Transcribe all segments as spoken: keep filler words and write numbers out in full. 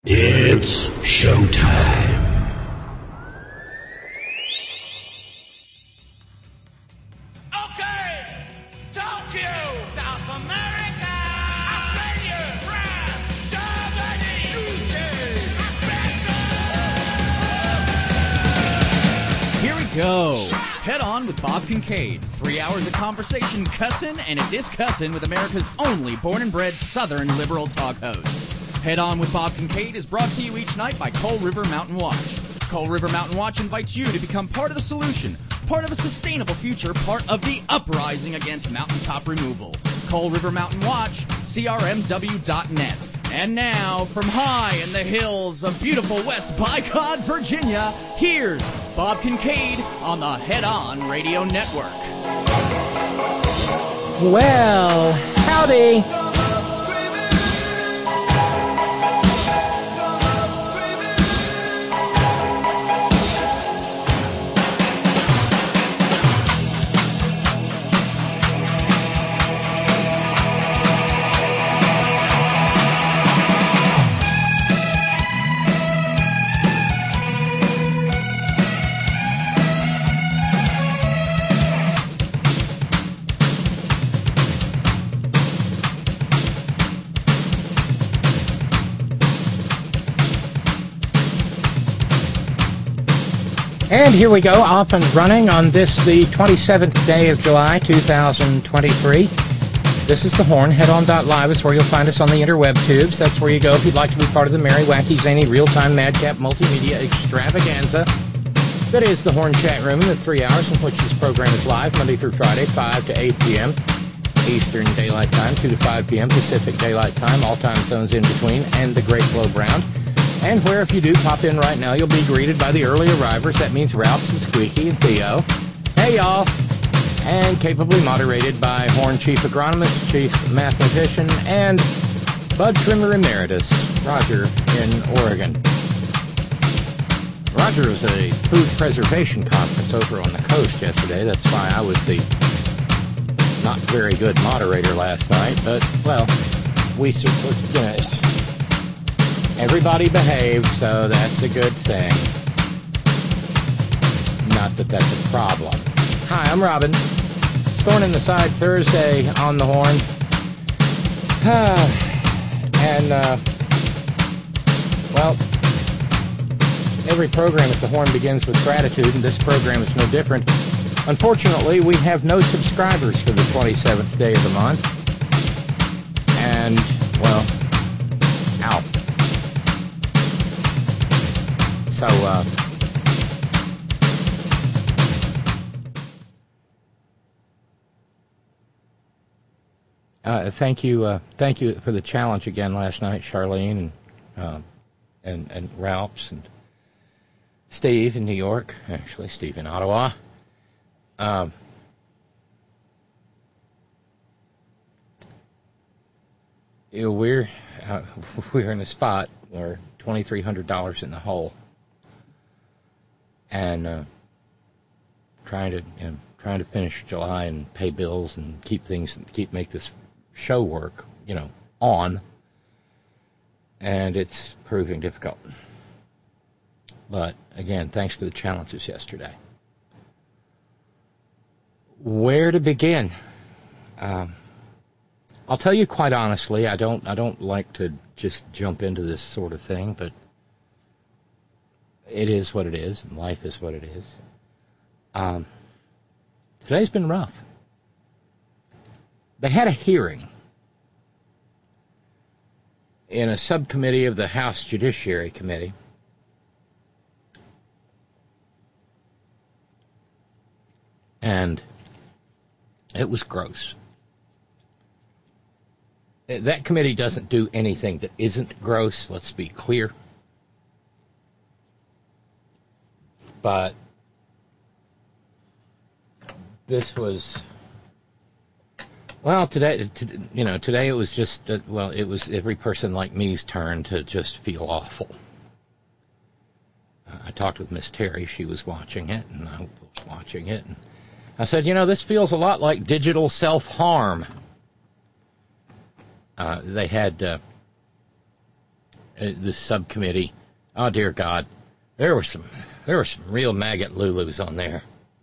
It's showtime. Okay, Tokyo, South America, Australia, France, Germany, U K, Africa. Here we go. Head On with Bob Kincaid. Three hours of conversation, cussing, and a discussin' with America's only born and bred Southern liberal talk host. Head On with Bob Kincaid is brought to you each night by Coal River Mountain Watch. Coal River Mountain Watch invites you to become part of the solution, part of a sustainable future, part of the uprising against mountaintop removal. Coal River Mountain Watch, C R M W dot net. And now, from high in the hills of beautiful West Bicod, Virginia, here's Bob Kincaid on the Head On Radio Network. Well, howdy. And here we go, off and running on this, the twenty-seventh day of July, two thousand twenty-three. This is The Horn. Head On dot live is where you'll find us on the interweb tubes. That's where you go if you'd like to be part of the merry, wacky, zany, real-time, madcap, multimedia extravaganza that is The Horn Chat Room in the three hours in which this program is live, Monday through Friday, five to eight p.m. Eastern Daylight Time, two to five p.m. Pacific Daylight Time, all time zones in between, and the Great Globe Round. And where, if you do pop in right now, you'll be greeted by the early arrivers. That means Ralphs and Squeaky and Theo. Hey, y'all. And capably moderated by Horn Chief Agronomist, Chief Mathematician, and Bud Trimmer Emeritus, Roger in Oregon. Roger was at a food preservation conference over on the coast yesterday. That's why I was the not very good moderator last night. But, well, we, you know, everybody behaved, so that's a good thing. Not that that's a problem. Hi, I'm Robin. It's Thorn in the Side Thursday on the Horn. and, uh, well, every program at the Horn begins with gratitude, and this program is no different. Unfortunately, we have no subscribers for the twenty-seventh day of the month. And, well, ow. So, uh, uh, thank you, uh, thank you for the challenge again last night, Charlene and, uh, and, and Ralphs and Steve in New York, actually Steve in Ottawa. Um, you know, we're, uh, we're in a spot where twenty-three hundred dollars in the hole. And uh, trying to you know, trying to finish July and pay bills and keep things keep make this show work, you know, on. And it's proving difficult. But again, thanks for the challenges yesterday. Where to begin? Um, I'll tell you quite honestly, I don't I don't like to just jump into this sort of thing, but it is what it is, and life is what it is. Um, today's been rough. They had a hearing in a subcommittee of the House Judiciary Committee. And it was gross. That committee doesn't do anything that isn't gross, let's be clear. But this was, well, today, you know, today it was just, well, it was every person like me's turn to just feel awful. I talked with Miss Terry. She was watching it, and I was watching it. And I said, you know, this feels a lot like digital self-harm. Uh, they had uh, uh, this subcommittee. Oh, dear God. There were some there were some real maggot Lulus on there.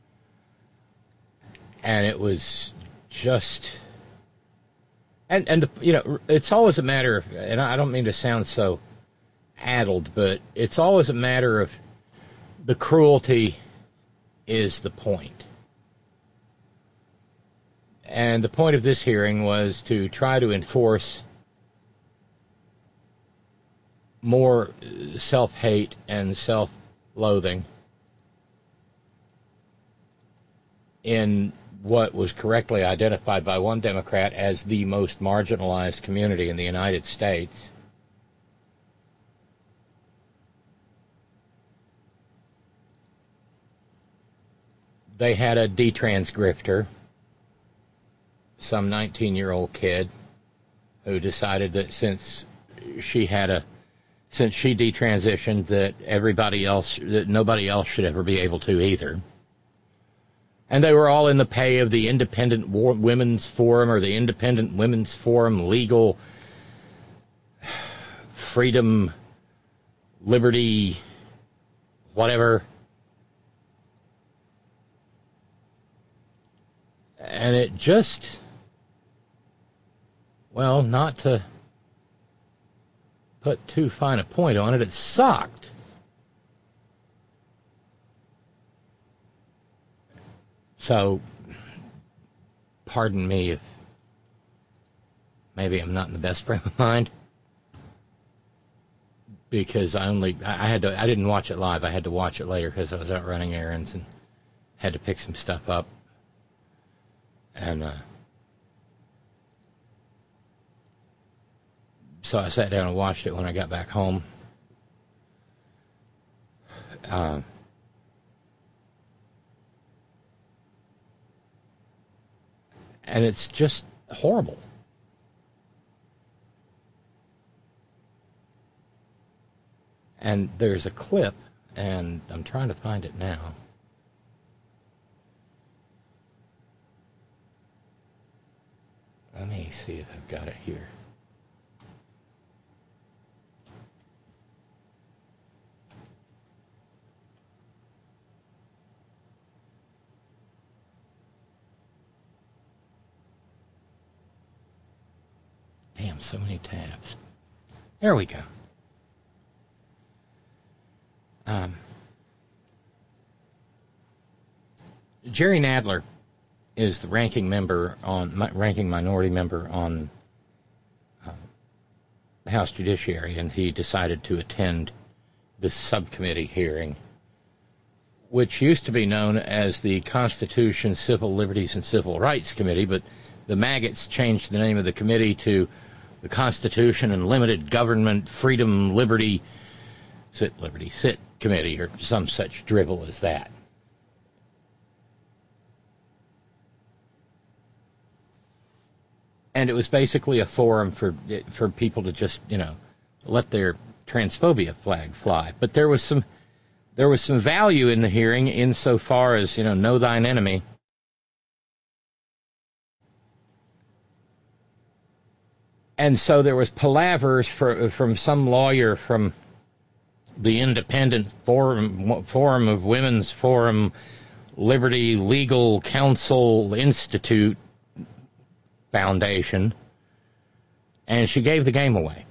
And it was just... And, and the, you know, it's always a matter of... And I don't mean to sound so addled, but it's always a matter of the cruelty is the point. And the point of this hearing was to try to enforce more self-hate and self-loathing in what was correctly identified by one Democrat as the most marginalized community in the United States. They had a D-trans grifter, some nineteen-year-old kid, who decided that since she had a since she detransitioned, that everybody else, that nobody else should ever be able to either. And they were all in the pay of the Independent War- Women's Forum or the Independent Women's Forum Legal Freedom, Liberty, whatever. And it just, well, not to put too fine a point on it, it sucked. So, pardon me if maybe I'm not in the best frame of mind, because I only, I had to, I didn't watch it live. I had to watch it later because I was out running errands and had to pick some stuff up. And uh, so I sat down and watched it when I got back home. Uh, and it's just horrible. And there's a clip, and I'm trying to find it now. Let me see if I've got it here. Damn, so many tabs. There we go. Um, Jerry Nadler is the ranking member on ranking minority member on uh, the House Judiciary, and he decided to attend this subcommittee hearing, which used to be known as the Constitution, Civil Liberties, and Civil Rights Committee, but the maggots changed the name of the committee to the Constitution and Limited Government Freedom, Liberty, Sit, Liberty, Sit Committee, or some such drivel as that. And it was basically a forum for for people to just, you know, let their transphobia flag fly. But there was some there was some value in the hearing insofar as, you know, know thine enemy. And so there was palavers for, from some lawyer from the Independent Forum, Forum of Women's Forum, Liberty Legal Counsel Institute Foundation, and she gave the game away.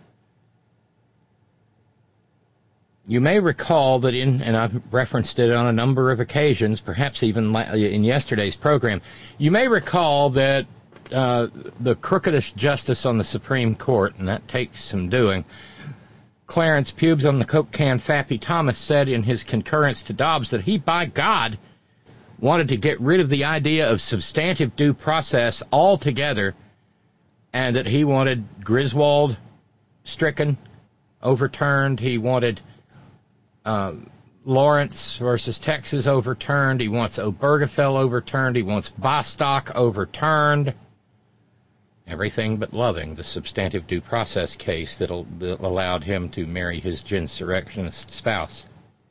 You may recall that in, and I've referenced it on a number of occasions, perhaps even in yesterday's program, you may recall that uh, the crookedest justice on the Supreme Court, and that takes some doing, Clarence Pubes on the Coke can Fappy Thomas, said in his concurrence to Dobbs that he, by God, wanted to get rid of the idea of substantive due process altogether, and that he wanted Griswold stricken, overturned. He wanted uh, Lawrence versus Texas overturned. He wants Obergefell overturned. He wants Bostock overturned. Everything but loving the substantive due process case that allowed him to marry his ginsurrectionist spouse.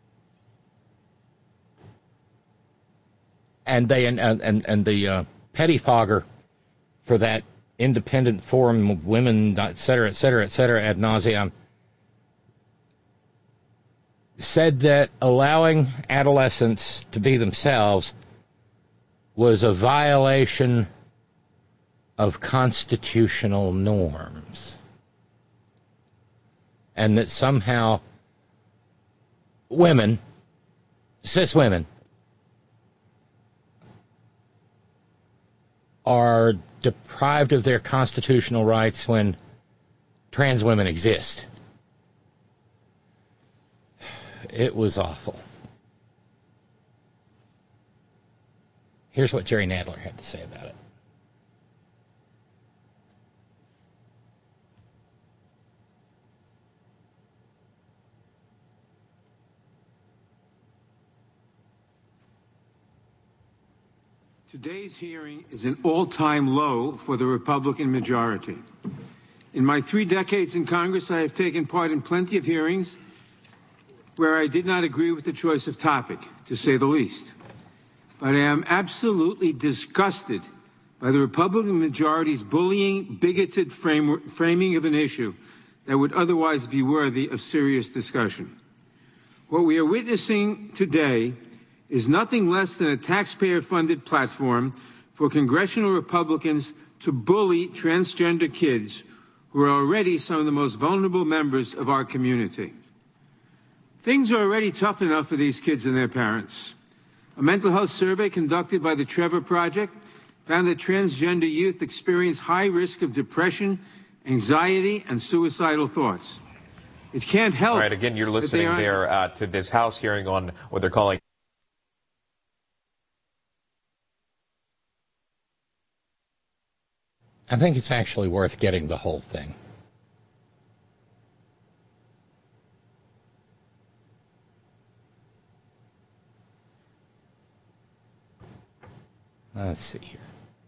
And they and and, and the uh, pettifogger for that Independent Forum of Women, et cetera, et cetera, et cetera, ad nauseum, said that allowing adolescents to be themselves was a violation of constitutional norms, and that somehow women, cis women, are deprived of their constitutional rights when trans women exist. It was awful. Here's what Jerry Nadler had to say about it. Today's hearing is an all-time low for the Republican majority. In my three decades in Congress, I have taken part in plenty of hearings where I did not agree with the choice of topic, to say the least. But I am absolutely disgusted by the Republican majority's bullying, bigoted frame, framing of an issue that would otherwise be worthy of serious discussion. What we are witnessing today is nothing less than a taxpayer-funded platform for congressional Republicans to bully transgender kids who are already some of the most vulnerable members of our community. Things are already tough enough for these kids and their parents. A mental health survey conducted by the Trevor Project found that transgender youth experience high risk of depression, anxiety, and suicidal thoughts. It can't help. All right, again, you're listening are... there uh, to this House hearing on what they're calling. I think it's actually worth getting the whole thing. Let's see here.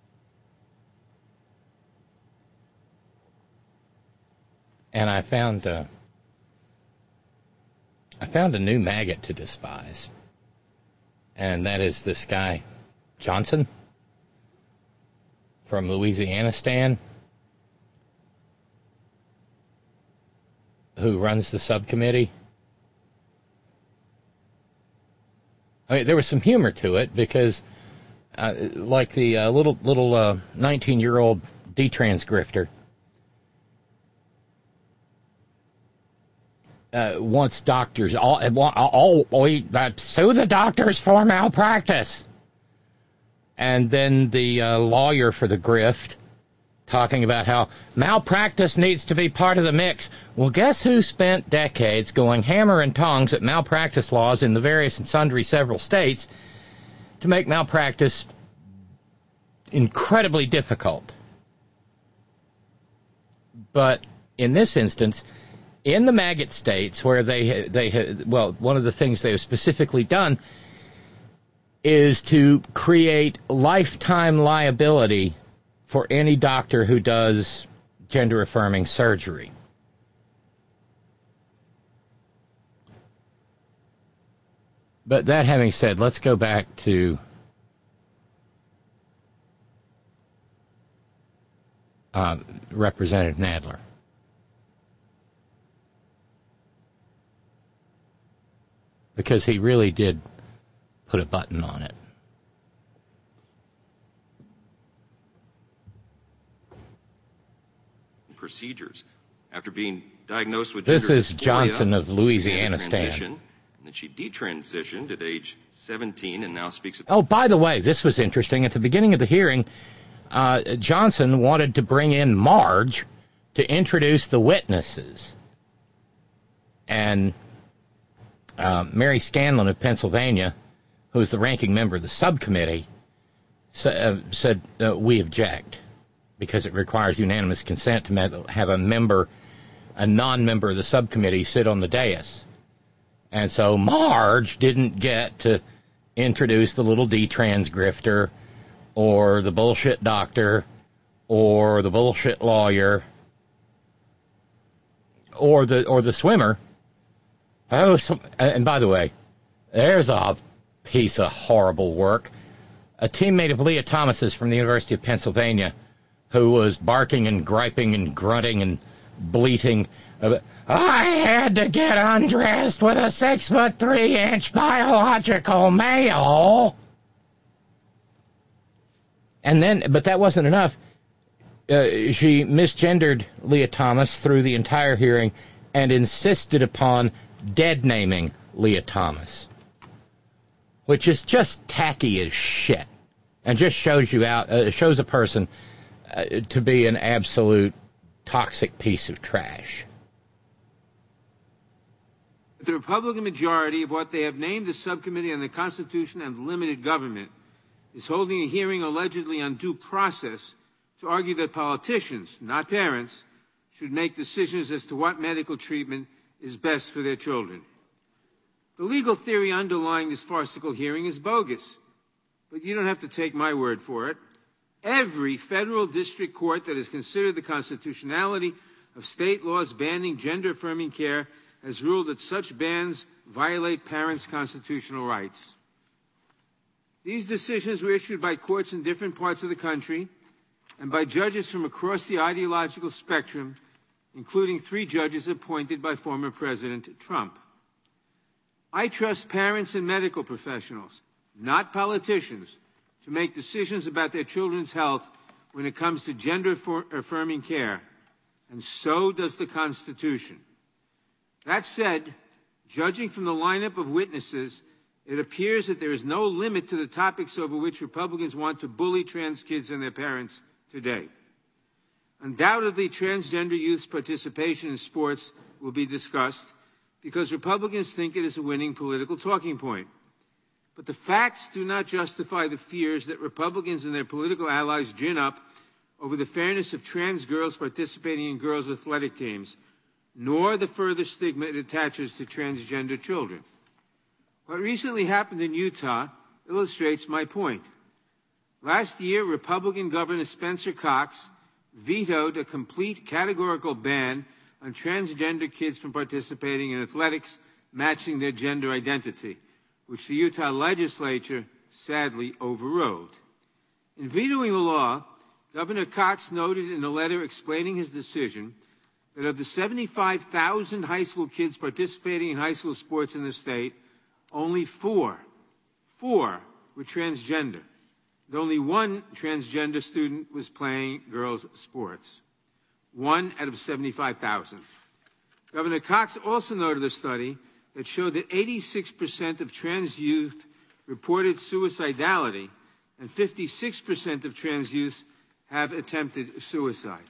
And I found uh, I found a new maggot to despise, and that is this guy Johnson from Louisiana Stan, who runs the subcommittee. I mean, there was some humor to it because, uh, like the uh, little little uh, nineteen-year-old D-trans grifter uh, wants doctors all all we uh, sue the doctors for malpractice. And then the uh, lawyer for the grift talking about how malpractice needs to be part of the mix. Well, guess who spent decades going hammer and tongs at malpractice laws in the various and sundry several states to make malpractice incredibly difficult? But in this instance, in the maggot states where they, they well, one of the things they have specifically done is to create lifetime liability for any doctor who does gender-affirming surgery. But that having said, let's go back to uh, Representative Nadler. Because he really did put a button on it. Procedures. After being diagnosed with this gender is Johnson of Louisiana Stan. And then she detransitioned at age seventeen and now speaks about... Oh, by the way, this was interesting. At the beginning of the hearing, uh, Johnson wanted to bring in Marge to introduce the witnesses. And uh, Mary Scanlon of Pennsylvania, who's the ranking member of the subcommittee, sa- uh, said, uh, we object, because it requires unanimous consent to have a member, a non-member of the subcommittee sit on the dais. And so Marge didn't get to introduce the little D-trans grifter or the bullshit doctor or the bullshit lawyer or the or the swimmer. Oh, so, and by the way, there's a piece of horrible work. A teammate of Leah Thomas's from the University of Pennsylvania, who was barking and griping and grunting and bleating, about, I had to get undressed with a six foot three inch biological male. And then, but that wasn't enough. Uh, she misgendered Leah Thomas through the entire hearing and insisted upon dead naming Leah Thomas, which is just tacky as shit, and just shows you out, uh, shows a person uh, to be an absolute toxic piece of trash. The Republican majority of what they have named the Subcommittee on the Constitution and Limited Government is holding a hearing allegedly on due process to argue that politicians, not parents, should make decisions as to what medical treatment is best for their children. The legal theory underlying this farcical hearing is bogus, but you don't have to take my word for it. Every federal district court that has considered the constitutionality of state laws banning gender-affirming care has ruled that such bans violate parents' constitutional rights. These decisions were issued by courts in different parts of the country and by judges from across the ideological spectrum, including three judges appointed by former President Trump. I trust parents and medical professionals, not politicians, to make decisions about their children's health when it comes to gender-affirming care, and so does the Constitution. That said, judging from the lineup of witnesses, it appears that there is no limit to the topics over which Republicans want to bully trans kids and their parents today. Undoubtedly, transgender youth's participation in sports will be discussed because Republicans think it is a winning political talking point. But the facts do not justify the fears that Republicans and their political allies gin up over the fairness of trans girls participating in girls' athletic teams, nor the further stigma it attaches to transgender children. What recently happened in Utah illustrates my point. Last year, Republican Governor Spencer Cox vetoed a complete categorical ban on transgender kids from participating in athletics matching their gender identity, which the Utah legislature sadly overrode. In vetoing the law, Governor Cox noted in a letter explaining his decision that of the seventy-five thousand high school kids participating in high school sports in the state, only four, four were transgender. And only one transgender student was playing girls' sports. One out of seventy-five thousand. Governor Cox also noted a study that showed that eighty-six percent of trans youth reported suicidality and fifty-six percent of trans youth have attempted suicide.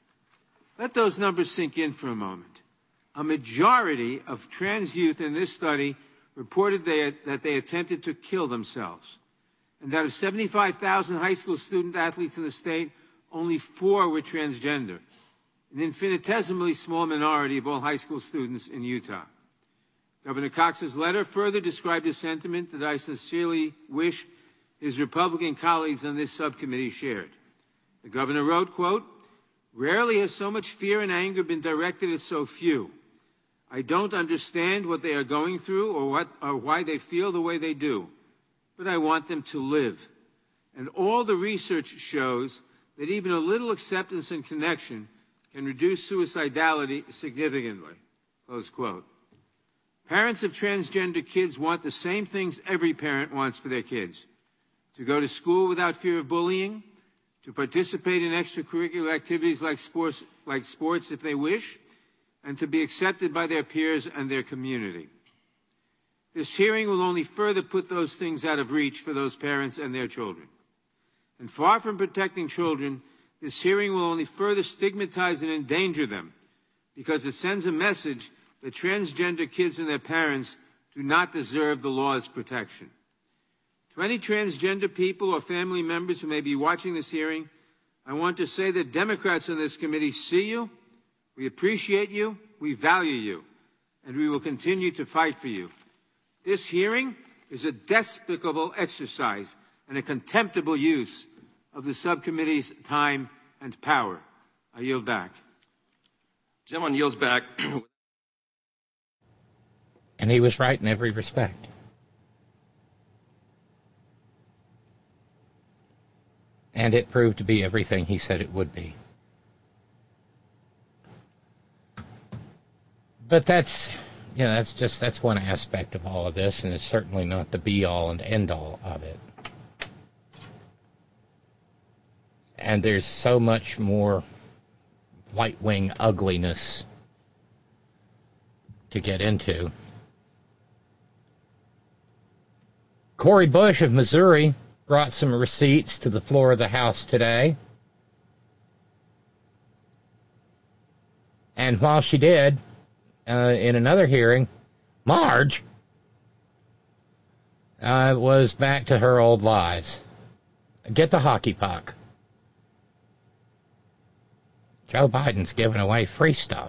Let those numbers sink in for a moment. A majority of trans youth in this study reported they, that they attempted to kill themselves. And out of seventy-five thousand high school student athletes in the state, only four were transgender, an infinitesimally small minority of all high school students in Utah. Governor Cox's letter further described a sentiment that I sincerely wish his Republican colleagues on this subcommittee shared. The governor wrote, quote, "Rarely has so much fear and anger been directed at so few. I don't understand what they are going through or what or why they feel the way they do, but I want them to live. And all the research shows that even a little acceptance and connection can reduce suicidality significantly." Close quote. Parents of transgender kids want the same things every parent wants for their kids: to go to school without fear of bullying, to participate in extracurricular activities like sports, like sports if they wish, and to be accepted by their peers and their community. This hearing will only further put those things out of reach for those parents and their children. And far from protecting children, this hearing will only further stigmatize and endanger them, because it sends a message that transgender kids and their parents do not deserve the law's protection. To any transgender people or family members who may be watching this hearing, I want to say that Democrats on this committee see you, we appreciate you, we value you, and we will continue to fight for you. This hearing is a despicable exercise and a contemptible use of the subcommittee's time and power. I yield back. Gentleman yields back. And he was right in every respect. And it proved to be everything he said it would be. But that's, you know, that's just, that's one aspect of all of this, and it's certainly not the be-all and end-all of it. And there's so much more right-wing ugliness to get into. Cori Bush of Missouri brought some receipts to the floor of the House today. And while she did, uh, in another hearing, Marge uh, was back to her old lies. Get the hockey puck. Joe Biden's giving away free stuff.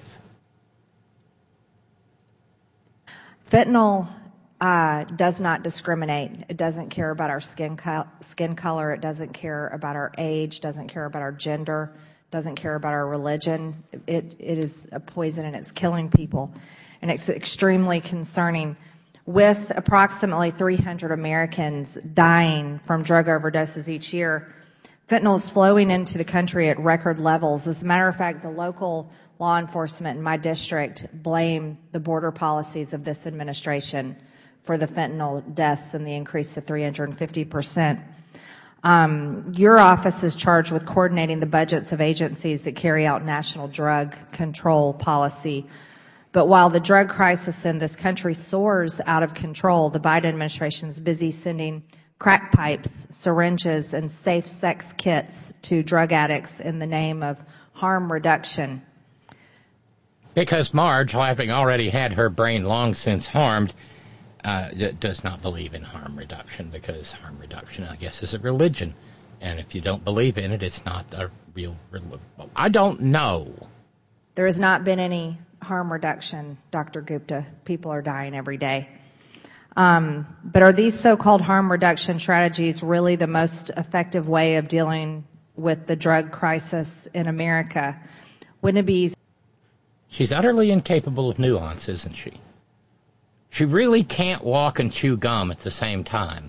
Fentanyl uh, does not discriminate. It doesn't care about our skin co- skin color. It doesn't care about our age. Doesn't care about our gender. Doesn't care about our religion. It it is a poison and it's killing people, and it's extremely concerning. With approximately three hundred Americans dying from drug overdoses each year, fentanyl is flowing into the country at record levels. As a matter of fact, the local law enforcement in my district blame the border policies of this administration for the fentanyl deaths and the increase to three hundred fifty percent. Um, your office is charged with coordinating the budgets of agencies that carry out national drug control policy. But while the drug crisis in this country soars out of control, the Biden administration is busy sending crack pipes, syringes, and safe sex kits to drug addicts in the name of harm reduction. Because Marge, having already had her brain long since harmed, uh, does not believe in harm reduction, because harm reduction, I guess, is a religion. And if you don't believe in it, it's not a real religion. I don't know. There has not been any harm reduction, Doctor Gupta. People are dying every day. Um, but are these so-called harm reduction strategies really the most effective way of dealing with the drug crisis in America? Wouldn't it be easy? She's utterly incapable of nuance, isn't she? She really can't walk and chew gum at the same time.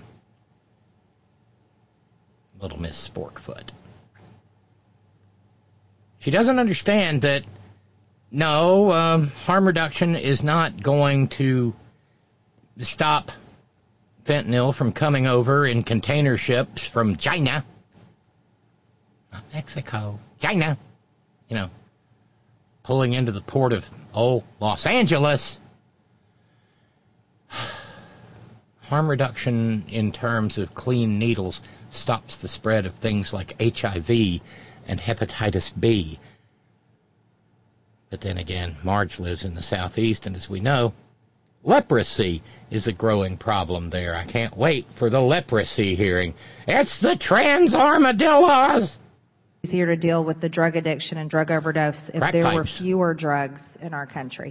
Little Miss Sporkfoot. She doesn't understand that, no, um, harm reduction is not going to stop fentanyl from coming over in container ships from China. Not Mexico. China. You know, pulling into the port of, oh, Los Angeles. Harm reduction in terms of clean needles stops the spread of things like H I V and hepatitis B. But then again, Marge lives in the southeast, and as we know, leprosy is a growing problem there. I can't wait for the leprosy hearing. It's the trans armadillos! Easier to deal with the drug addiction and drug overdose if Crack there pipes. were fewer drugs in our country.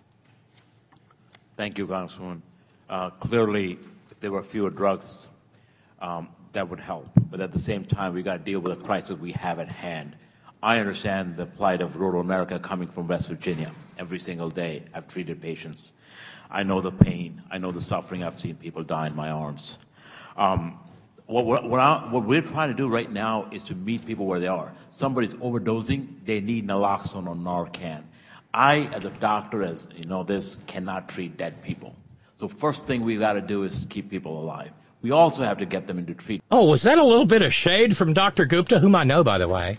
Thank you, Congresswoman. Uh, clearly, if there were fewer drugs, um, that would help. But at the same time, we got to deal with the crisis we have at hand. I understand the plight of rural America coming from West Virginia. Every single day, I've treated patients. I know the pain. I know the suffering. I've seen people die in my arms. Um, what, what, what, I, what we're trying to do right now is to meet people where they are. Somebody's overdosing. They need naloxone or Narcan. I, as a doctor, as you know, this cannot treat dead people. So first thing we got to do is keep people alive. We also have to get them into treatment. Oh, was that a little bit of shade from Doctor Gupta, whom I know, by the way?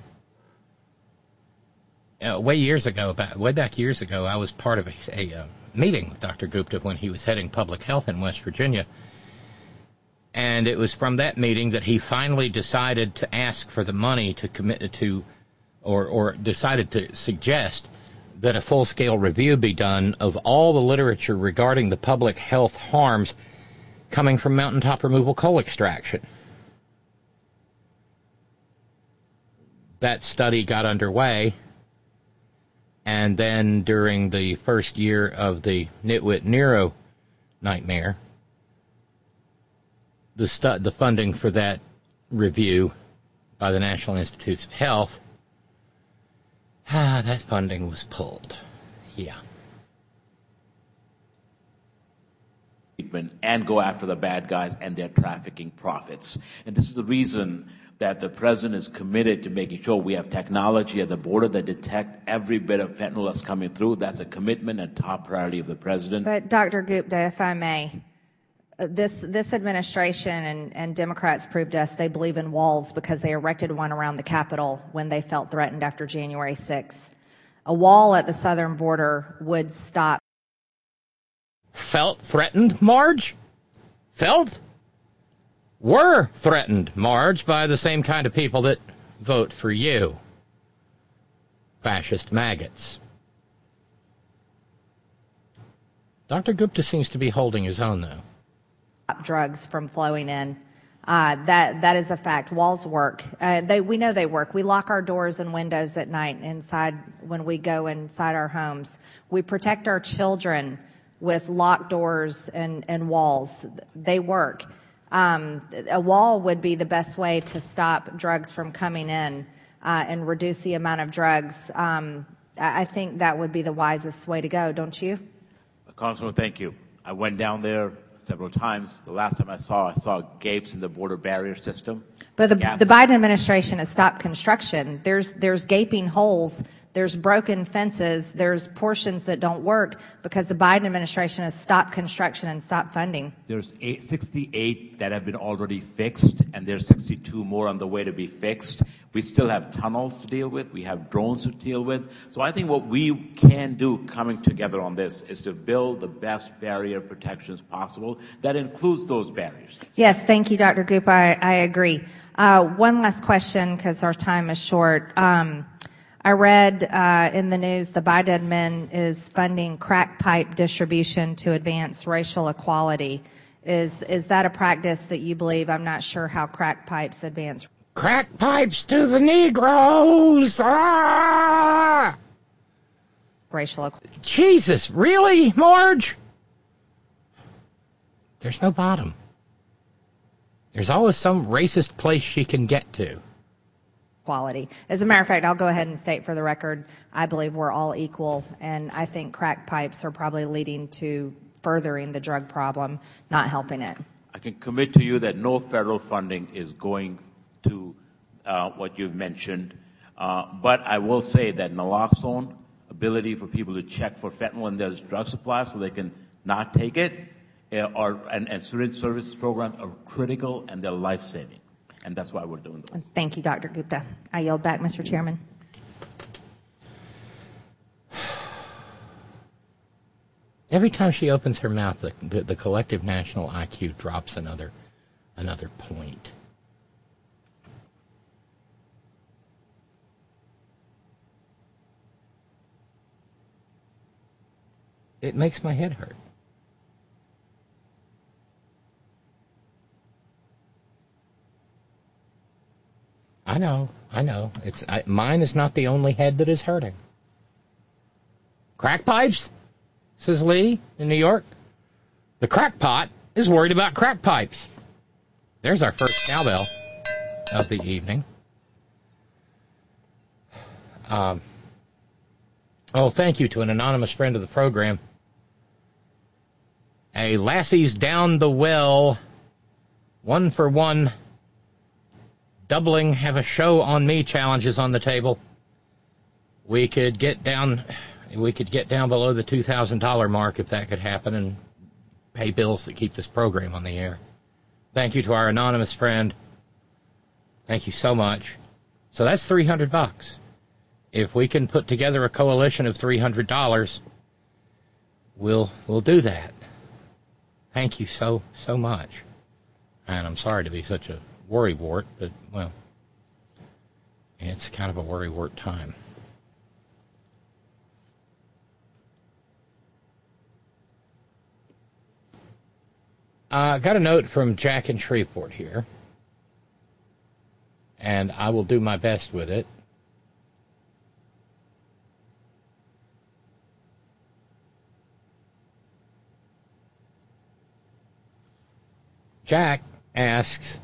Uh, way years ago, back, way back years ago, I was part of a, a uh, meeting with Doctor Gupta when he was heading public health in West Virginia. And it was from that meeting that he finally decided to ask for the money to commit to, or, or decided to suggest that a full-scale review be done of all the literature regarding the public health harms coming from mountaintop removal coal extraction. That study got underway, and then during the first year of the Nitwit Nero nightmare, the, stu- the funding for that review by the National Institutes of Health, ah, that funding was pulled. Yeah. treatment and go after the bad guys and their trafficking profits. And this is the reason that the president is committed to making sure we have technology at the border that detect every bit of fentanyl that's coming through. That's a commitment and top priority of the president. But Doctor Gupta, if I may, this this administration and, and Democrats proved to us they believe in walls because they erected one around the Capitol when they felt threatened after January sixth. A wall at the southern border would stop. Felt threatened, Marge? Felt? Were threatened, Marge, by the same kind of people that vote for you. Fascist maggots. Doctor Gupta seems to be holding his own, though. Drugs from flowing in. Uh, that that is a fact. Walls work. Uh, they we know they work. We lock our doors and windows at night inside when we go inside our homes. We protect our children with locked doors and, and walls. They work. Um, a wall would be the best way to stop drugs from coming in uh, and reduce the amount of drugs. Um, I think that would be the wisest way to go, don't you? Congressman, thank you. I went down there several times. The last time I saw, I saw gapes in the border barrier system. But the, Gaps. the Biden administration has stopped construction. There's there's gaping holes. There's broken fences. There's portions that don't work because the Biden administration has stopped construction and stopped funding. There's eight, sixty-eight that have been already fixed, and there's sixty-two more on the way to be fixed. We still have tunnels to deal with. We have drones to deal with. So I think what we can do coming together on this is to build the best barrier protections possible. That includes those barriers. Yes, thank you, Doctor Gupta. I, I agree. Uh, one last question because our time is short. Um, I read uh, in the news the Biden admin is funding crack pipe distribution to advance racial equality. Is is that a practice that you believe? I'm not sure how crack pipes advance. Crack pipes to the Negroes! Ah! Racial equality. Jesus, really, Marge? There's no bottom. There's always some racist place she can get to. Quality. As a matter of fact, I'll go ahead and state for the record, I believe we're all equal, and I think crack pipes are probably leading to furthering the drug problem, not helping it. I can commit to you that no federal funding is going to uh, what you've mentioned, uh, but I will say that naloxone, ability for people to check for fentanyl in their drug supply so they can not take it, uh, are, and, and syringe services programs are critical and they're life-saving. And that's why we're doing those. Thank you, Doctor Gupta. I yield back, Mister Chairman. Every time she opens her mouth, the, the, the collective national I Q drops another, another point. It makes my head hurt. I know, I know. It's I, mine is not the only head that is hurting. Crack pipes, says Lee in New York. The crackpot is worried about crack pipes. There's our first cowbell of the evening. Um, oh, thank you to an anonymous friend of the program. A Lassie's Down the Well, one for one, doubling, have a show on me challenges on the table. We could get down, we could get down below the two thousand dollars mark if that could happen and pay bills that keep this program on the air. Thank you to our anonymous friend. Thank you so much. So that's three hundred bucks. If we can put together a coalition of three hundred dollars, we'll we'll do that. Thank you so, so much. And I'm sorry to be such a worrywart, but, well, it's kind of a worrywart time. I uh, got a note from Jack in Shreveport here, and I will do my best with it. Jack asks,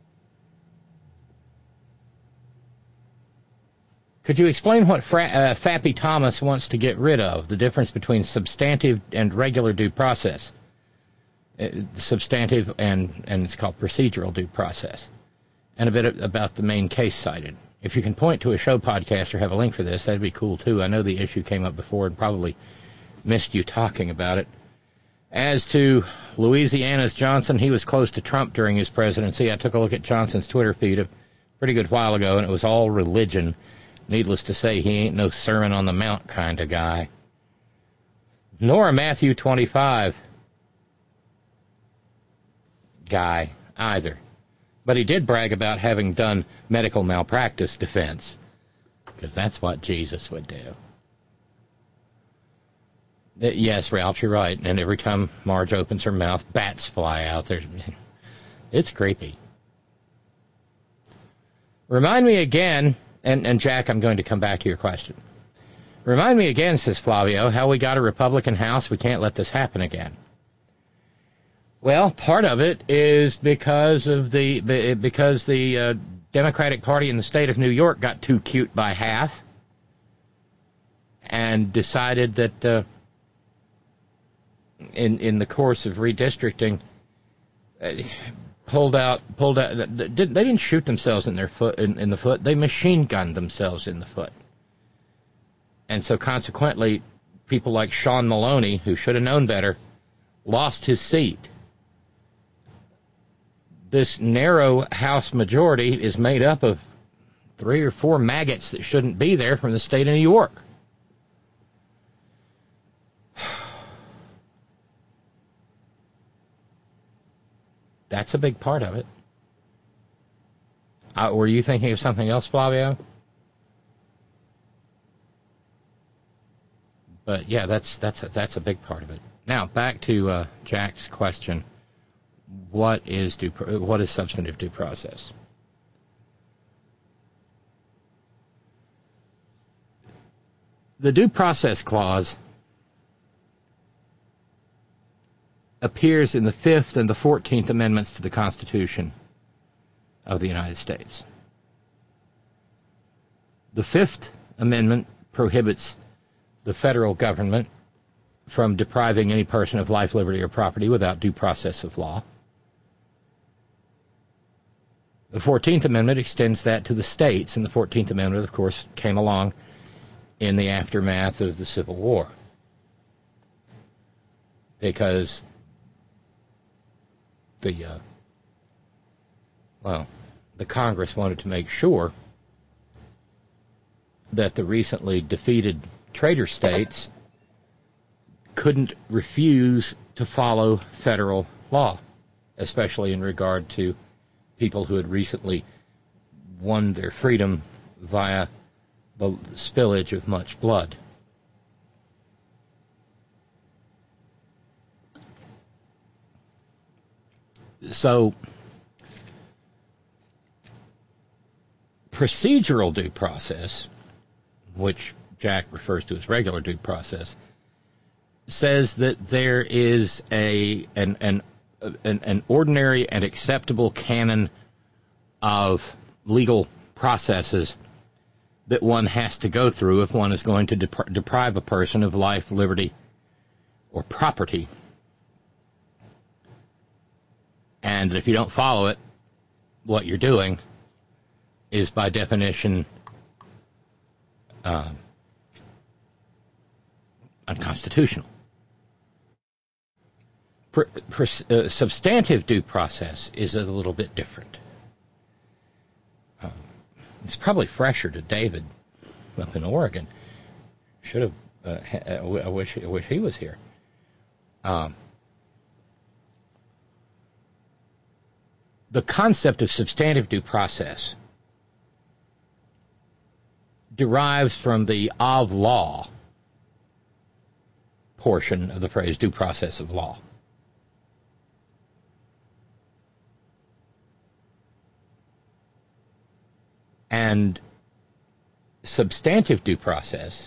could you explain what Fra- uh, Fappy Thomas wants to get rid of, the difference between substantive and regular due process? uh, substantive and, and it's called procedural due process, and a bit about the main case cited. If you can point to a show podcast or have a link for this, that'd be cool, too. I know the issue came up before and probably missed you talking about it. As to Louisiana's Johnson, he was close to Trump during his presidency. I took a look at Johnson's Twitter feed a pretty good while ago, and it was all religion. Needless to say, he ain't no Sermon on the Mount kind of guy. Nor a Matthew twenty-five guy either. But he did brag about having done medical malpractice defense, because that's what Jesus would do. Yes, Ralph, you're right. And every time Marge opens her mouth, bats fly out there. It's creepy. Remind me again, and, and Jack, I'm going to come back to your question. Remind me again, says Flavio, how we got a Republican House. We can't let this happen again. Well, part of it is because of the because the uh, Democratic Party in the state of New York got too cute by half and decided that uh, in in the course of redistricting, uh, pulled out pulled out. They didn't shoot themselves in their foot in, in the foot. They machine gunned themselves in the foot, and so consequently, people like Sean Maloney, who should have known better, lost his seat. This narrow House majority is made up of three or four maggots that shouldn't be there from the state of New York. That's a big part of it. Uh, were you thinking of something else, Flavio? But yeah, that's that's a, that's a big part of it. Now back to uh, Jack's question. What is due, what is substantive due process? The Due Process Clause appears in the Fifth and the Fourteenth Amendments to the Constitution of the United States. The Fifth Amendment prohibits the federal government from depriving any person of life, liberty, or property without due process of law. The Fourteenth Amendment extends that to the states, and the Fourteenth Amendment, of course, came along in the aftermath of the Civil War. Because the, uh, well, the Congress wanted to make sure that the recently defeated traitor states couldn't refuse to follow federal law, especially in regard to people who had recently won their freedom via the spillage of much blood. So, procedural due process, which Jack refers to as regular due process, says that there is a an an an, an ordinary and acceptable canon of legal processes that one has to go through if one is going to dep- deprive a person of life, liberty, or property. And that if you don't follow it, what you're doing is by definition uh, unconstitutional. Per, per, uh, substantive due process is a little bit different. Uh, it's probably fresher to David up in Oregon. Should have. Uh, ha- I wish. I wish he was here. Um, the concept of substantive due process derives from the of law portion of the phrase due process of law. And substantive due process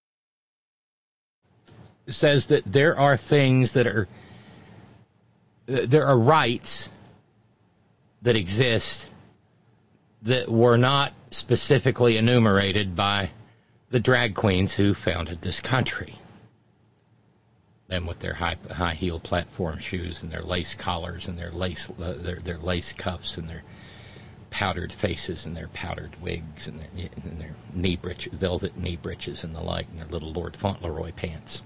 says that there are things that are, there are rights that exist that were not specifically enumerated by the drag queens who founded this country. them with their high high heel platform shoes and their lace collars and their lace uh, their their lace cuffs and their powdered faces and their powdered wigs and their, and their knee breech, velvet knee breeches and the like, and their little Lord Fauntleroy pants.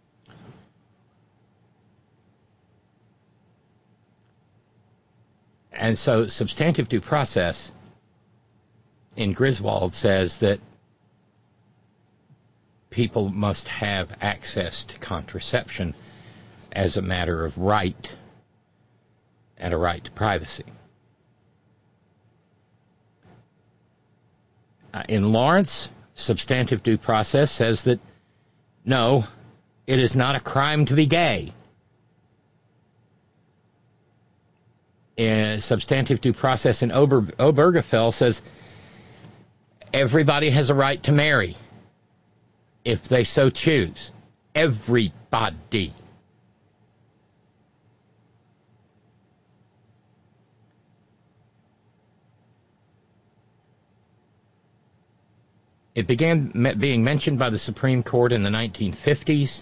And so substantive due process in Griswold says that people must have access to contraception as a matter of right and a right to privacy. Uh, in Lawrence, substantive due process says that, no, it is not a crime to be gay. In substantive due process in Ober- Obergefell says everybody has a right to marry if they so choose. Everybody. It began me- being mentioned by the Supreme Court in the nineteen fifties,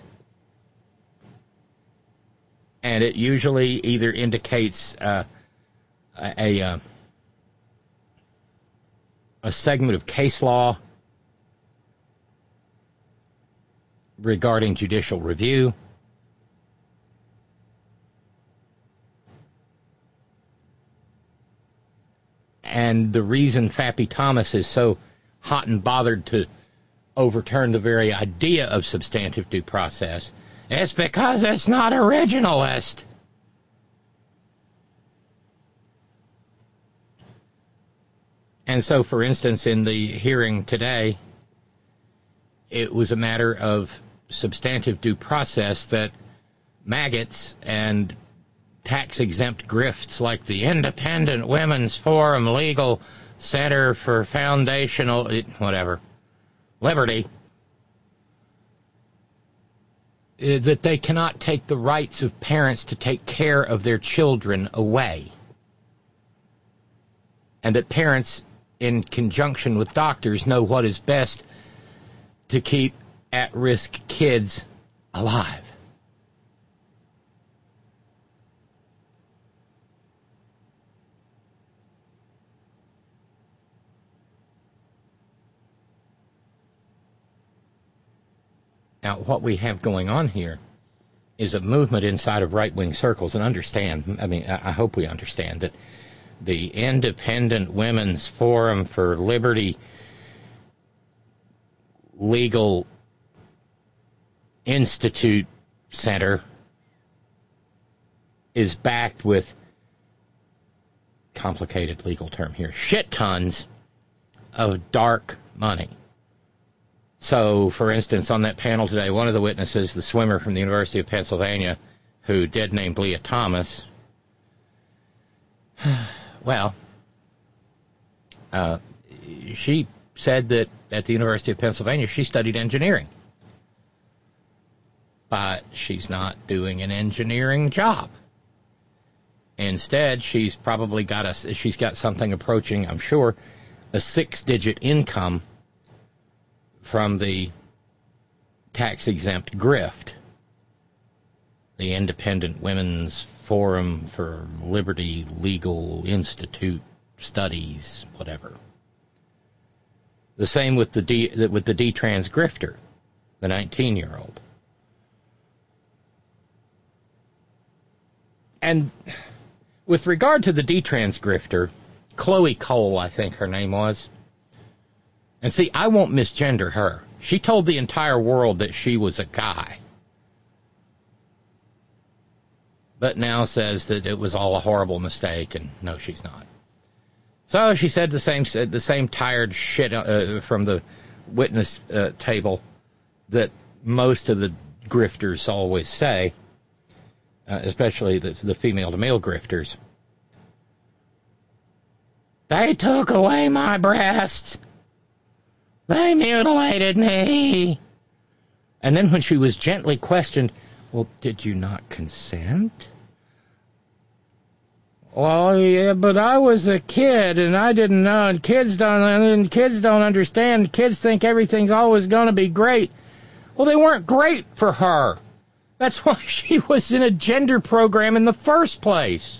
and it usually either indicates uh, a, a, a segment of case law regarding judicial review, and the reason Fappy Thomas is so hot and bothered to overturn the very idea of substantive due process is because it's not originalist. And so, for instance, in the hearing today, it was a matter of substantive due process that maggots and tax-exempt grifts like the Independent Women's Forum Legal Center for Foundational, whatever, Liberty, that they cannot take the rights of parents to take care of their children away. And that parents, in conjunction with doctors, know what is best to keep at-risk kids alive. Now, what we have going on here is a movement inside of right-wing circles, and understand, I mean, I hope we understand that the Independent Women's Forum for Liberty Legal Institute Center is backed with, complicated legal term here, shit tons of dark money. So, for instance, on that panel today, one of the witnesses, the swimmer from the University of Pennsylvania, who did name Leah Thomas, well, uh, she said that at the University of Pennsylvania she studied engineering. But she's not doing an engineering job. Instead, she's probably got a, she's got something approaching, I'm sure, a six-digit income from the tax-exempt grift, the Independent Women's Forum for Liberty Legal Institute Studies, whatever. The same with the D, with the D-trans grifter, the nineteen-year-old. And with regard to the D-trans grifter, Chloe Cole, I think her name was. And see, I won't misgender her. She told the entire world that she was a guy. But now says that it was all a horrible mistake, and no, she's not. So she said the same the same tired shit uh, from the witness uh, table that most of the grifters always say, uh, especially the, the female-to-male grifters. They took away my breasts. They mutilated me. And then when she was gently questioned, well, did you not consent? Well, yeah, but I was a kid, and I didn't know, and kids don't, and kids don't understand. Kids think everything's always going to be great. Well, they weren't great for her. That's why she was in a gender program in the first place.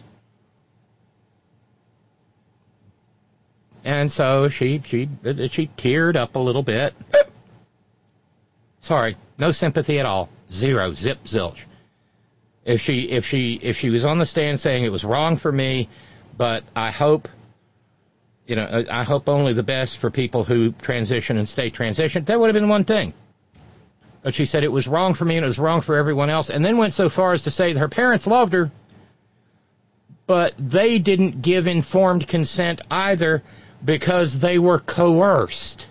And so she she she teared up a little bit. Sorry, no sympathy at all. Zero, zip, zilch. If she if she if she was on the stand saying it was wrong for me, but I hope, you know, I hope only the best for people who transition and stay transitioned, that would have been one thing. But she said it was wrong for me and it was wrong for everyone else, and then went so far as to say that her parents loved her, but they didn't give informed consent either because they were coerced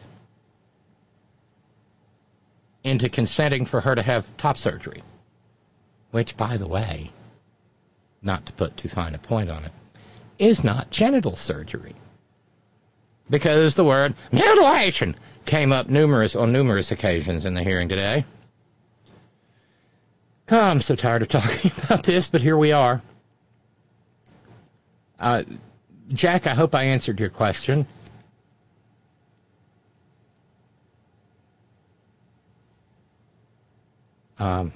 into consenting for her to have top surgery. Which, by the way, not to put too fine a point on it, is not genital surgery. Because the word mutilation came up numerous on numerous occasions in the hearing today. Oh, I'm so tired of talking about this, but here we are. Uh, Jack, I hope I answered your question. Um...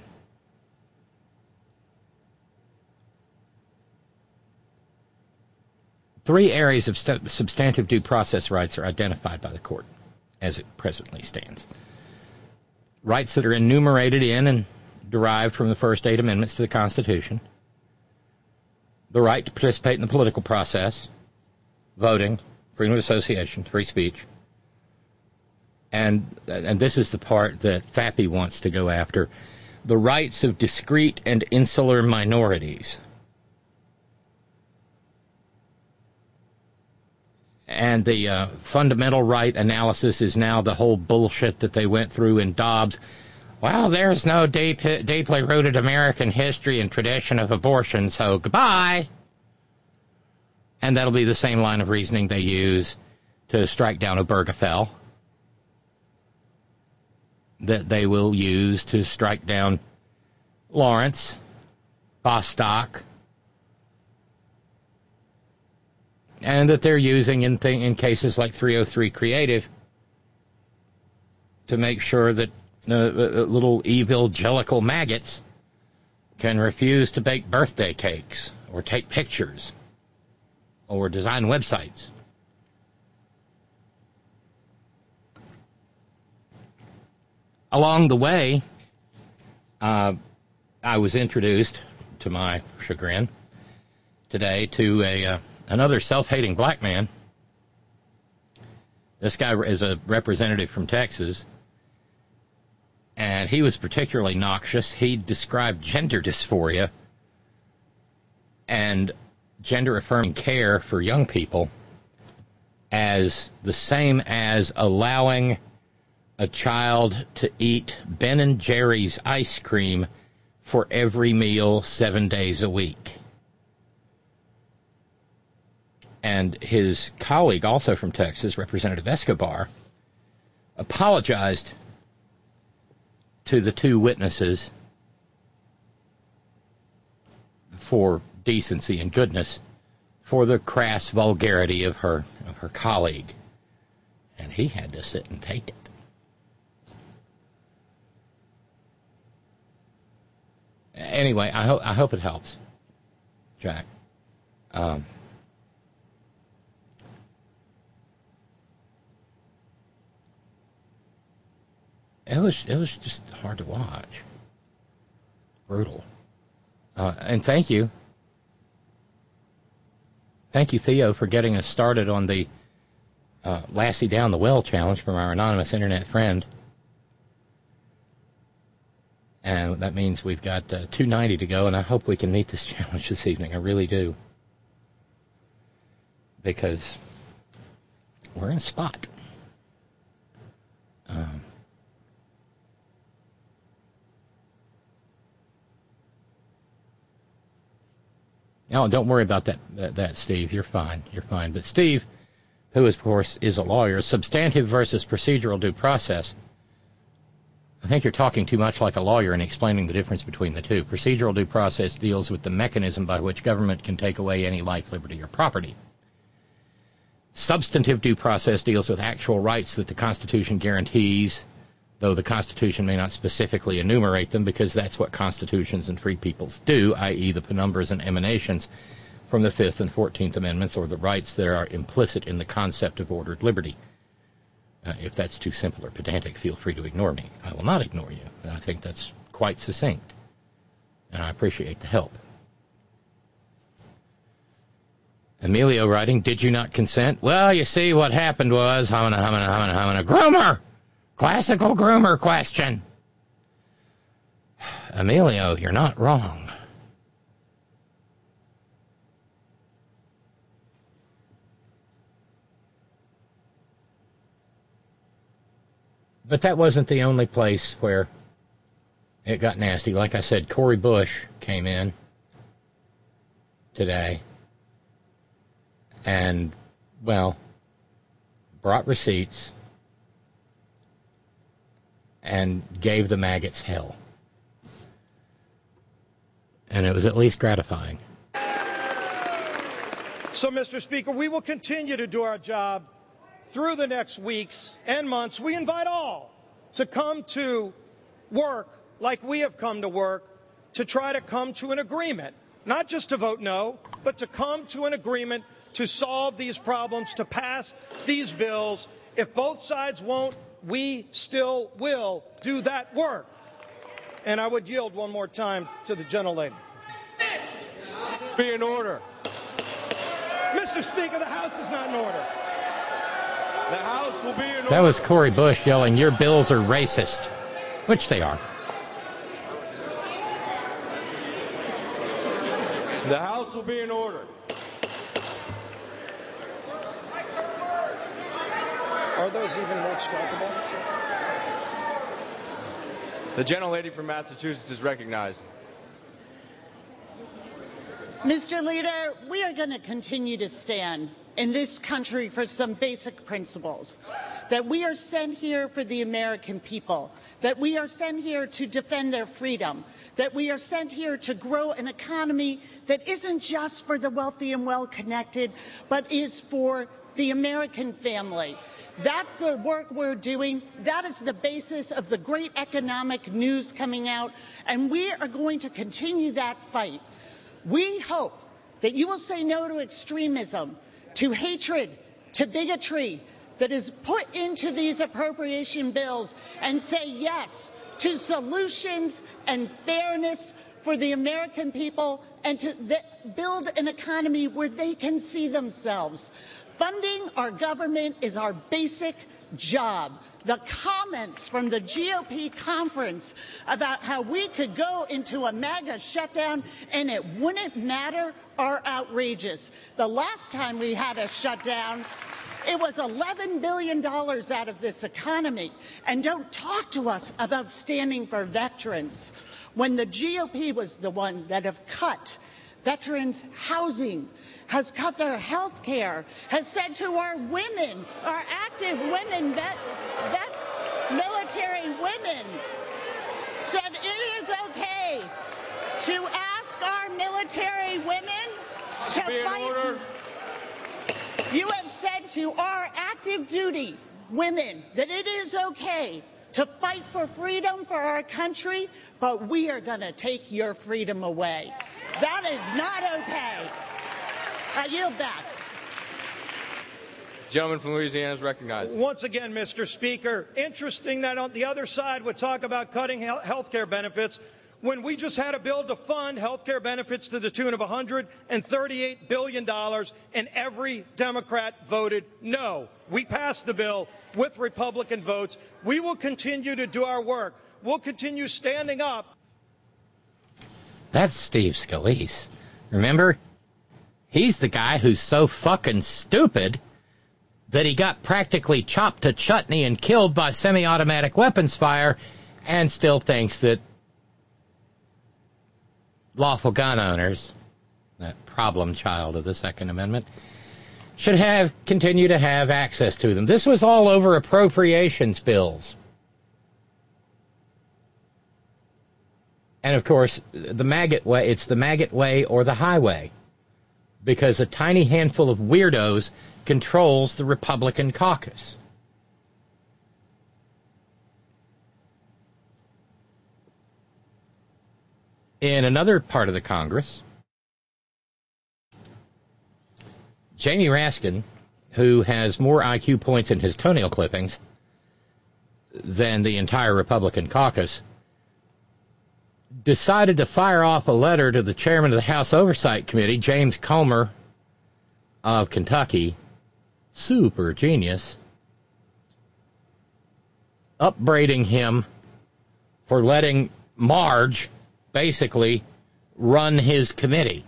Three areas of st- substantive due process rights are identified by the court as it presently stands. Rights that are enumerated in and derived from the first eight amendments to the Constitution. The right to participate in the political process, voting, freedom of association, free speech. And, and this is the part that F A P I wants to go after. The rights of discrete and insular minorities. And the uh, fundamental right analysis is now the whole bullshit that they went through in Dobbs. Well, there's no deep, deeply rooted American history and tradition of abortion, so goodbye. And that'll be the same line of reasoning they use to strike down Obergefell, that they will use to strike down Lawrence, Bostock, and that they're using in, th- in cases like three oh three Creative to make sure that uh, uh, little evangelical maggots can refuse to bake birthday cakes or take pictures or design websites. Along the way, uh, I was introduced, to my chagrin, today to a... Uh, Another self-hating black man. This guy is a representative from Texas, and he was particularly noxious. He described gender dysphoria and gender-affirming care for young people as the same as allowing a child to eat Ben and Jerry's ice cream for every meal seven days a week. And his colleague, also from Texas, Representative Escobar, apologized to the two witnesses for decency and goodness for the crass vulgarity of her of her colleague. And he had to sit and take it. Anyway, I hope I hope it helps, Jack. Um, It was it was just hard to watch. Brutal. Uh, and thank you. Thank you, Theo, for getting us started on the uh, Lassie Down the Well challenge from our anonymous internet friend. And that means we've got uh, two ninety to go, and I hope we can meet this challenge this evening. I really do. Because we're in a spot. Um, Oh, don't worry about that, that, that, Steve. You're fine. You're fine. But Steve, who, of course, is a lawyer, substantive versus procedural due process, I think you're talking too much like a lawyer in explaining the difference between the two. Procedural due process deals with the mechanism by which government can take away any life, liberty, or property. Substantive due process deals with actual rights that the Constitution guarantees though the Constitution may not specifically enumerate them because that's what constitutions and free peoples do, that is the penumbras and emanations from the Fifth and Fourteenth Amendments, or the rights that are implicit in the concept of ordered liberty. Uh, if that's too simple or pedantic, feel free to ignore me. I will not ignore you. And I think that's quite succinct, and I appreciate the help. Emilio writing, did you not consent? Well, you see, what happened was, humana, humana, humana, humana, groomer! Classical groomer question. Emilio, you're not wrong. But that wasn't the only place where it got nasty. Like I said, Cori Bush came in today and, well, brought receipts and gave the maggots hell. And it was at least gratifying. So, Mister Speaker, we will continue to do our job through the next weeks and months. We invite all to come to work like we have come to work to try to come to an agreement, not just to vote no, but to come to an agreement to solve these problems, to pass these bills. If both sides won't, we still will do that work. And I would yield one more time to the gentlelady. Be in order. Mister Speaker, the House is not in order. The House will be in order. That was Cori Bush yelling, your bills are racist, which they are. The House will be in order. Are those even more strikeable? The gentlelady from Massachusetts is recognized. Mister Leader, we are going to continue to stand in this country for some basic principles. That we are sent here for the American people. That we are sent here to defend their freedom. That we are sent here to grow an economy that isn't just for the wealthy and well-connected, but is for the American family. That's the work we're doing. That is the basis of the great economic news coming out, and we are going to continue that fight. We hope that you will say no to extremism, to hatred, to bigotry that is put into these appropriation bills, and say yes to solutions and fairness for the American people, and to build an economy where they can see themselves. Funding our government is our basic job. The comments from the G O P conference about how we could go into a MAGA shutdown and it wouldn't matter are outrageous. The last time we had a shutdown, it was eleven billion dollars out of this economy. And don't talk to us about standing for veterans when the G O P was the ones that have cut veterans' housing, has cut their health care, has said to our women, our active women, vet, vet, military women, said it is okay to ask our military women to fight. You have said to our active duty women that it is okay to fight for freedom for our country, but we are going to take your freedom away. That is not okay. I yield back. Gentleman from Louisiana is recognized. Once again, Mister Speaker, interesting that on the other side would talk about cutting health care benefits when we just had a bill to fund health care benefits to the tune of one hundred thirty-eight billion dollars, and every Democrat voted no. We passed the bill with Republican votes. We will continue to do our work. We'll continue standing up. That's Steve Scalise. Remember? He's the guy who's so fucking stupid that he got practically chopped to chutney and killed by semi-automatic weapons fire and still thinks that lawful gun owners, that problem child of the Second Amendment, should have continue to have access to them. This was all over appropriations bills. And, of course, the maggot way, it's the maggot way or the highway, because a tiny handful of weirdos controls the Republican caucus. In another part of the Congress, Jamie Raskin, who has more I Q points in his toenail clippings than the entire Republican caucus, decided to fire off a letter to the chairman of the House Oversight Committee, James Comer of Kentucky, super genius, upbraiding him for letting Marge basically run his committee.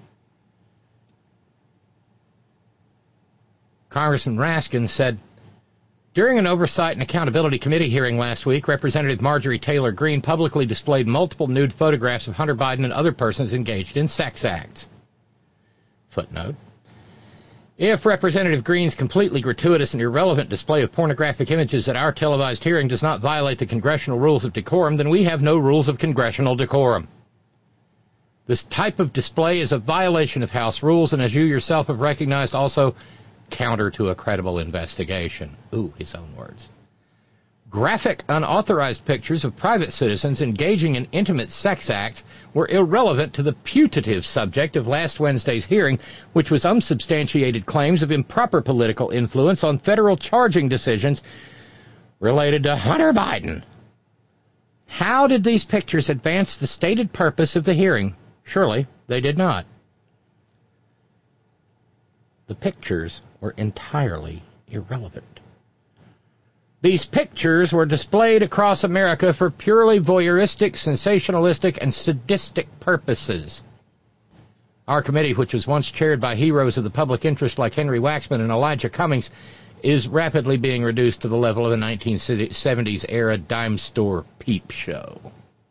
Congressman Raskin said, during an Oversight and Accountability Committee hearing last week, Representative Marjorie Taylor Greene publicly displayed multiple nude photographs of Hunter Biden and other persons engaged in sex acts. Footnote. If Representative Greene's completely gratuitous and irrelevant display of pornographic images at our televised hearing does not violate the congressional rules of decorum, then we have no rules of congressional decorum. This type of display is a violation of House rules, and as you yourself have recognized, also counter to a credible investigation. Ooh, his own words. Graphic, unauthorized pictures of private citizens engaging in intimate sex acts were irrelevant to the putative subject of last Wednesday's hearing, which was unsubstantiated claims of improper political influence on federal charging decisions related to Hunter Biden. How did these pictures advance the stated purpose of the hearing? Surely they did not. The pictures were entirely irrelevant. These pictures were displayed across America for purely voyeuristic, sensationalistic, and sadistic purposes. Our committee, which was once chaired by heroes of the public interest like Henry Waxman and Elijah Cummings, is rapidly being reduced to the level of a nineteen seventies-era dime store peep show.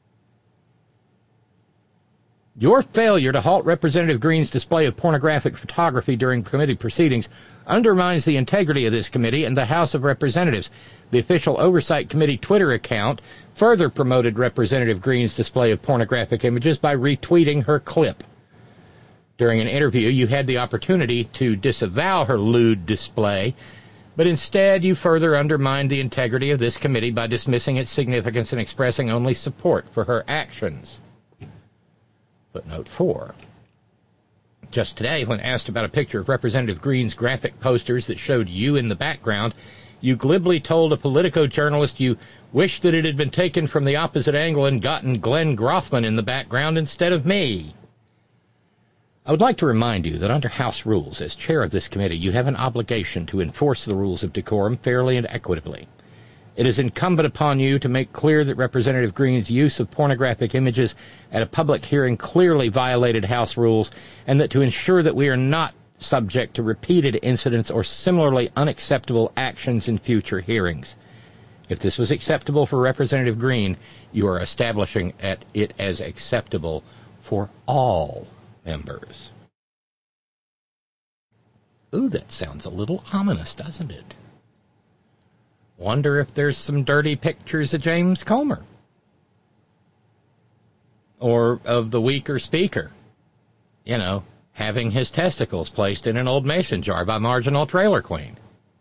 Your failure to halt Representative Greene's display of pornographic photography during committee proceedings undermines the integrity of this committee and the House of Representatives. The official Oversight Committee Twitter account further promoted Representative Greene's display of pornographic images by retweeting her clip. During an interview, you had the opportunity to disavow her lewd display, but instead you further undermined the integrity of this committee by dismissing its significance and expressing only support for her actions. Footnote four. Just today, when asked about a picture of Representative Greene's graphic posters that showed you in the background, you glibly told a Politico journalist you wished that it had been taken from the opposite angle and gotten Glenn Groffman in the background instead of me. I would like to remind you that under House rules, as chair of this committee, you have an obligation to enforce the rules of decorum fairly and equitably. It is incumbent upon you to make clear that Representative Greene's use of pornographic images at a public hearing clearly violated House rules, and that to ensure that we are not subject to repeated incidents or similarly unacceptable actions in future hearings. If this was acceptable for Representative Greene, you are establishing it as acceptable for all members. Ooh, that sounds a little ominous, doesn't it? Wonder if there's some dirty pictures of James Comer. Or of the weaker speaker. You know, having his testicles placed in an old mason jar by marginal trailer queen.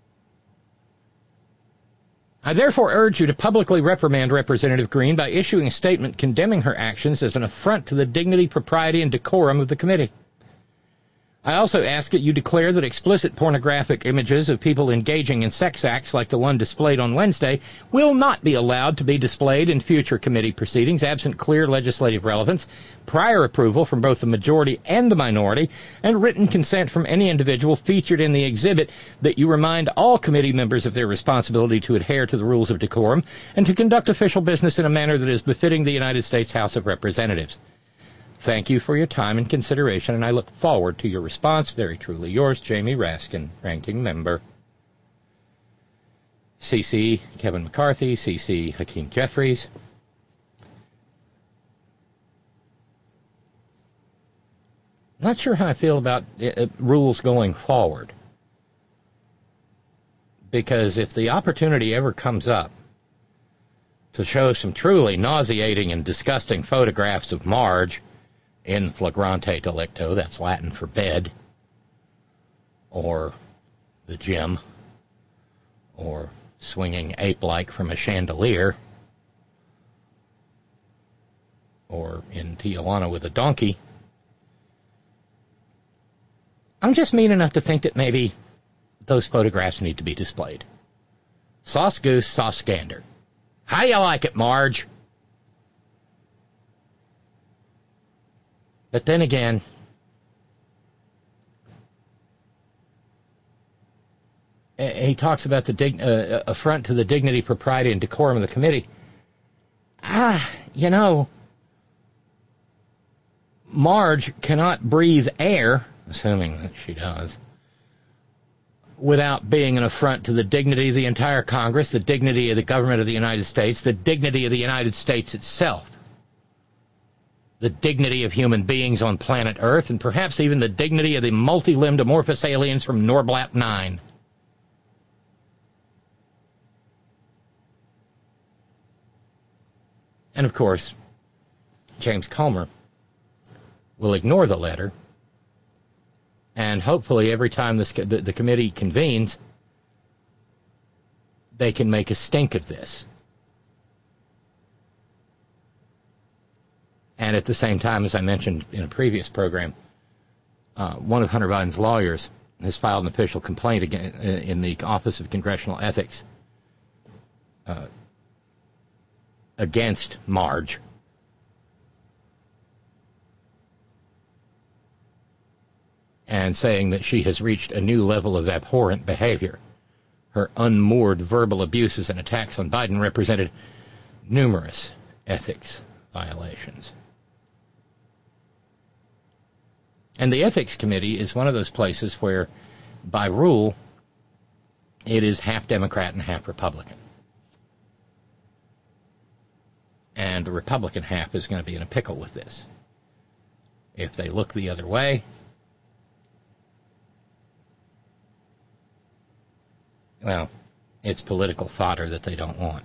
I therefore urge you to publicly reprimand Representative Greene by issuing a statement condemning her actions as an affront to the dignity, propriety, and decorum of the committee. I also ask that you declare that explicit pornographic images of people engaging in sex acts like the one displayed on Wednesday will not be allowed to be displayed in future committee proceedings absent clear legislative relevance, prior approval from both the majority and the minority, and written consent from any individual featured in the exhibit, that you remind all committee members of their responsibility to adhere to the rules of decorum and to conduct official business in a manner that is befitting the United States House of Representatives. Thank you for your time and consideration, and I look forward to your response. Very truly yours, Jamie Raskin, Ranking Member. C C Kevin McCarthy, C C Hakeem Jeffries. Not sure how I feel about uh, rules going forward. Because if the opportunity ever comes up to show some truly nauseating and disgusting photographs of Marge in flagrante delicto, that's Latin for bed, or the gym, or swinging ape-like from a chandelier, or or in Tijuana with a donkey. I'm just mean enough to think that maybe those photographs need to be displayed. Sauce goose, sauce gander. How you like it, Marge? But then again, he talks about the dig- uh, affront to the dignity, propriety, and decorum of the committee. Ah, you know, Marge cannot breathe air, assuming that she does, without being an affront to the dignity of the entire Congress, the dignity of the government of the United States, the dignity of the United States itself, the dignity of human beings on planet Earth, and perhaps even the dignity of the multi-limbed amorphous aliens from Norblat nine. And, of course, James Comer will ignore the letter, and hopefully every time this, the, the committee convenes, they can make a stink of this. And at the same time, as I mentioned in a previous program, uh, one of Hunter Biden's lawyers has filed an official complaint again, in the Office of Congressional Ethics uh, against Marge. And saying that she has reached a new level of abhorrent behavior. Her unmoored verbal abuses and attacks on Biden represented numerous ethics violations. And the Ethics Committee is one of those places where, by rule, it is half Democrat and half Republican. And the Republican half is going to be in a pickle with this. If they look the other way, well, it's political fodder that they don't want.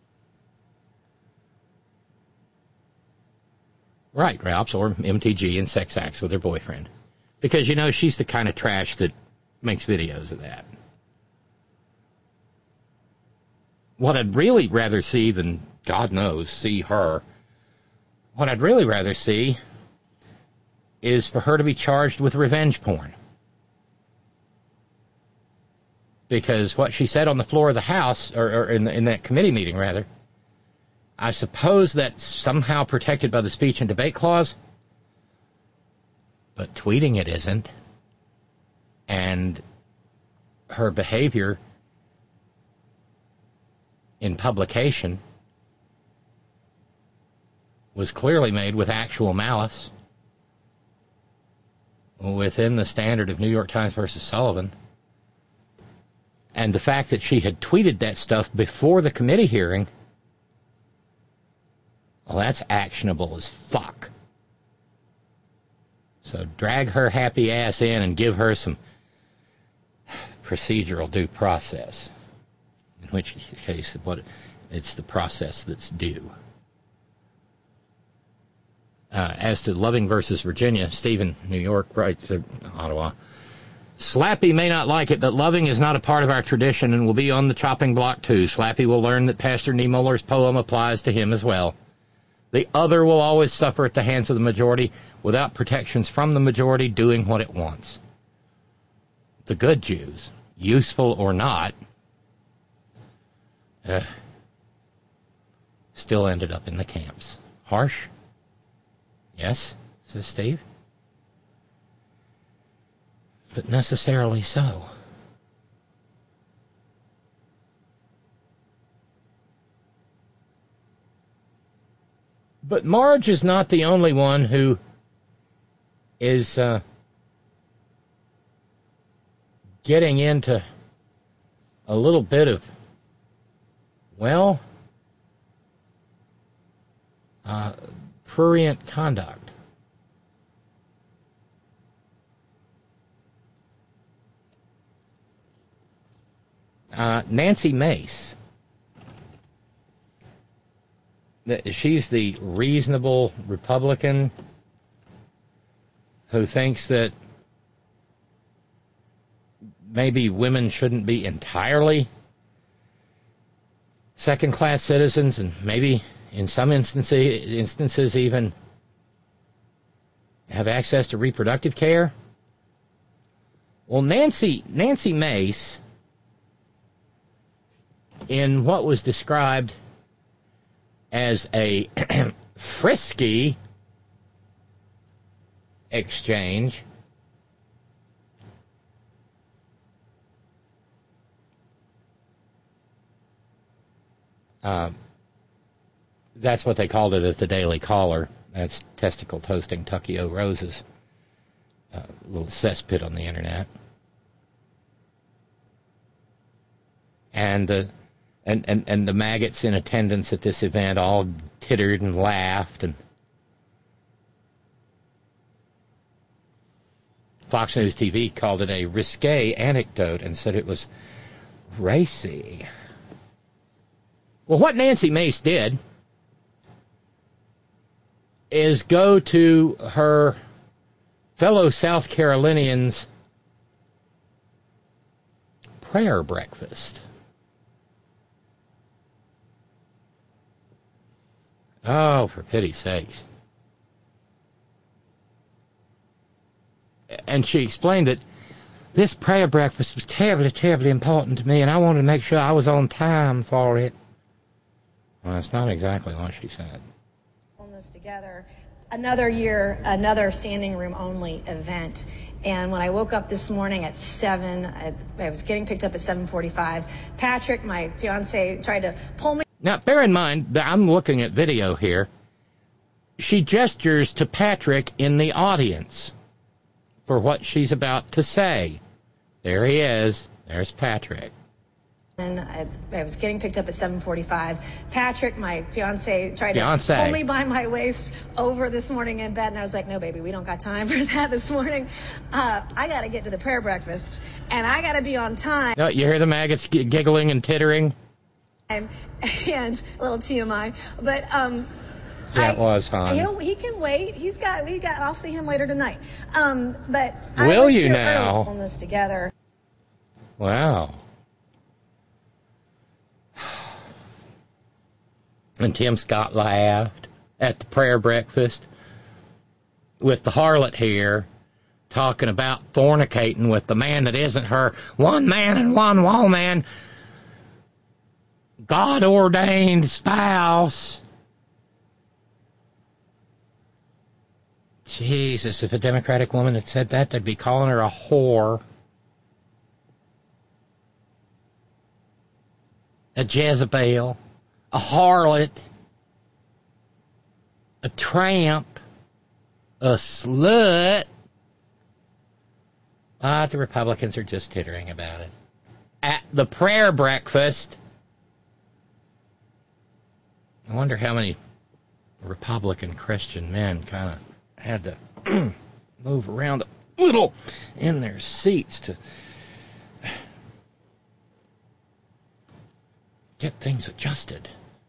Right, Ralphs, or M T G and sex acts with her boyfriend. Because, you know, she's the kind of trash that makes videos of that. What I'd really rather see than, God knows, see her, what I'd really rather see is for her to be charged with revenge porn. Because what she said on the floor of the House, or, or in, in that committee meeting, rather, I suppose that's somehow protected by the speech and debate clause, but tweeting it isn't. And her behavior in publication was clearly made with actual malice within the standard of New York Times versus Sullivan. And the fact that she had tweeted that stuff before the committee hearing, well, that's actionable as fuck. So drag her happy ass in and give her some procedural due process. In which case, what it's the process that's due. Uh, as to Loving versus Virginia, Stephen, New York, right to Ottawa. Slappy may not like it, but Loving is not a part of our tradition and will be on the chopping block too. Slappy will learn that Pastor Niemöller's poem applies to him as well. The other will always suffer at the hands of the majority without protections from the majority doing what it wants. The good Jews, useful or not, uh, still ended up in the camps. Harsh? Yes, says Steve. But necessarily so. But Marge is not the only one who is uh, getting into a little bit of, well, uh, prurient conduct. Uh, Nancy Mace. She's the reasonable Republican who thinks that maybe women shouldn't be entirely second-class citizens, and maybe in some instances, instances even have access to reproductive care. Well, Nancy Nancy Mace, in what was described as a frisky exchange, uh, that's what they called it at the Daily Caller. That's testicle toasting Tucky O. Rose's uh, little cesspit on the internet. And the and, and, and the maggots in attendance at this event all tittered and laughed, and Fox News T V called it a risque anecdote and said it was racy. Well, what Nancy Mace did is go to her fellow South Carolinians' prayer breakfast. Oh, for pity's sakes. And she explained that this prayer breakfast was terribly, terribly important to me, and I wanted to make sure I was on time for it. Well, that's not exactly what she said. This together. Another year, another standing room only event. And when I woke up this morning at seven, I, I was getting picked up at seven forty-five. Patrick, my fiance, tried to pull me. Now, bear in mind that I'm looking at video here. She gestures to Patrick in the audience for what she's about to say. There he is. There's Patrick. And I, I was getting picked up at seven forty-five. Patrick, my fiance, tried fiance. to pull me by my waist over this morning in bed, and I was like, no, baby, we don't got time for that this morning. Uh, I got to get to the prayer breakfast, and I got to be on time. Oh, you hear the maggots g- giggling and tittering? And, and a little T M I, but um, that I, was, hon. He'll, he can wait. He's got. We got. I'll see him later tonight. Um, but will I was you here now? early on this together. Wow. And Tim Scott laughed at the prayer breakfast with the harlot here talking about fornicating with the man that isn't her one man and one woman, God-ordained spouse. Jesus, if a Democratic woman had said that, they'd be calling her a whore. A Jezebel. A harlot, a tramp, a slut. But the Republicans are just tittering about it. At the prayer breakfast, I wonder how many Republican Christian men kind of had to move around a little in their seats to get things adjusted.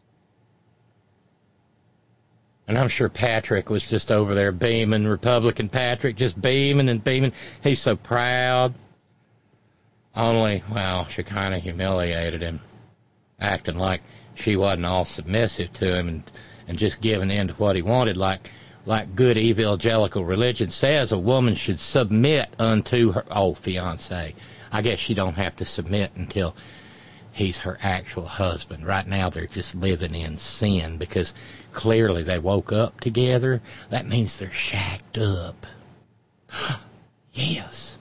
And I'm sure Patrick was just over there beaming, Republican Patrick, just beaming and beaming. He's so proud. Only, well, she kind of humiliated him, acting like she wasn't all submissive to him and, and just giving in to what he wanted, like like good evangelical religion says a woman should submit unto her, oh, fiancé. I guess she don't have to submit until he's her actual husband. Right now they're just living in sin because clearly they woke up together. That means they're shacked up. Yes.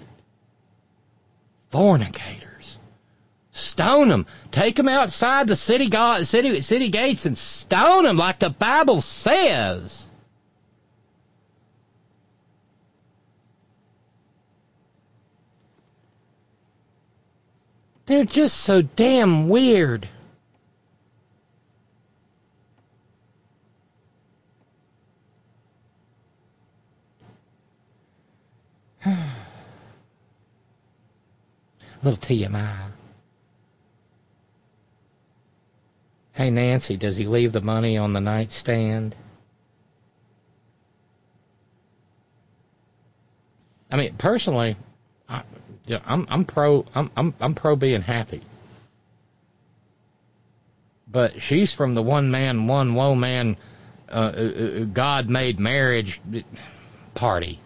Fornicators. Stone them. Take them outside the city, go- city, city gates and stone them like the Bible says. They're just so damn weird. Little T M I. Hey, Nancy, does he leave the money on the nightstand? I mean, personally, I, I'm, I'm pro. I'm, I'm, I'm pro being happy. But she's from the one-man, one-woman, uh, uh, God-made marriage party.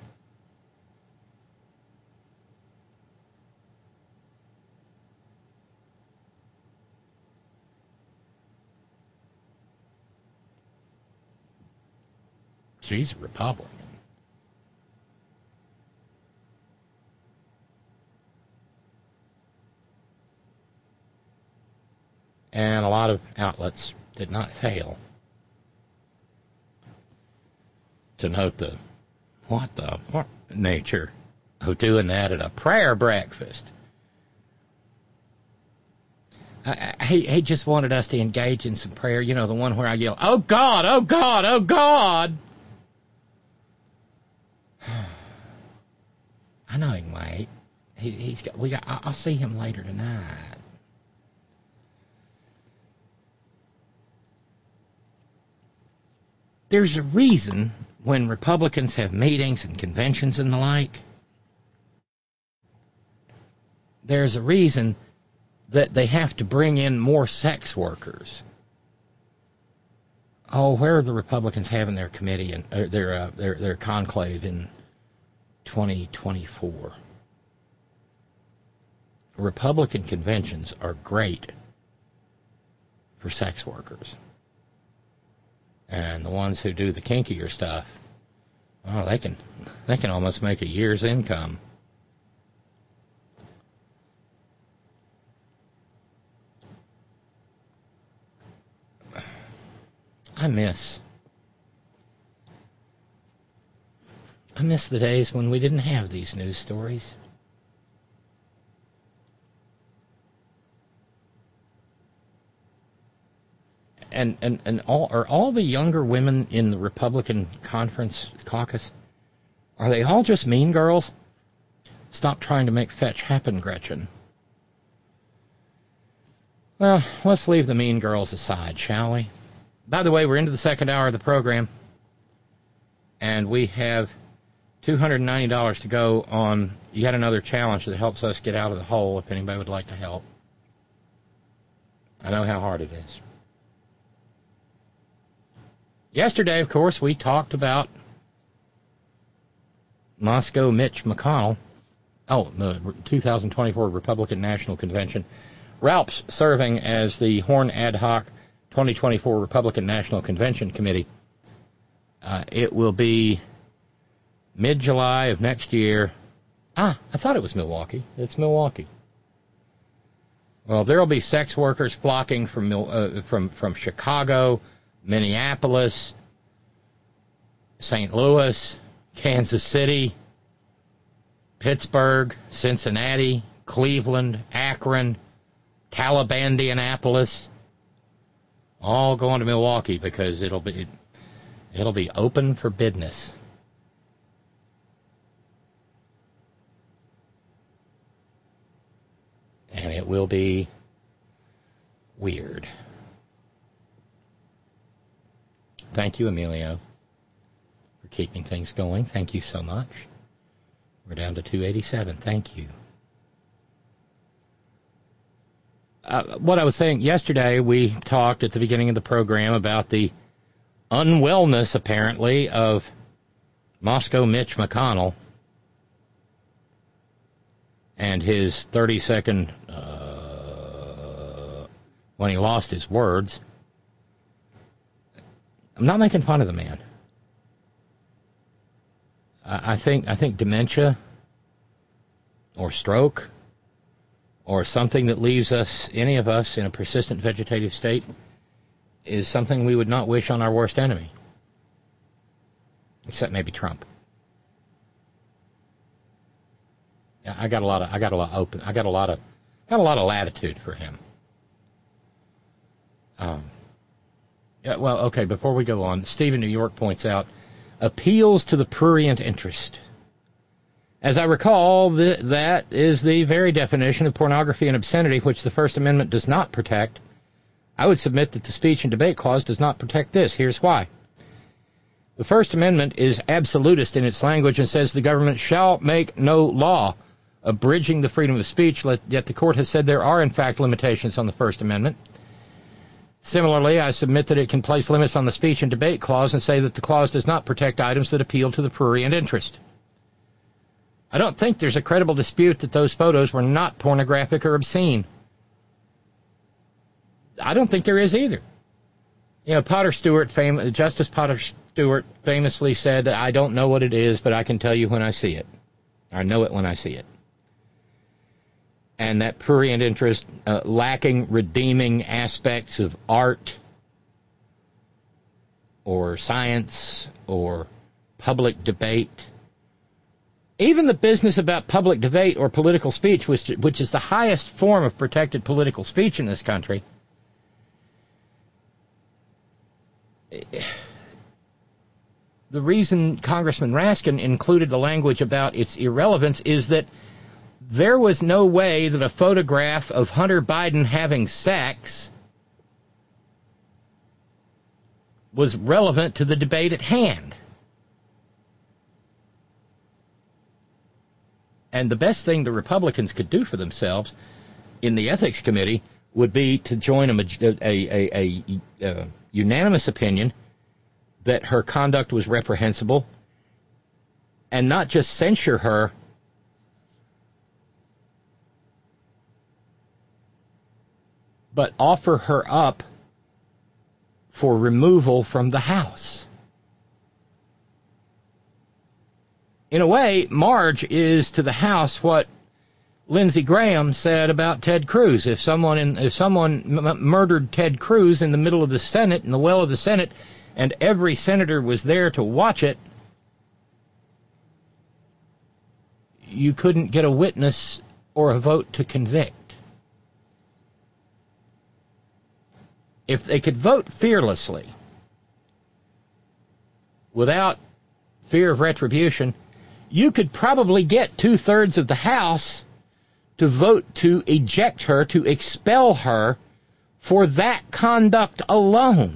She's a Republican. And a lot of outlets did not fail to note the, what the what nature of doing that at a prayer breakfast. I, I, he, he just wanted us to engage in some prayer, you know, the one where I yell, "Oh God, oh God, oh God." I know he might. He, he's got, we got, I'll see him later tonight. There's a reason when Republicans have meetings and conventions and the like, there's a reason that they have to bring in more sex workers. Oh, where are the Republicans having their committee and uh, their, uh, their their conclave in twenty twenty-four? Republican conventions are great for sex workers. And the ones who do the kinkier stuff, oh, they can they can almost make a year's income. I miss I miss the days when we didn't have these news stories. And, and, and all are all the younger women in the Republican conference caucus, are they all just mean girls? Stop trying to make fetch happen, Gretchen. Well, let's leave the mean girls aside, shall we? By the way, we're into the second hour of the program, and we have two hundred ninety dollars to go on yet another challenge that helps us get out of the hole if anybody would like to help. I know how hard it is. Yesterday, of course, we talked about Moscow Mitch McConnell. Oh, the two thousand twenty-four Republican National Convention. Ralph's serving as the Horn Ad Hoc twenty twenty-four Republican National Convention Committee. Uh, it will be mid-July of next year. Ah, I thought it was Milwaukee. It's Milwaukee. Well, there will be sex workers flocking from uh, from from Chicago, Minneapolis, Saint Louis, Kansas City, Pittsburgh, Cincinnati, Cleveland, Akron, Calibandianapolis, all going to Milwaukee because it'll be it'll be open for business. And it will be weird. Thank you, Emilio, for keeping things going. Thank you so much. We're down to two eighty-seven. Thank you. Uh, what I was saying yesterday, we talked at the beginning of the program about the unwellness, apparently, of Moscow Mitch McConnell and his thirty-second, uh, when he lost his words. I'm not making fun of the man. I think I think dementia or stroke or something that leaves us, any of us, in a persistent vegetative state is something we would not wish on our worst enemy. Except maybe Trump. Yeah, I got a lot of I got a lot open I got a lot of got a lot of latitude for him. Um Yeah, well, okay, before we go on, Steve in New York points out, appeals to the prurient interest. As I recall, the, that is the very definition of pornography and obscenity, which the First Amendment does not protect. I would submit that the Speech and Debate Clause does not protect this. Here's why. The First Amendment is absolutist in its language and says the government shall make no law abridging the freedom of speech, yet the court has said there are, in fact, limitations on the First Amendment. Similarly, I submit that it can place limits on the speech and debate clause and say that the clause does not protect items that appeal to the prurient interest. I don't think there's a credible dispute that those photos were not pornographic or obscene. I don't think there is either. You know, Potter Stewart, fam- Justice Potter Stewart famously said, I don't know what it is, but I can tell you when I see it. I know it when I see it. And that prurient interest, uh, lacking redeeming aspects of art or science or public debate, even the business about public debate or political speech, which, which is the highest form of protected political speech in this country, the reason Congressman Raskin included the language about its irrelevance is that there was no way that a photograph of Hunter Biden having sex was relevant to the debate at hand. And the best thing the Republicans could do for themselves in the Ethics Committee would be to join a, a, a, a, a unanimous opinion that her conduct was reprehensible and not just censure her, but offer her up for removal from the House. In a way, Marge is to the House what Lindsey Graham said about Ted Cruz. If someone in, if someone m- murdered Ted Cruz in the middle of the Senate, in the well of the Senate, and every senator was there to watch it, you couldn't get a witness or a vote to convict. If they could vote fearlessly, without fear of retribution, you could probably get two-thirds of the House to vote to eject her, to expel her for that conduct alone.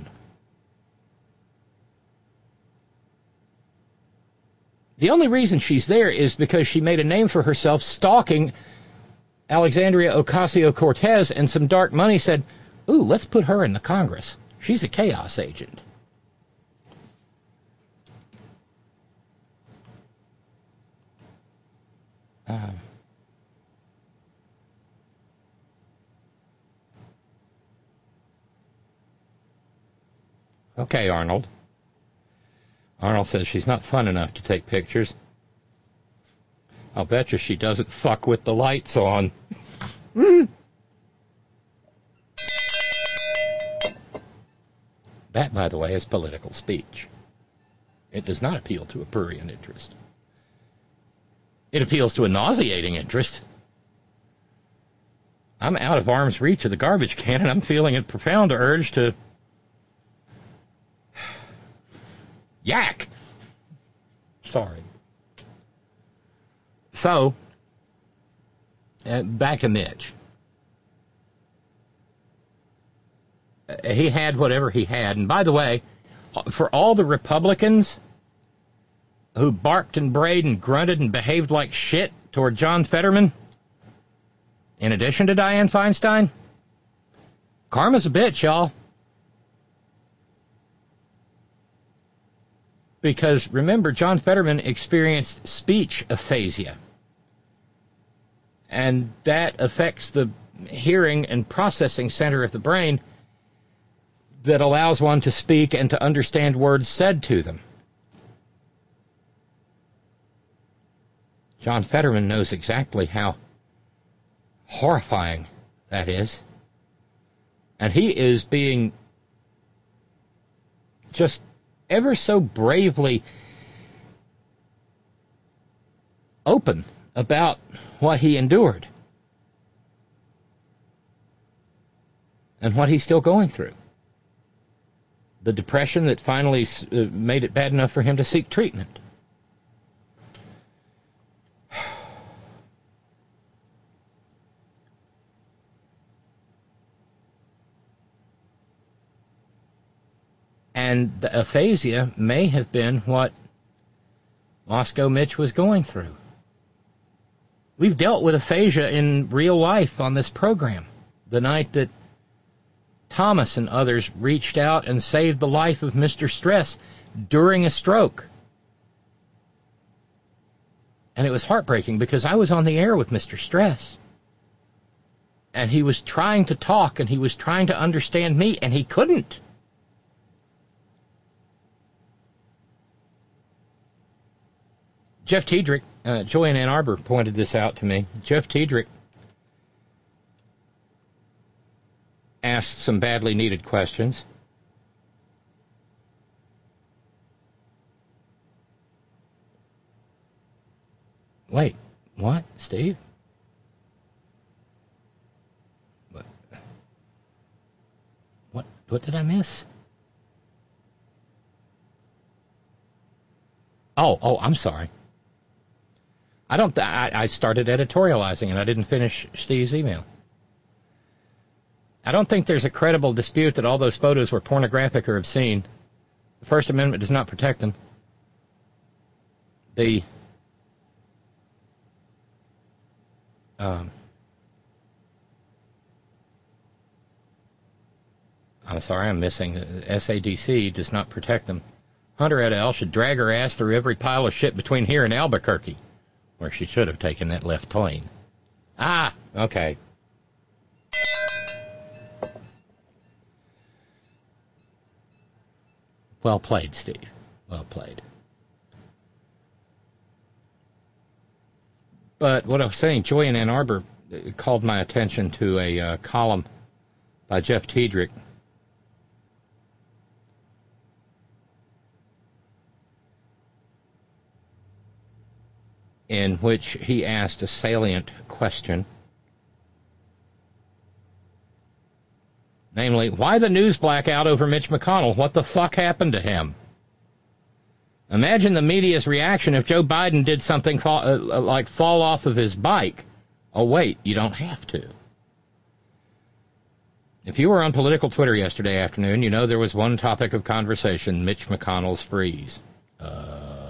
The only reason she's there is because she made a name for herself stalking Alexandria Ocasio-Cortez, and some dark money said, ooh, let's put her in the Congress. She's a chaos agent. Uh, okay, Arnold. Arnold says she's not fun enough to take pictures. I'll bet you she doesn't fuck with the lights on. That, by the way, is political speech. It does not appeal to a prurient interest. It appeals to a nauseating interest. I'm out of arm's reach of the garbage can, and I'm feeling a profound urge to yak. Sorry. So, uh, back to Mitch. He had whatever he had. And by the way, for all the Republicans who barked and brayed and grunted and behaved like shit toward John Fetterman, in addition to Dianne Feinstein, karma's a bitch, y'all. Because remember, John Fetterman experienced speech aphasia. And that affects the hearing and processing center of the brain that allows one to speak and to understand words said to them. John Fetterman knows exactly how horrifying that is. And he is being just ever so bravely open about what he endured and what he's still going through. The depression that finally uh, made it bad enough for him to seek treatment. And the aphasia may have been what Moscow Mitch was going through. We've dealt with aphasia in real life on this program. The night that Thomas and others reached out and saved the life of Mister Stress during a stroke. And it was heartbreaking because I was on the air with Mister Stress. And he was trying to talk and he was trying to understand me, and he couldn't. Jeff Tiedrick, uh, Joy in Ann Arbor pointed this out to me. Jeff Tiedrick asked some badly needed questions. Wait, what, Steve? What? What? What did I miss? Oh, oh, I'm sorry. I don't. Th- I, I started editorializing and I didn't finish Steve's email. I don't think there's a credible dispute that all those photos were pornographic or obscene. The First Amendment does not protect them. The um, I'm sorry, I'm missing. S A D C does not protect them. Hunter et al. Should drag her ass through every pile of shit between here and Albuquerque, where she should have taken that left lane. Ah, okay. Well played, Steve. Well played. But what I was saying, Joy in Ann Arbor called my attention to a uh, column by Jeff Tiedrick in which he asked a salient question. Namely, why the news blackout over Mitch McConnell? What the fuck happened to him? Imagine the media's reaction if Joe Biden did something fall, uh, like fall off of his bike. Oh, wait, you don't have to. If you were on political Twitter yesterday afternoon, you know there was one topic of conversation, Mitch McConnell's freeze. Uh,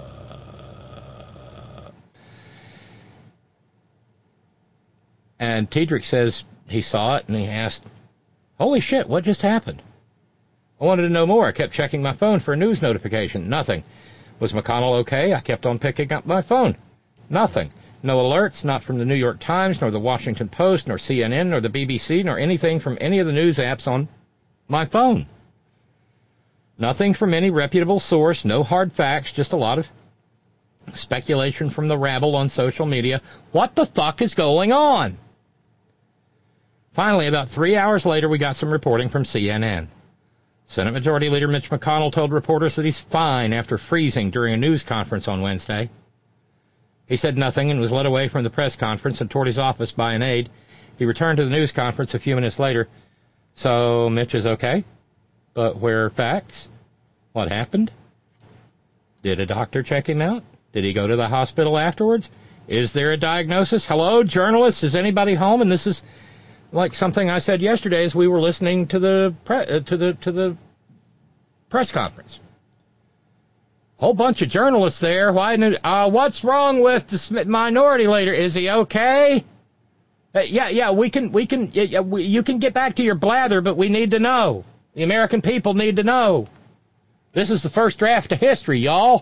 and Tiedrick says he saw it and he asked, holy shit, what just happened? I wanted to know more. I kept checking my phone for a news notification. Nothing. Was McConnell okay? I kept on picking up my phone. Nothing. No alerts, not from the New York Times, nor the Washington Post, nor C N N, nor the B B C, nor anything from any of the news apps on my phone. Nothing from any reputable source, no hard facts, just a lot of speculation from the rabble on social media. What the fuck is going on? Finally, about three hours later, we got some reporting from C N N. Senate Majority Leader Mitch McConnell told reporters that he's fine after freezing during a news conference on Wednesday. He said nothing and was led away from the press conference and toward his office by an aide. He returned to the news conference a few minutes later. So Mitch is okay? But where are facts? What happened? Did a doctor check him out? Did he go to the hospital afterwards? Is there a diagnosis? Hello, journalists? Is anybody home? And this is like something I said yesterday as we were listening to the pre- uh, to the to the press conference. Whole bunch of journalists there. Why? Uh, what's wrong with the minority leader? Is he okay? Uh, yeah, yeah. We can we can. Yeah, we, you can get back to your blather, but we need to know. The American people need to know. This is the first draft of history, y'all.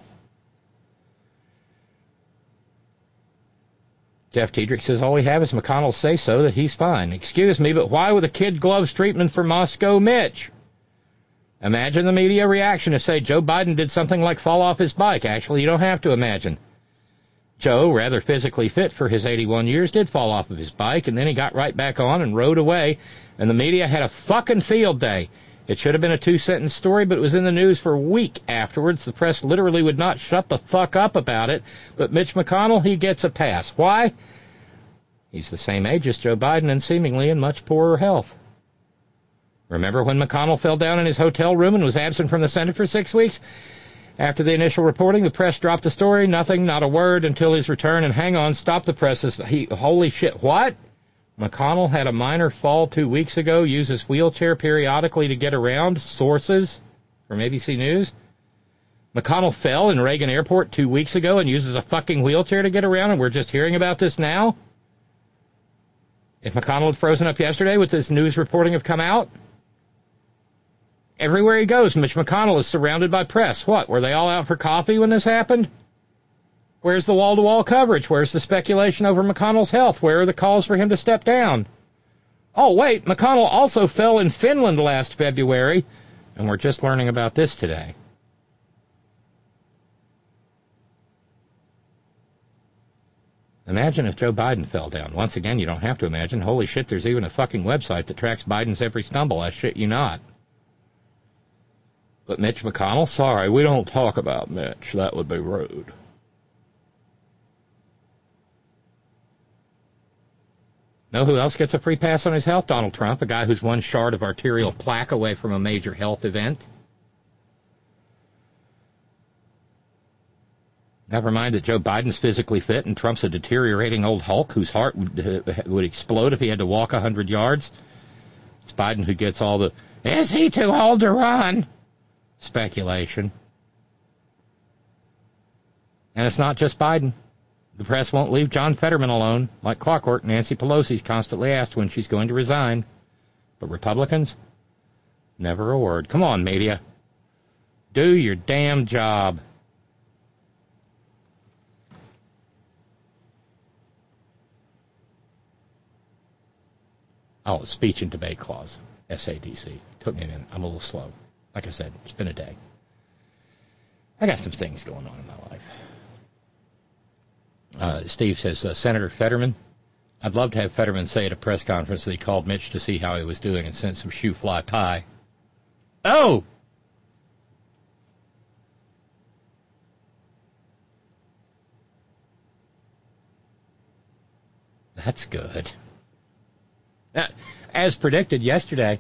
Jeff Tiedrick says all we have is McConnell say so that he's fine. Excuse me, but why with a kid gloves treatment for Moscow Mitch? Imagine the media reaction if, say, Joe Biden did something like fall off his bike. Actually, you don't have to imagine. Joe, rather physically fit for his eighty-one years, did fall off of his bike, and then he got right back on and rode away, and the media had a fucking field day. It should have been a two-sentence story, but it was in the news for a week afterwards. The press literally would not shut the fuck up about it. But Mitch McConnell, he gets a pass. Why? He's the same age as Joe Biden and seemingly in much poorer health. Remember when McConnell fell down in his hotel room and was absent from the Senate for six weeks? After the initial reporting, the press dropped the story. Nothing, not a word until his return. And hang on, stop the press. He, holy shit, what? McConnell had a minor fall two weeks ago, uses wheelchair periodically to get around. Sources from A B C News. McConnell fell in Reagan Airport two weeks ago and uses a fucking wheelchair to get around, and we're just hearing about this now? If McConnell had frozen up yesterday, would this news reporting have come out? Everywhere he goes, Mitch McConnell is surrounded by press. What, were they all out for coffee when this happened? Where's the wall-to-wall coverage? Where's the speculation over McConnell's health? Where are the calls for him to step down? Oh, wait, McConnell also fell in Finland last February, and we're just learning about this today. Imagine if Joe Biden fell down. Once again, you don't have to imagine. Holy shit, there's even a fucking website that tracks Biden's every stumble. I shit you not. But Mitch McConnell, sorry, we don't talk about Mitch. That would be rude. Know who else gets a free pass on his health? Donald Trump, a guy who's one shard of arterial plaque away from a major health event. Never mind that Joe Biden's physically fit and Trump's a deteriorating old Hulk whose heart would, uh, would explode if he had to walk one hundred yards. It's Biden who gets all the, is he too old to run? Speculation. And it's not just Biden. The press won't leave John Fetterman alone. Like clockwork, Nancy Pelosi's constantly asked when she's going to resign. But Republicans? Never a word. Come on, media. Do your damn job. Oh, speech and debate clause, S A D C. Took me a minute. I'm a little slow. Like I said, it's been a day. I got some things going on in my life. Uh, Steve says, uh, Senator Fetterman, I'd love to have Fetterman say at a press conference that he called Mitch to see how he was doing and sent some shoe fly pie. Oh! That's good. Now, as predicted yesterday,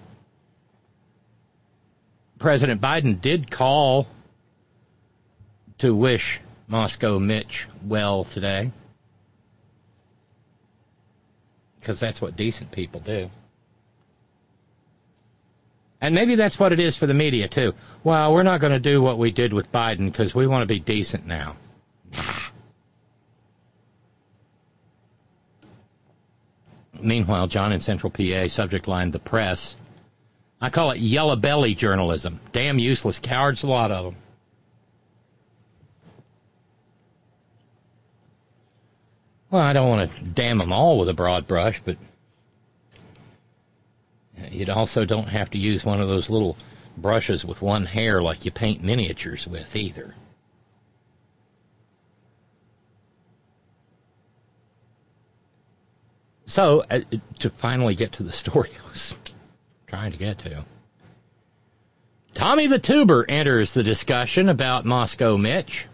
President Biden did call to wish Moscow Mitch well today, because that's what decent people do. And maybe that's what it is for the media, too. Well, we're not going to do what we did with Biden because we want to be decent now. Meanwhile, John in Central P A, subject line, the press. I call it yellow belly journalism. Damn useless cowards, a lot of them. Well, I don't want to damn them all with a broad brush, but you also don't have to use one of those little brushes with one hair like you paint miniatures with either. So, uh, to finally get to the story I was trying to get to, Tommy the Tuber enters the discussion about Moscow Mitch.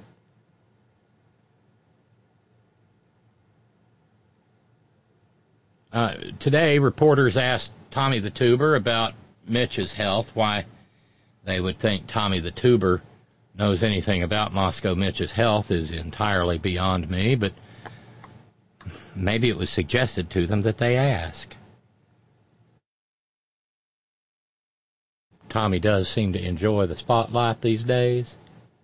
Uh, today, reporters asked Tommy the Tuber about Mitch's health, why they would think Tommy the Tuber knows anything about Moscow Mitch's health is entirely beyond me, but maybe it was suggested to them that they ask. Tommy does seem to enjoy the spotlight these days.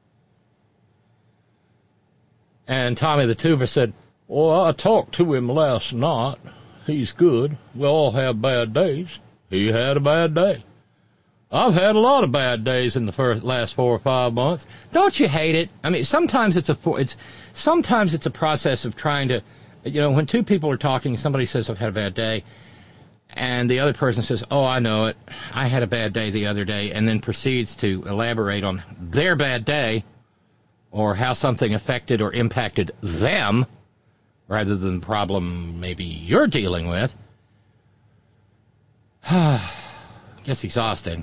And Tommy the Tuber said, well, I talked to him last night. He's good. We all have bad days. He had a bad day. I've had a lot of bad days in the first last four or five months. Don't you hate it? I mean, sometimes it's a it's sometimes it's a process of trying to, you know, when two people are talking, somebody says, I've had a bad day, and the other person says, oh, I know it. I had a bad day the other day, and then proceeds to elaborate on their bad day or how something affected or impacted them rather than the problem maybe you're dealing with. Gets exhausting.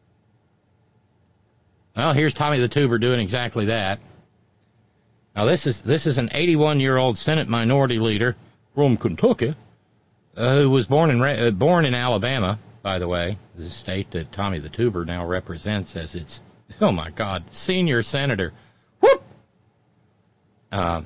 Well, here's Tommy the Tuber doing exactly that. Now, this is this is an eighty-one-year-old Senate minority leader from Kentucky uh, who was born in uh, born in Alabama, by the way, the state that Tommy the Tuber now represents as its, oh my God, senior senator. Whoop! Uh,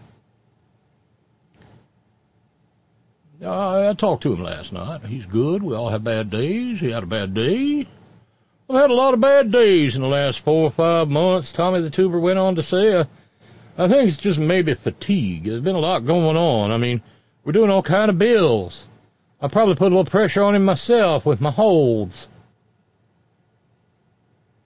I talked to him last night. He's good. We all have bad days. He had a bad day. I've had a lot of bad days in the last four or five months. Tommy the Tuber went on to say, uh, I think it's just maybe fatigue. There's been a lot going on. I mean, we're doing all kind of bills. I probably put a little pressure on him myself with my holds.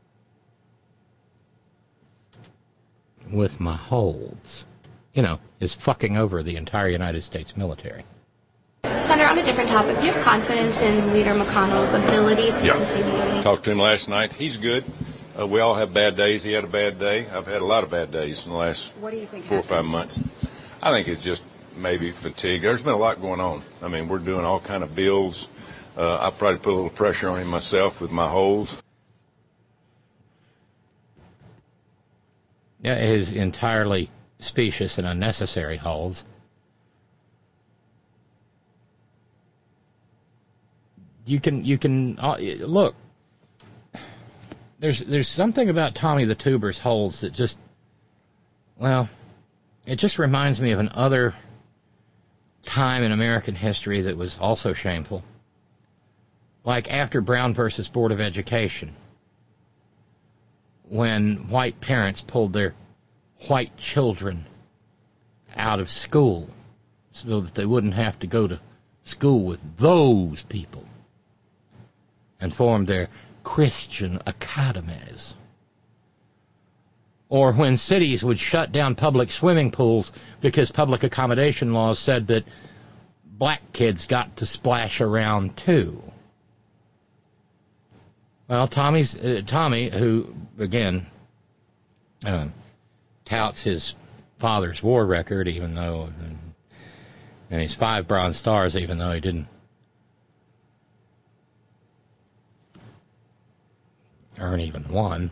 with my holds. You know, is fucking over the entire United States military. Senator, on a different topic, do you have confidence in Leader McConnell's ability to yeah. continue? Talked to him last night. He's good. Uh, we all have bad days. He had a bad day. I've had a lot of bad days in the last what do you think four happened? or five months. I think it's just maybe fatigue. There's been a lot going on. I mean, we're doing all kind of bills. Uh, I probably put a little pressure on him myself with my holds. Yeah, his entirely specious and unnecessary holds. You can, you can, uh, look, there's, there's something about Tommy the Tuber's holds that just, well, it just reminds me of another time in American history that was also shameful. Like after Brown versus Board of Education, when white parents pulled their white children out of school so that they wouldn't have to go to school with those people, and formed their Christian academies. Or when cities would shut down public swimming pools because public accommodation laws said that black kids got to splash around too. Well, Tommy's uh, Tommy, who, again, uh, touts his father's war record, even though, and his five Bronze Stars, even though he didn't earn even one.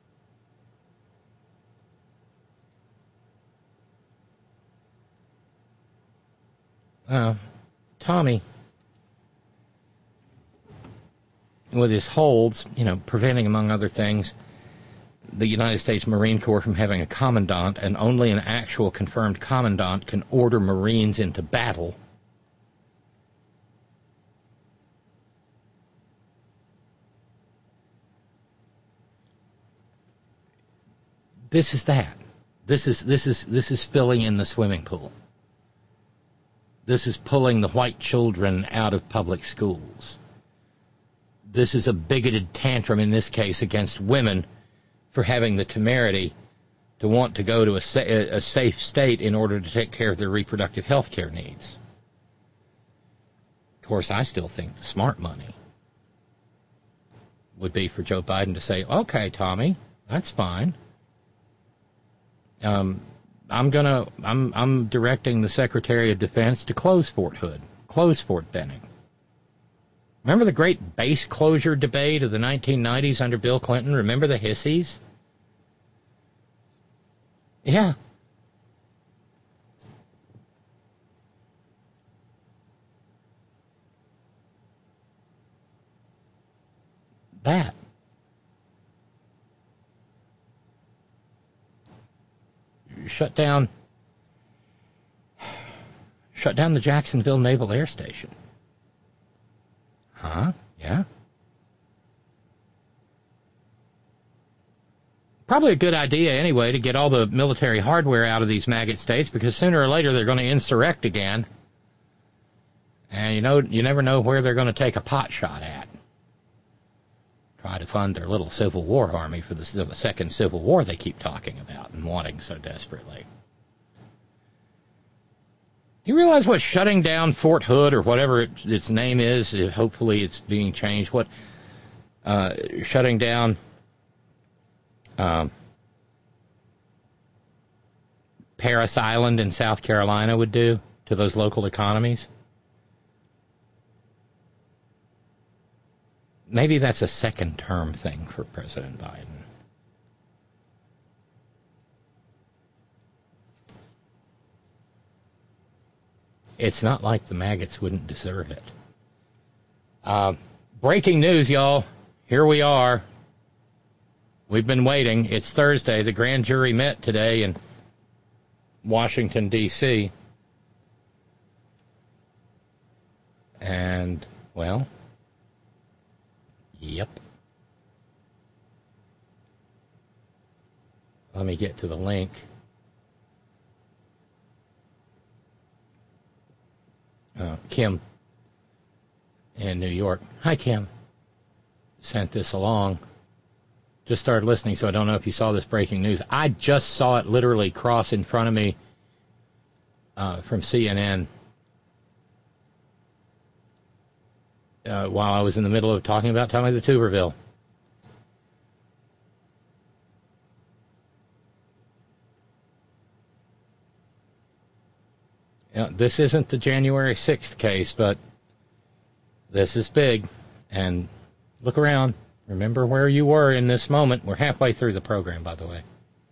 Uh, Tommy, with his holds, you know, preventing, among other things, the United States Marine Corps from having a commandant, and only an actual confirmed commandant can order Marines into battle. This is that. This is this is this is filling in the swimming pool. This is pulling the white children out of public schools. This is a bigoted tantrum, in this case, against women for having the temerity to want to go to a, sa- a safe state in order to take care of their reproductive health care needs. Of course, I still think the smart money would be for Joe Biden to say, okay, Tommy, that's fine. Um, I'm gonna, I'm, I'm directing the Secretary of Defense to close Fort Hood, close Fort Benning. Remember the great base closure debate of the nineteen nineties under Bill Clinton? Remember the hissies? Yeah. That. Shut down, shut down the Jacksonville Naval Air Station. Huh? Yeah. Probably a good idea anyway to get all the military hardware out of these maggot states, because sooner or later they're going to insurrect again. And you know, you never know where they're going to take a pot shot at. Try to fund their little Civil War army for the second Civil War they keep talking about and wanting so desperately. Do you realize what shutting down Fort Hood, or whatever it, its name is, hopefully it's being changed, what uh, shutting down um, Parris Island in South Carolina would do to those local economies? Maybe that's a second-term thing for President Biden. It's not like the maggots wouldn't deserve it. Uh, breaking news, y'all. Here we are. We've been waiting. It's Thursday. The grand jury met today in Washington, D C And, well... Yep. Let me get to the link. Uh, Kim in New York. Hi, Kim. Sent this along just started listening, so I don't know if you saw this breaking news. I just saw it literally cross in front of me uh, from C N N uh, while I was in the middle of talking about Tommy the Tuberville. You know, this isn't the January sixth case, but this is big. And look around. Remember where you were in this moment. We're halfway through the program, by the way.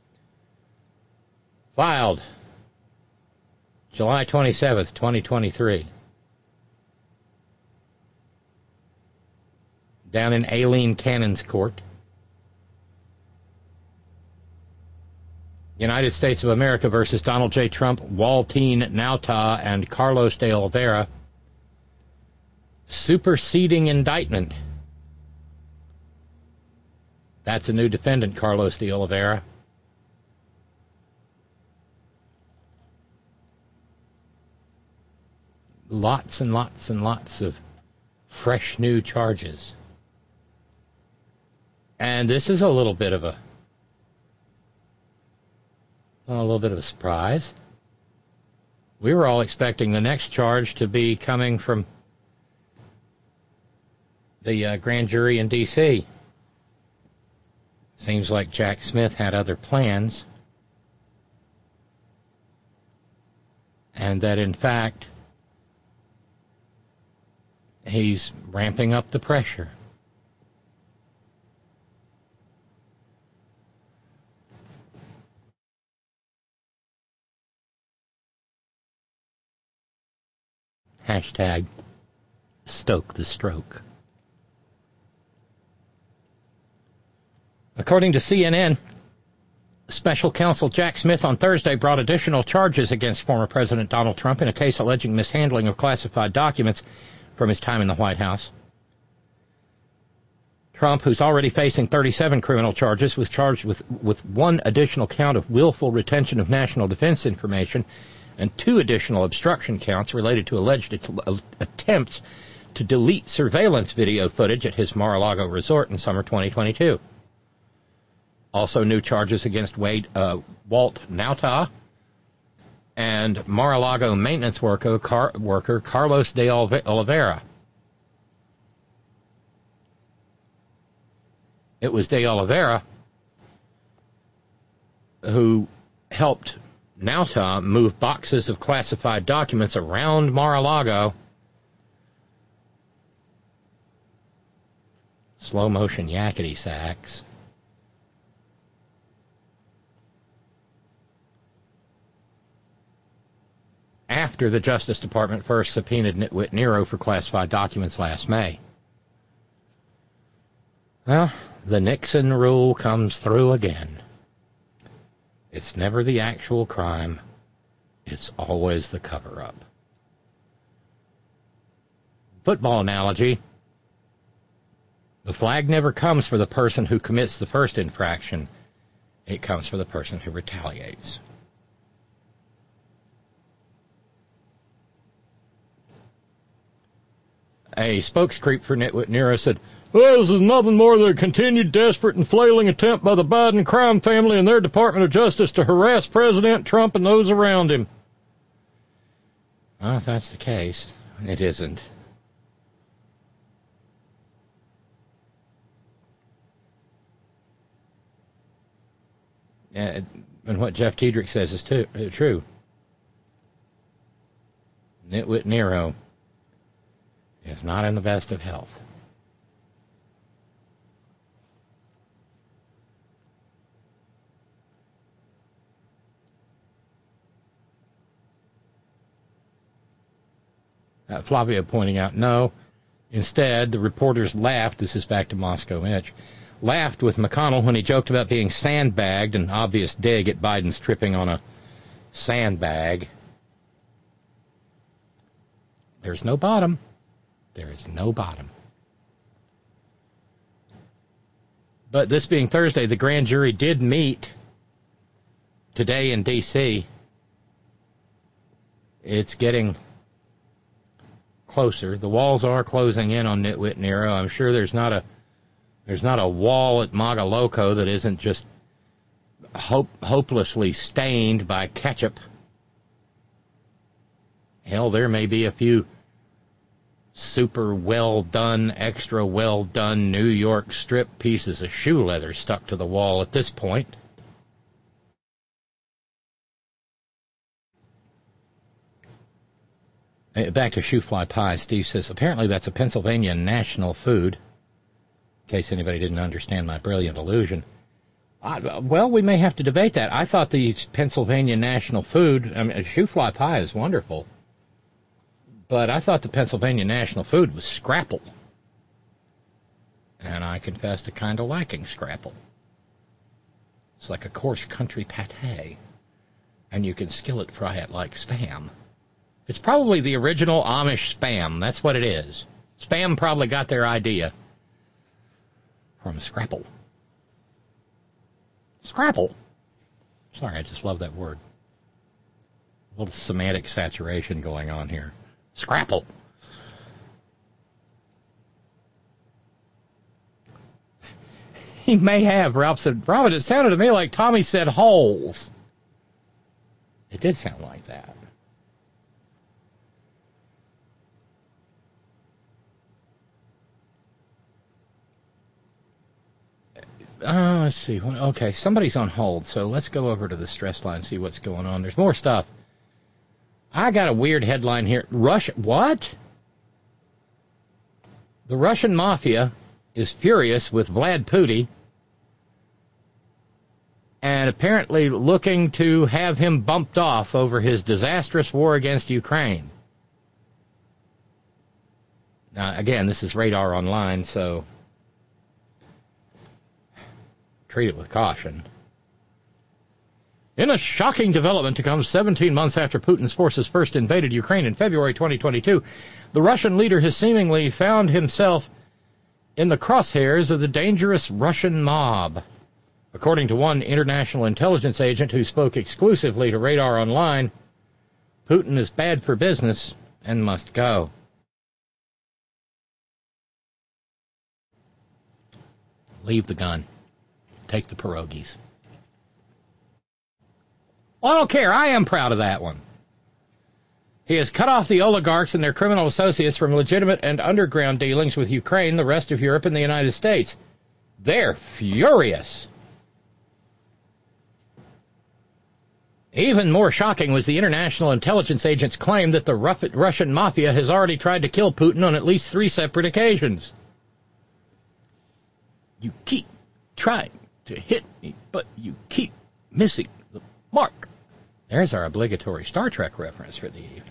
Filed July twenty-seventh, twenty twenty-three. Down in Aileen Cannon's court. United States of America versus Donald J. Trump, Waltine Nauta, and Carlos de Oliveira. Superseding indictment. That's a new defendant, Carlos de Oliveira. Lots and lots and lots of fresh new charges. And this is a little bit of a a little bit of a surprise. We were all expecting the next charge to be coming from the uh, grand jury in D C Seems like Jack Smith had other plans, and that, in fact, he's ramping up the pressure. Hashtag stoke the stroke. According to C N N, Special Counsel Jack Smith on Thursday brought additional charges against former President Donald Trump in a case alleging mishandling of classified documents from his time in the White House. Trump, who's already facing thirty-seven criminal charges, was charged with, with one additional count of willful retention of national defense information and two additional obstruction counts related to alleged att- attempts to delete surveillance video footage at his Mar-a-Lago resort in summer twenty twenty-two. Also new charges against Wade, uh, Walt Nauta and Mar-a-Lago maintenance worker, car, worker Carlos de Oliveira. It was de Oliveira who helped Nauta move boxes of classified documents around Mar-a-Lago. Slow motion yakety sacks. After the Justice Department first subpoenaed Nitwit Nero for classified documents last May. Well, the Nixon rule comes through again. It's never the actual crime. It's always the cover-up. Football analogy. The flag never comes for the person who commits the first infraction. It comes for the person who retaliates. A spokescreep for Nitwit Nero said, well, this is nothing more than a continued desperate and flailing attempt by the Biden crime family and their Department of Justice to harass President Trump and those around him. Well, if that's the case, it isn't. Yeah, and what Jeff Tiedrich says is too, uh, true. Nitwit Nero is not in the best of health. Uh, Flavia pointing out, no. Instead, the reporters laughed, this is back to Moscow Mitch, laughed with McConnell when he joked about being sandbagged, an obvious dig at Biden's tripping on a sandbag. There's no bottom. There is no bottom. But this being Thursday, the grand jury did meet today in D C It's getting closer. The walls are closing in on Nitwit Nero. I'm sure there's not a There's not a wall at Magaloco that isn't just hope, hopelessly stained by ketchup. Hell, there may be a few super well-done, extra well-done New York strip pieces of shoe leather stuck to the wall at this point. Back to shoe fly pie, Steve says, apparently that's a Pennsylvania national food, in case anybody didn't understand my brilliant allusion. I, well, we may have to debate that. I thought the Pennsylvania national food, I mean, shoe fly pie is wonderful, but I thought the Pennsylvania national food was scrapple. And I confess to kind of liking scrapple. It's like a coarse country pate, and you can skillet fry it like Spam. It's probably the original Amish Spam. That's what it is. Spam probably got their idea from scrapple. Scrapple. Sorry, I just love that word. A little semantic saturation going on here. Scrapple. He may have. Ralph said, Robin, it sounded to me like Tommy said holes. It did sound like that. Uh, let's see. Okay, somebody's on hold, so let's go over to the stress line and see what's going on. There's more stuff. I got a weird headline here. Russia, what? The Russian mafia is furious with Vlad Putin and apparently looking to have him bumped off over his disastrous war against Ukraine. Now, again, this is Radar Online, so treat it with caution. In a shocking development to come seventeen months after Putin's forces first invaded Ukraine in February twenty twenty-two, the Russian leader has seemingly found himself in the crosshairs of the dangerous Russian mob. According to one international intelligence agent who spoke exclusively to Radar Online, Putin is bad for business and must go. Leave the gun. Take the pierogies. Well, I don't care. I am proud of that one. He has cut off the oligarchs and their criminal associates from legitimate and underground dealings with Ukraine, the rest of Europe, and the United States. They're furious. Even more shocking was the international intelligence agent's claim that the Russian mafia has already tried to kill Putin on at least three separate occasions. You keep trying to hit me, but you keep missing the mark. There's our obligatory Star Trek reference for the evening.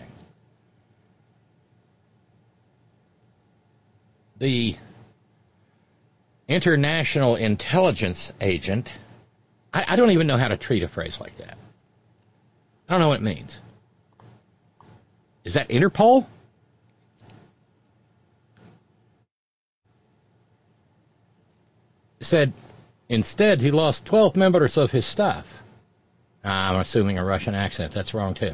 The international intelligence agent, I, I don't even know how to treat a phrase like that. I don't know what it means. Is that Interpol? Said instead he lost twelve members of his staff. I'm assuming a Russian accent. That's wrong, too.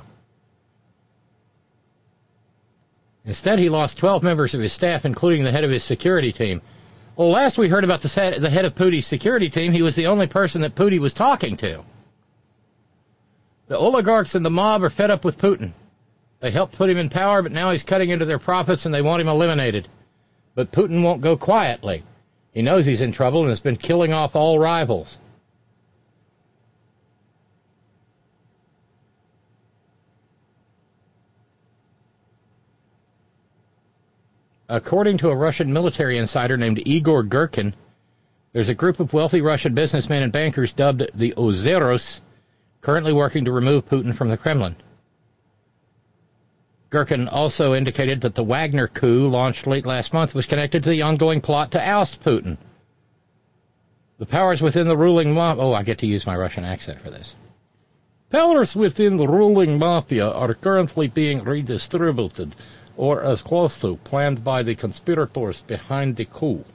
Instead, he lost twelve members of his staff, including the head of his security team. Well, last we heard about the head, the head of Putin's security team, he was the only person that Putin was talking to. The oligarchs and the mob are fed up with Putin. They helped put him in power, but now he's cutting into their profits and they want him eliminated. But Putin won't go quietly. He knows he's in trouble and has been killing off all rivals. According to a Russian military insider named Igor Girkin, there's a group of wealthy Russian businessmen and bankers dubbed the Ozeros currently working to remove Putin from the Kremlin. Girkin also indicated that the Wagner coup launched late last month was connected to the ongoing plot to oust Putin. The powers within the ruling mob... Oh, I get to use my Russian accent for this. Powers within the ruling mafia are currently being redistributed, or as close to, planned by the conspirators behind the coup.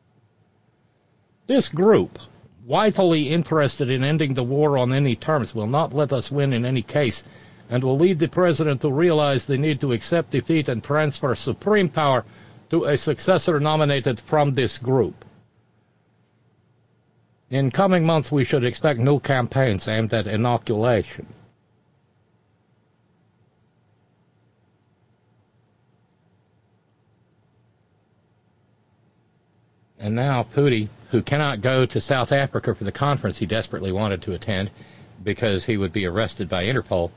This group, vitally interested in ending the war on any terms, will not let us win in any case, and will lead the president to realize the need to accept defeat and transfer supreme power to a successor nominated from this group. In coming months, we should expect new campaigns aimed at inoculation. And now Pooty, who cannot go to South Africa for the conference he desperately wanted to attend because he would be arrested by Interpol,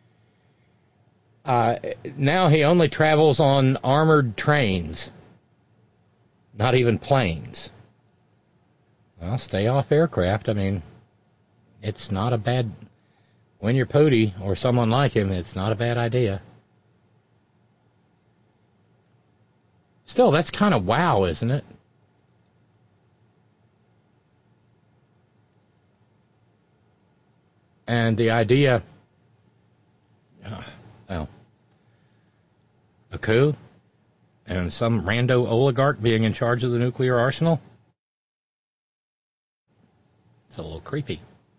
uh, now he only travels on armored trains, not even planes. Well, stay off aircraft. I mean, it's not a bad... When you're Pooty, or someone like him, it's not a bad idea. Still, that's kind of wow, isn't it? And the idea... Uh, well, a coup and some rando oligarch being in charge of the nuclear arsenal? It's a little creepy.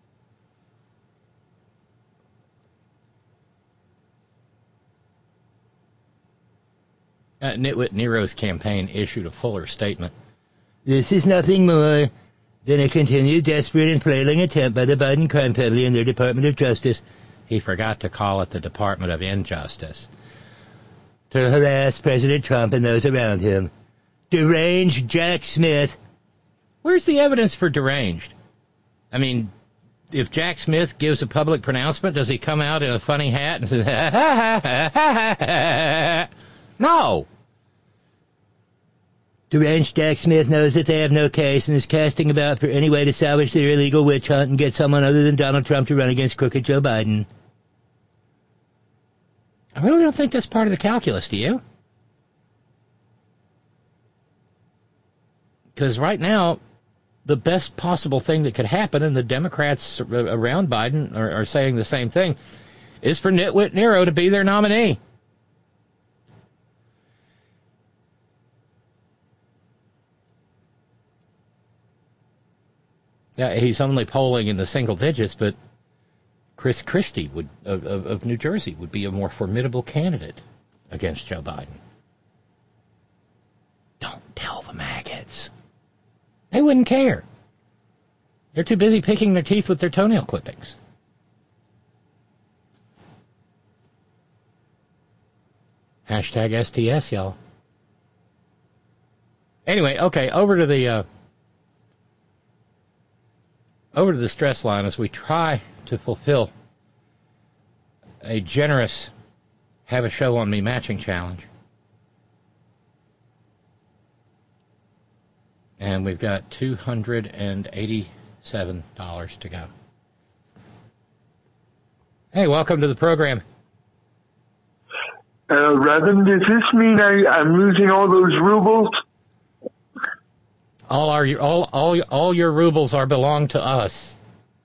Uh, Nitwit Nero's campaign issued a fuller statement. This is nothing more than a continued desperate and flailing attempt by the Biden crime family and their Department of Justice. He forgot to call it the Department of Injustice. To harass President Trump and those around him. Deranged Jack Smith. Where's the evidence for deranged? I mean, if Jack Smith gives a public pronouncement, does he come out in a funny hat and say, ha, ha, ha, ha, ha, ha? No. Deranged Jack Smith knows that they have no case and is casting about for any way to salvage their illegal witch hunt and get someone other than Donald Trump to run against crooked Joe Biden. I really don't think that's part of the calculus, do you? Because right now, the best possible thing that could happen, and the Democrats around Biden are, are saying the same thing, is for Nitwit Nero to be their nominee. Yeah, he's only polling in the single digits, but Chris Christie would of, of, of New Jersey would be a more formidable candidate against Joe Biden. Don't tell the maggots. They wouldn't care. They're too busy picking their teeth with their toenail clippings. Hashtag S T S, y'all. Anyway, okay, over to the... Uh, Over to the stress line as we try to fulfill a generous Have a Show on Me matching challenge. And we've got two hundred eighty-seven dollars to go. Hey, welcome to the program. Uh, Reverend, does this mean I, I'm losing all those rubles? All our all all all your rubles are belong to us.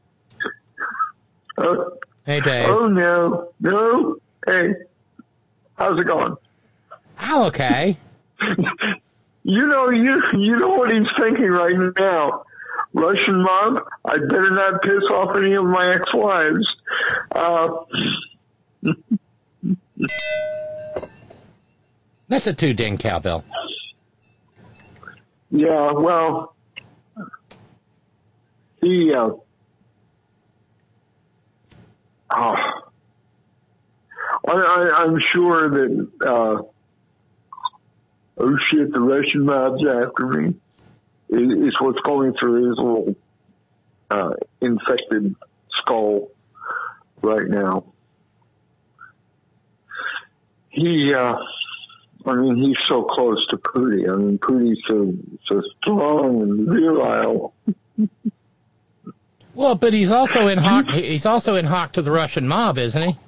Uh, hey, Dave. Oh no, no. Hey, how's it going? I'm okay. you know, you you know what he's thinking right now. Russian mob. I better not piss off any of my ex-wives. Uh, That's a two-ding cowbell. Yeah, well, he, uh, oh, I, I, I'm sure that, uh, oh shit, the Russian mob's after me, is, is what's going through his little, uh, infected skull right now. He, uh, I mean, he's so close to Pooty. I mean, Pooty's so so strong and virile. Well, but he's also in hock. He's also in hock to the Russian mob, isn't he?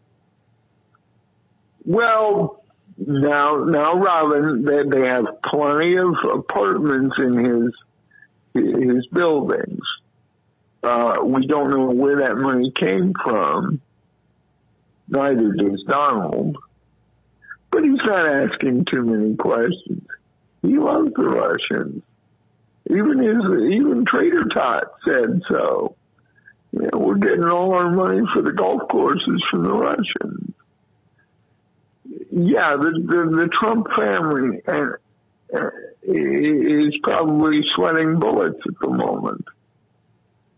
Well, now, now, Robin, they, they have plenty of apartments in his his buildings. Uh, we don't know where that money came from. Neither does Donald. But he's not asking too many questions. He loves the Russians. Even his, even Trader Tot said so. You know, we're getting all our money for the golf courses from the Russians. Yeah, the the, the Trump family uh, is probably sweating bullets at the moment.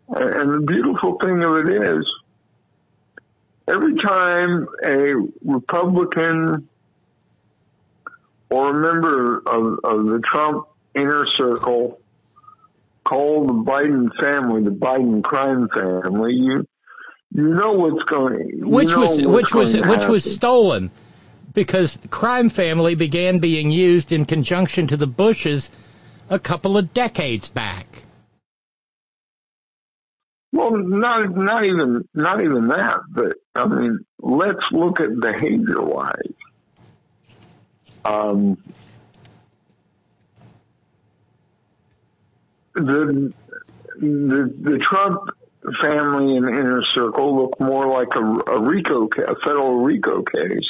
And the beautiful thing of it is, every time a Republican or a member of, of the Trump inner circle called the Biden family the Biden crime family, you you know what's going. You which know was what's which was going to which happen. was stolen, because the crime family began being used in conjunction to the Bushes a couple of decades back. Well, not not even not even that, but I mean, let's look at behavior-wise. Um, the the the Trump family and inner circle look more like a, a RICO, a federal RICO case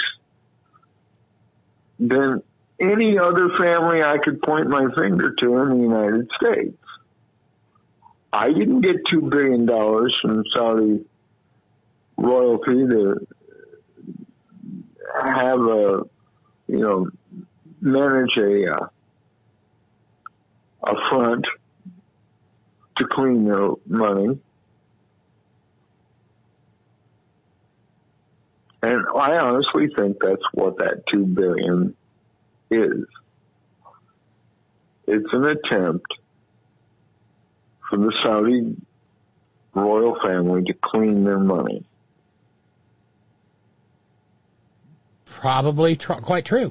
than any other family I could point my finger to in the United States. I didn't get two billion dollars from Saudi royalty to have a, you know, manage a uh, a front to clean their money. And I honestly think that's what that two billion is. It's an attempt for the Saudi royal family to clean their money. Probably tr- quite true.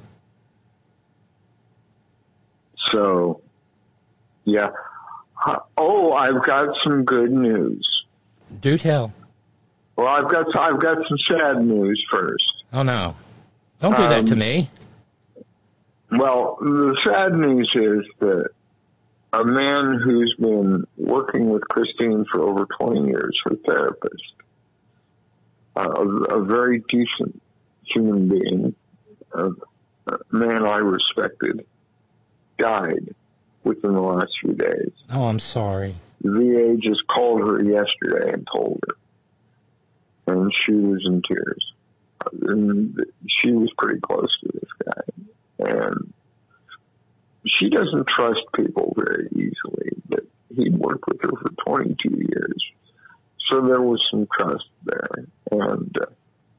So, yeah. Oh, I've got some good news. Do tell. Well, I've got I've got some sad news first. Oh no! Don't do um, that to me. Well, the sad news is that a man who's been working with Christine for over twenty years, her therapist, uh, a, a very decent human being, a, a man I respected, died within the last few days. Oh, I'm sorry. The V A just called her yesterday and told her. And she was in tears. And she was pretty close to this guy. And she doesn't trust people very easily, but he worked with her for twenty-two years. So there was some trust there. And uh,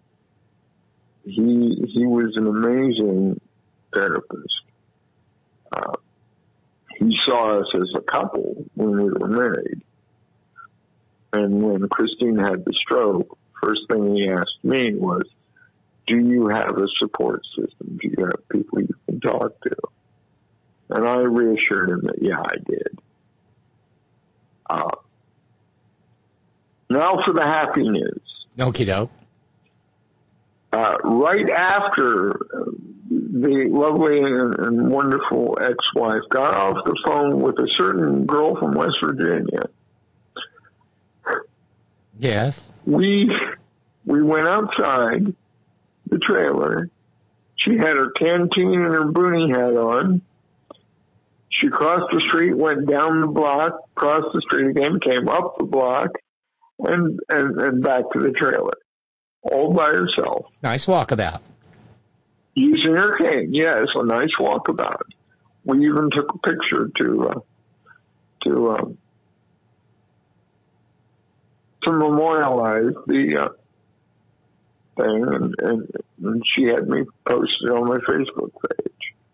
he he was an amazing therapist. Uh, he saw us as a couple when we were married. And when Christine had the stroke, first thing he asked me was, do you have a support system? Do you have people you can talk to? And I reassured him that, yeah, I did. Uh, now for the happy news. Okie doke. Uh, right after the lovely and, and wonderful ex-wife got off the phone with a certain girl from West Virginia, yes, we we went outside the trailer. She had her canteen and her boonie hat on. She crossed the street, went down the block, crossed the street again, came up the block, and and, and back to the trailer, all by herself. Nice walkabout. Using her cane, yes, a nice walkabout. We even took a picture to uh, to um, to memorialize the uh, thing, and, and, and she had me post it on my Facebook page.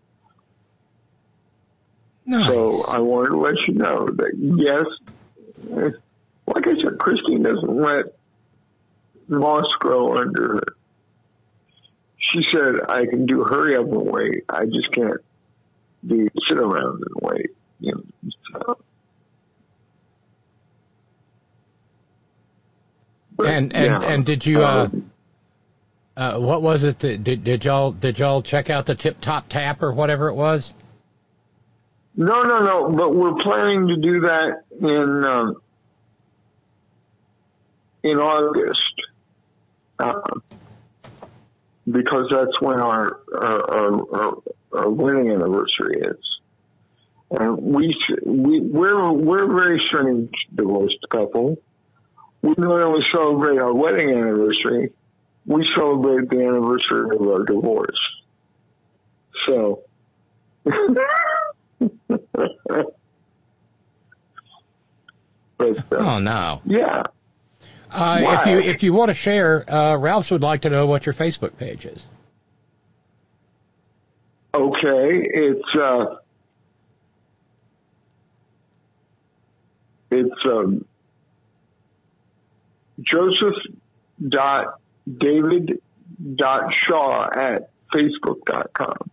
Nice. So I wanted to let you know that, yes, like I said, Christine doesn't let moss grow under her. She said, I can do hurry up and wait. I just can't do sit around and wait. You know, so. But, and and, yeah, and did you uh, um, uh, what was it that, did did y'all did y'all check out the Tip Top Tap or whatever it was? No, no, no. But we're planning to do that in um, in August uh, because that's when our our, our, our our wedding anniversary is. And we we we're we're a very strange divorced couple. We not only celebrate our wedding anniversary, we celebrate the anniversary of our divorce. So. But uh, oh no. Yeah. Uh, if you if you want to share, uh, Ralph's would like to know what your Facebook page is. Okay, it's uh, it's um, Joseph dot David dot Shaw at Facebook dot com.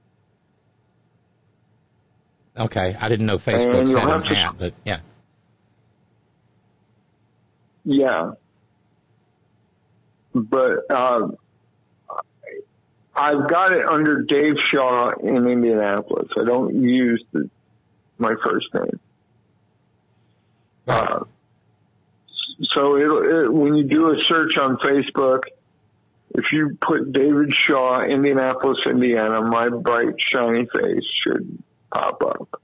Okay, I didn't know Facebook And said you'll an have to- app, but yeah. Yeah. But uh, I've got it under Dave Shaw in Indianapolis. I don't use the, my first name. Uh, so it, it, when you do a search on Facebook, if you put David Shaw, Indianapolis, Indiana, my bright, shiny face should pop up.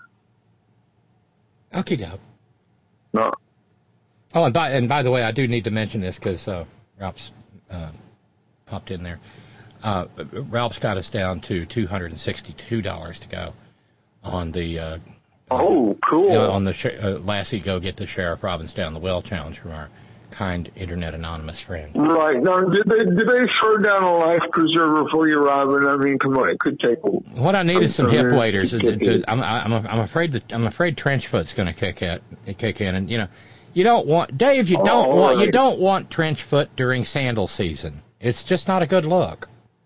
Okay, doke. No. Oh, and by and by the way, I do need to mention this because uh, Ralph's uh, popped in there. Uh, Ralph's got us down to two hundred and sixty-two dollars to go on the. Uh, oh, cool! You know, on the sh- uh, Lassie Go Get the Sheriff Robbins Down the Well challenge from our kind internet anonymous friend. Right. Now, did they did they throw down a life preserver for you, Robin? I mean, come on, it could take. A, what I need is some hip waders. to To, to, I'm I'm I'm afraid that I'm afraid Trenchfoot's going to kick at kick in, and you know, you don't want Dave. You don't oh, want right. you don't want Trenchfoot during sandal season. It's just not a good look.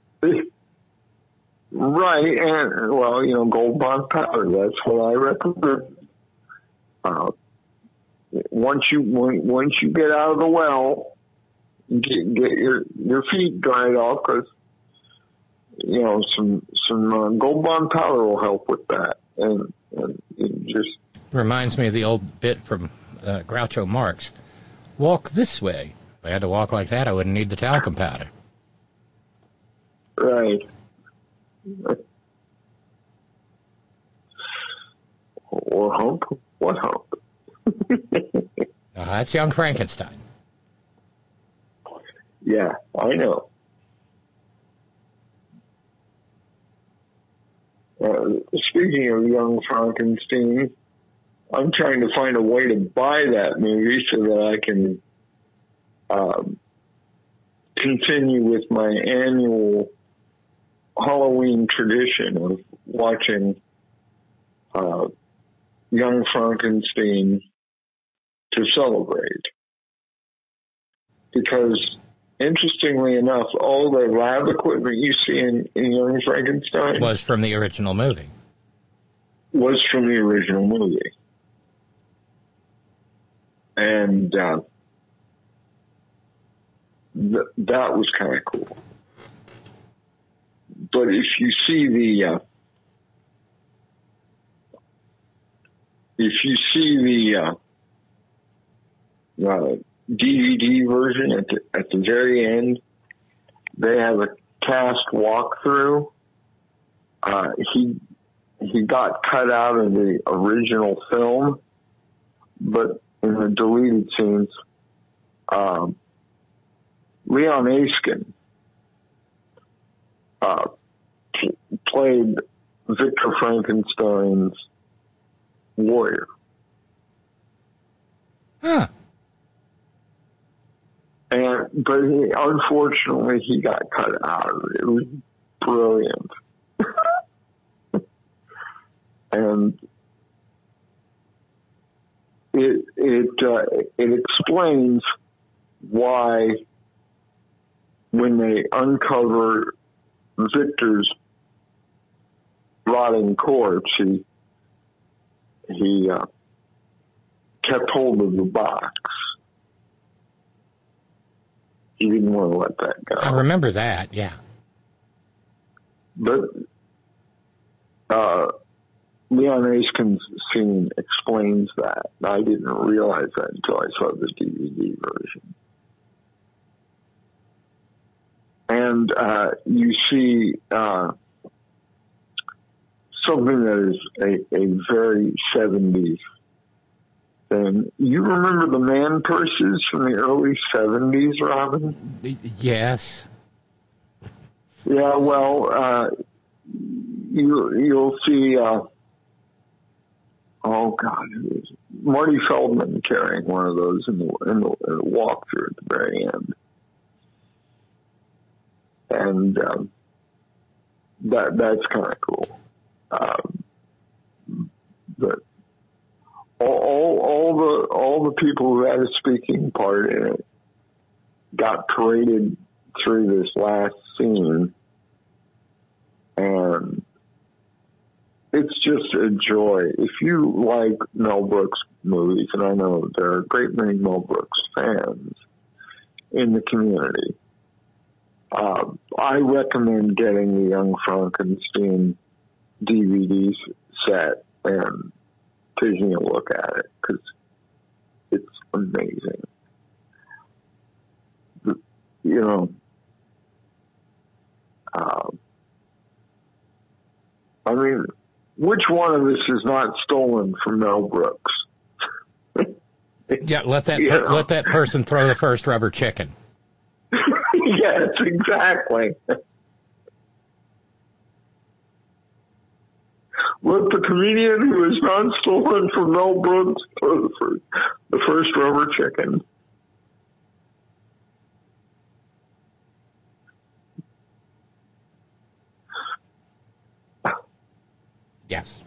Right, and well, you know, Gold Bond powder. That's what I recommend. Uh, once you when, once you get out of the well, get, get your your feet dried off, because you know some some uh, Gold Bond powder will help with that, and, and it just reminds me of the old bit from uh, Groucho Marx. Walk this way. If I had to walk like that, I wouldn't need the talcum powder. Right. Or hump? What hump? uh, that's Young Frankenstein. Yeah, I know. Uh, speaking of Young Frankenstein, I'm trying to find a way to buy that movie so that I can um, continue with my annual Halloween tradition of watching uh, Young Frankenstein to celebrate. Because, interestingly enough, all the lab equipment you see in, in Young Frankenstein was from the original movie. Was from the original movie. And uh, th- that was kind of cool. But if you see the uh, if you see the uh, uh, D V D version at the at the very end, they have a cast walkthrough. Uh, he he got cut out of the original film, but in the deleted scenes, um, Leon Askin Uh, played Victor Frankenstein's warrior. Huh. And but he, unfortunately he got cut out of it. It was brilliant. And it it uh, it explains why when they uncover Victor's rotting corpse, he he uh, kept hold of the box. He didn't want to let that go. I remember that, yeah. But uh, Leon Askin's scene explains that. I didn't realize that until I saw the D V D version. And uh, you see uh, something that is a, a very seventies thing. You remember the man purses from the early seventies, Robin? Yes. Yeah, well, uh, you, you'll see uh, oh God, it was Marty Feldman carrying one of those in the, in the, in the walkthrough at the very end. And um, that that's kind of cool. Um, but all, all, all the all the people who had a speaking part in it got paraded through this last scene, and it's just a joy. If you like Mel Brooks movies, and I know there are a great many Mel Brooks fans in the community, uh, I recommend getting the Young Frankenstein D V D set and taking a look at it, because it's amazing. You know, uh, I mean, which one of us is not stolen from Mel Brooks? Yeah, let that You per- know? let that person throw the first rubber chicken. Yes, exactly. Let the comedian who is not stolen from Mel Brooks throw the first, the first rubber chicken. Yes.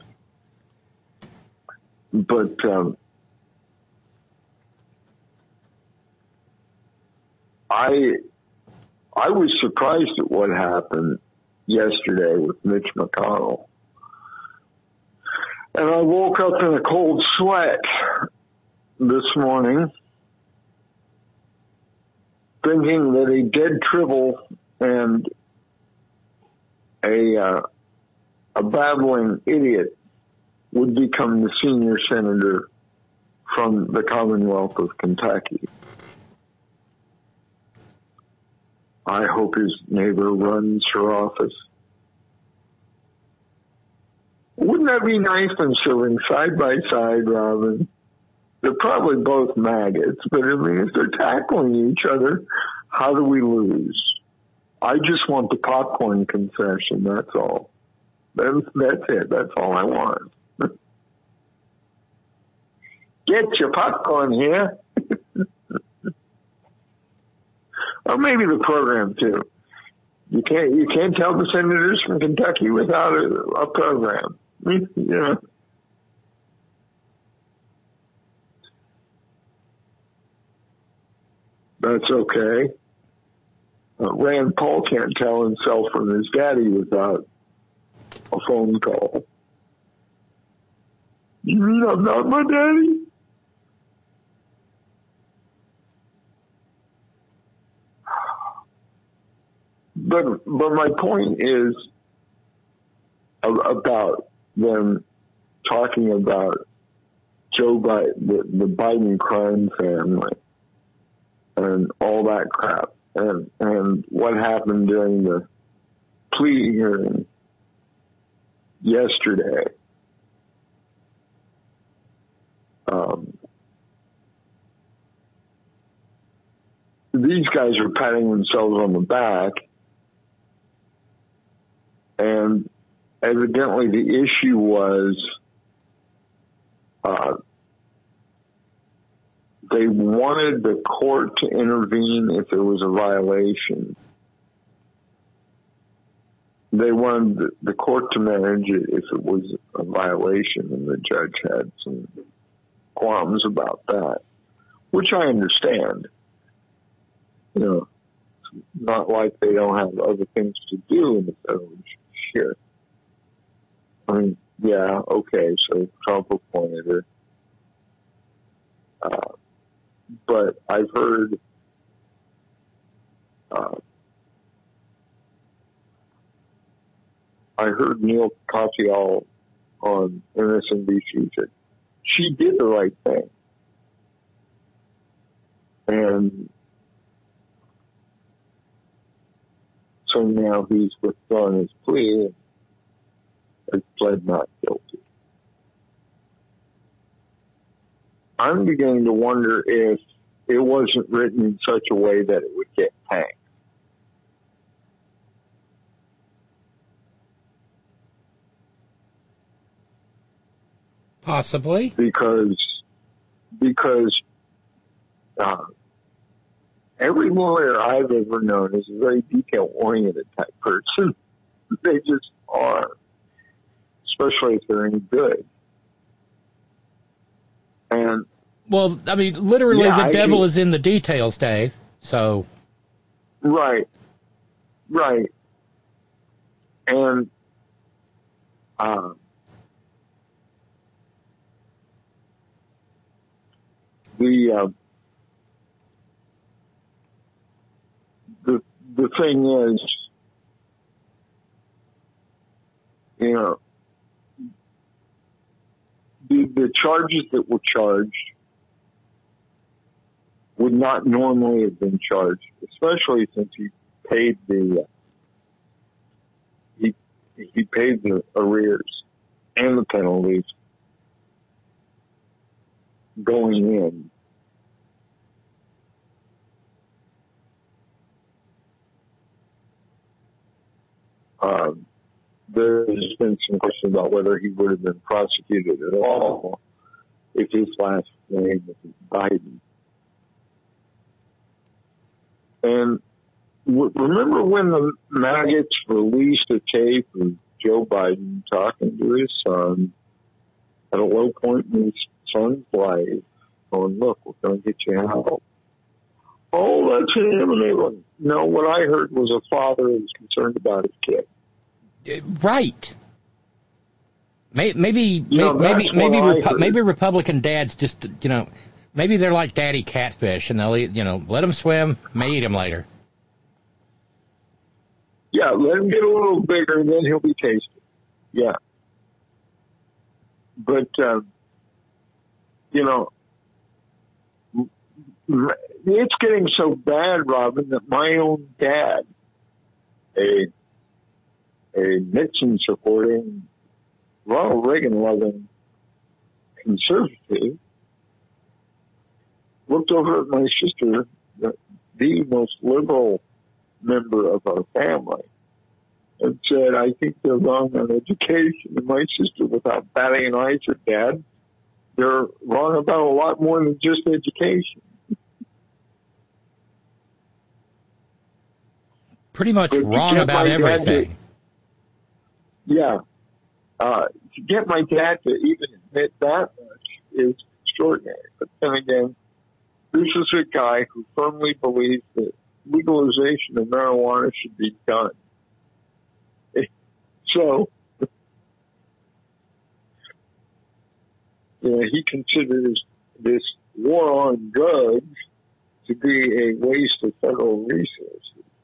But um, I I was surprised at what happened yesterday with Mitch McConnell. And I woke up in a cold sweat this morning thinking that a dead Tribble and a uh, a babbling idiot would become the senior senator from the Commonwealth of Kentucky. I hope his neighbor runs for office. Wouldn't that be nice, them serving side by side, Robin? They're probably both maggots, but I mean, if they're tackling each other, how do we lose? I just want the popcorn concession, that's all. That's, that's it. That's all I want. Get your popcorn here. Or maybe the program too. You can't you can't tell the senators from Kentucky without a, a program. You know. That's okay. Uh, Rand Paul can't tell himself from his daddy without a phone call. You mean I'm not my daddy? But but my point is about them talking about Joe Biden, the, the Biden crime family, and all that crap, and and what happened during the plea hearing yesterday. Um, these guys are patting themselves on the back, and evidently the issue was uh, they wanted the court to intervene if there was a violation. They wanted the court to manage it if it was a violation, and the judge had some qualms about that, which I understand. You know, it's not like they don't have other things to do in the federal judiciary. I mean, yeah, okay, so Trump appointed her. Uh, but I've heard uh, I heard Neil Katyal on M S N B C said she did the right thing. And so now he's withdrawn his plea and has pled not guilty. I'm beginning to wonder if it wasn't written in such a way that it would get tanked. Possibly. Because, because uh, every lawyer I've ever known is a very detail-oriented type person. They just are, especially if they're any good. And well, I mean, literally, yeah, the I devil can, is in the details, Dave. So, right, right, and uh, the uh, the the thing is, you know, the the charges that were charged would not normally have been charged, especially since he paid the uh, he he paid the arrears and the penalties going in. Um, there's been some question about whether he would have been prosecuted at all if his last name was Biden. And w- remember when the maggots released a tape of Joe Biden talking to his son at a low point in his son's life, going, look, we're going to get you help. Oh, that's him. And they were, no, what I heard was a father who was concerned about his kid. Right. Maybe, maybe, you know, maybe, maybe, Repu- maybe heard. Republican dads just, you know, maybe they're like daddy catfish, and they'll, you know, let them swim, may eat them later. Yeah, let him get a little bigger, and then he'll be tasty. Yeah. But, uh, you know, it's getting so bad, Robin, that my own dad, a a Nixon supporting, Ronald Reagan loving conservative, looked over at my sister, the, the most liberal member of our family, and said, I think they're wrong on education. And my sister, without batting an eye, said, Dad, they're wrong about a lot more than just education. Pretty much wrong about everything. To, yeah. Uh, to get my dad to even admit that much is extraordinary. But then again, this is a guy who firmly believes that legalization of marijuana should be done. So, you know, he considers this war on drugs to be a waste of federal resources.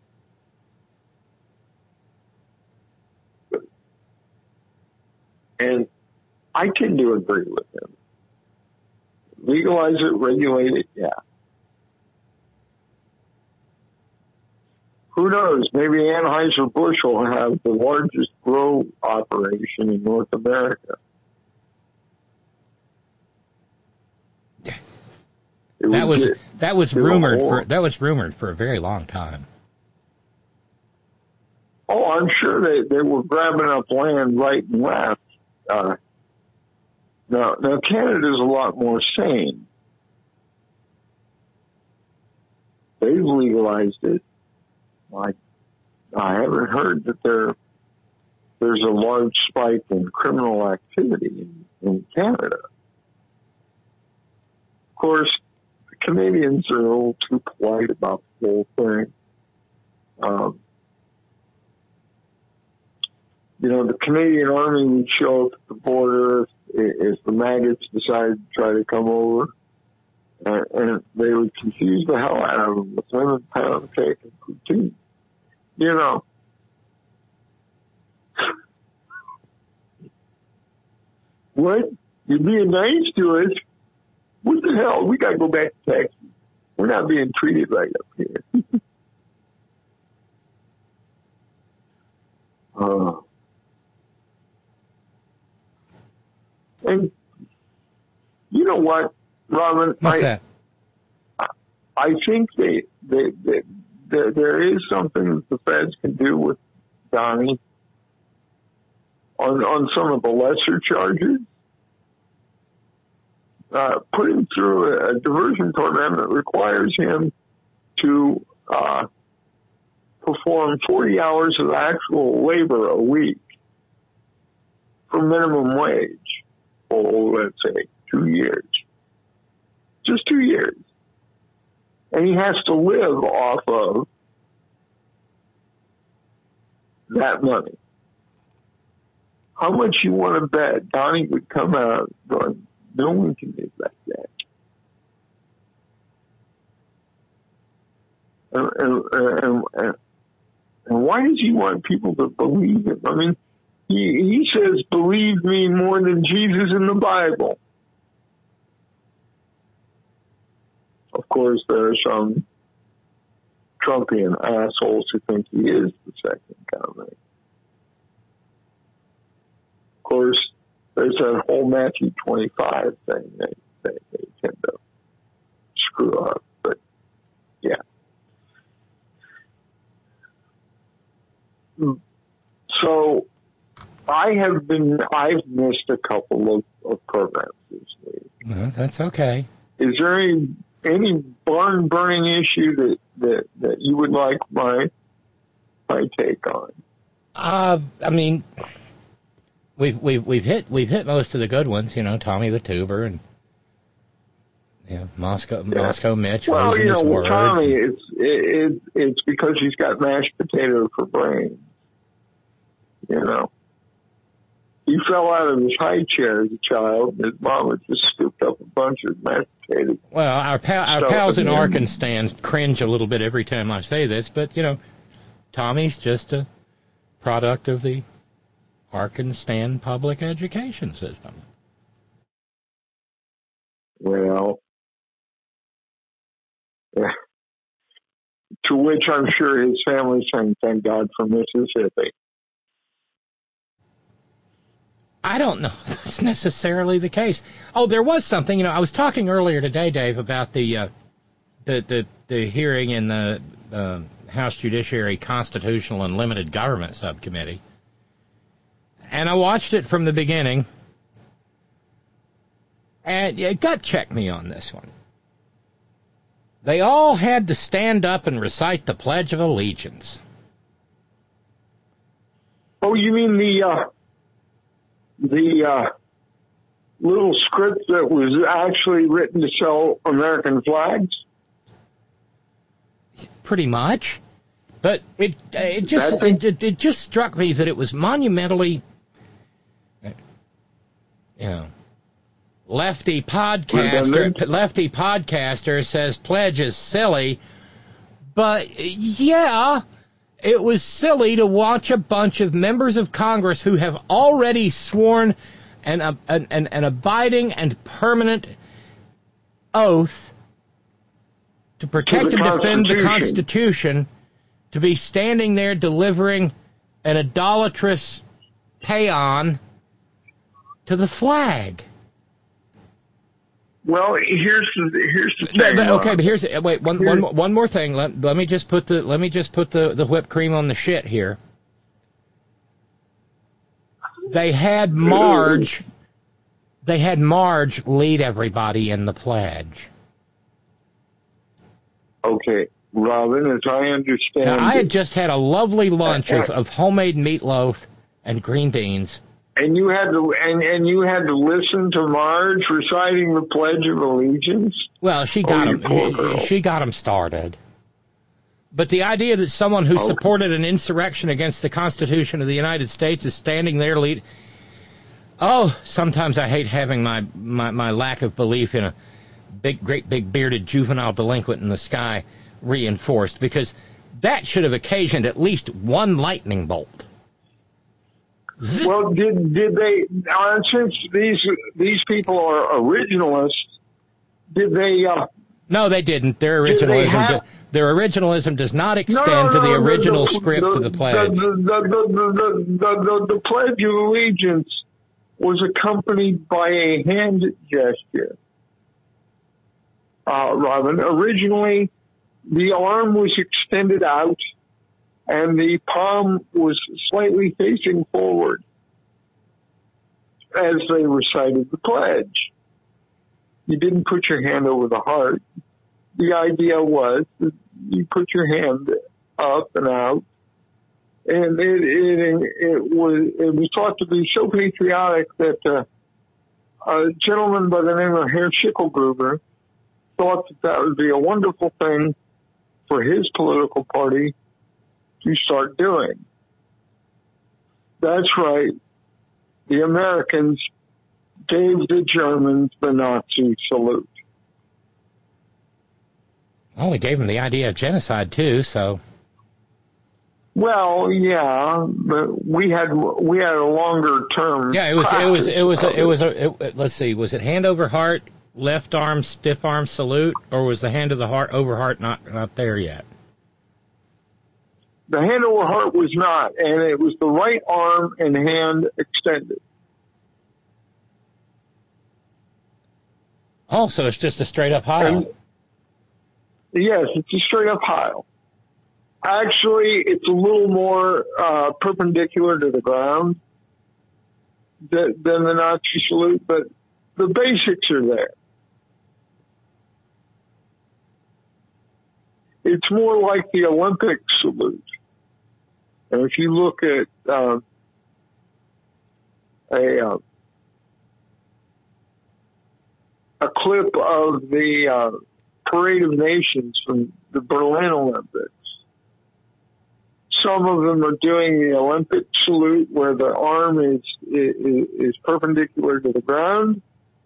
And I tend to agree with him. Legalize it, regulate it, yeah. Who knows? Maybe Anheuser-Busch will have the largest grow operation in North America. That was that was rumored for that was rumored for a very long time. Oh, I'm sure they, they were grabbing up land right and left. Uh, now, now Canada's a lot more sane. They've legalized it. I, I haven't heard that there there's a large spike in criminal activity in, in Canada. Of course, the Canadians are a little too polite about the whole thing. Um, you know, the Canadian Army would show up at the border if, if the maggots decided to try to come over, and, and they would confuse the hell out of them with lemon pound cake and poutine. You know, what? You're being nice to us? What the hell? We got to go back to Texas. We're not being treated right up here. uh, and you know what, Robin? What's I, that? I think they, they, they, there, there is something that the feds can do with Donnie on on some of the lesser charges. uh, put him through a diversion program that requires him to uh, perform forty hours of actual labor a week for minimum wage, or let's say two years. Just two years. And he has to live off of that money. How much you want to bet Donnie would come out going, no one can make that bet. And, and, and, and, and why does he want people to believe him? I mean, he, he says, believe me more than Jesus in the Bible. Of course, there are some Trumpian assholes who think he is the second coming. Of course, there's that whole Matthew twenty-five thing they, they, they tend to screw up. But, yeah. So, I have been, I've missed a couple of, of programs this week. No, that's okay. Is there any, any barn burning issue that, that, that you would like my, my take on? Uh, I mean, we've, we've, we've hit, we've hit most of the good ones, you know, Tommy the Tuber and, you know, Moscow, yeah. Moscow Mitch. Well, you know, his words. Tommy, it's, it, it's because he's got mashed potato for brains. You know, he fell out of his high chair as a child. And his mom had just scooped up a bunch of mashed potatoes. Well, our pal, our pals in Arkansas cringe a little bit every time I say this, but you know, Tommy's just a product of the Arkansas public education system. Well, yeah. To which I'm sure his family's saying, "Thank God for Mississippi." I don't know if that's necessarily the case. Oh, there was something, you know, I was talking earlier today, Dave, about the uh, the, the the hearing in the uh, House Judiciary Constitutional and Limited Government Subcommittee. And I watched it from the beginning. And yeah, gut check me on this one. They all had to stand up and recite the Pledge of Allegiance. Oh, you mean the... Uh... The uh, little script that was actually written to sell American flags? Pretty much. But it it just it, it just struck me that it was monumentally, you know, lefty podcaster lefty podcaster says pledge is silly, but yeah. It was silly to watch a bunch of members of Congress who have already sworn an, uh, an, an, an abiding and permanent oath to protect to and defend the Constitution to be standing there delivering an idolatrous paean to the flag. Well, here's the here's the thing. But, okay, but here's wait one here's, one one more thing. Let let me just put the let me just put the, the whipped cream on the shit here. They had Marge. They had Marge lead everybody in the pledge. Okay, Robin, as I understand, now, I had it, just had a lovely lunch uh, of, of homemade meatloaf and green beans. And you had to and, and you had to listen to Marge reciting the Pledge of Allegiance? Well, she got oh, him. She got him started. But the idea that someone who okay. supported an insurrection against the Constitution of the United States is standing there lead. Oh, sometimes I hate having my, my, my lack of belief in a big, great, big bearded juvenile delinquent in the sky reinforced, because that should have occasioned at least one lightning bolt. Well, did did they? Uh, since these these people are originalists, did they? Uh, no, they didn't. Their originalism, have, do, their originalism does not extend no, no, no, to the original the, script the, of the pledge. The, the, the, the, the, the, the Pledge of Allegiance was accompanied by a hand gesture. Uh, Robin, originally the arm was extended out, and the palm was slightly facing forward as they recited the pledge. You didn't put your hand over the heart. The idea was that you put your hand up and out, and it it, it was it was thought to be so patriotic that uh, a gentleman by the name of Herr Schicklgruber thought that that would be a wonderful thing for his political party to start doing. That's right. The Americans gave the Germans the Nazi salute. Well, we gave them the idea of genocide too, so. Well, yeah, but we had we had a longer term. Yeah, it was it was it was a, it was a it, let's see, was it hand over heart, left arm, stiff arm salute, or was the hand of the heart over heart not not there yet? The hand over heart was not, and it was the right arm and hand extended. Oh, so it's just a straight up Heil. And, yes, it's a straight up Heil. Actually, it's a little more uh, perpendicular to the ground than, than the Nazi salute, but the basics are there. It's more like the Olympic salute. And if you look at uh, a uh, a clip of the uh, Parade of Nations from the Berlin Olympics, some of them are doing the Olympic salute where the arm is is, is perpendicular to the ground,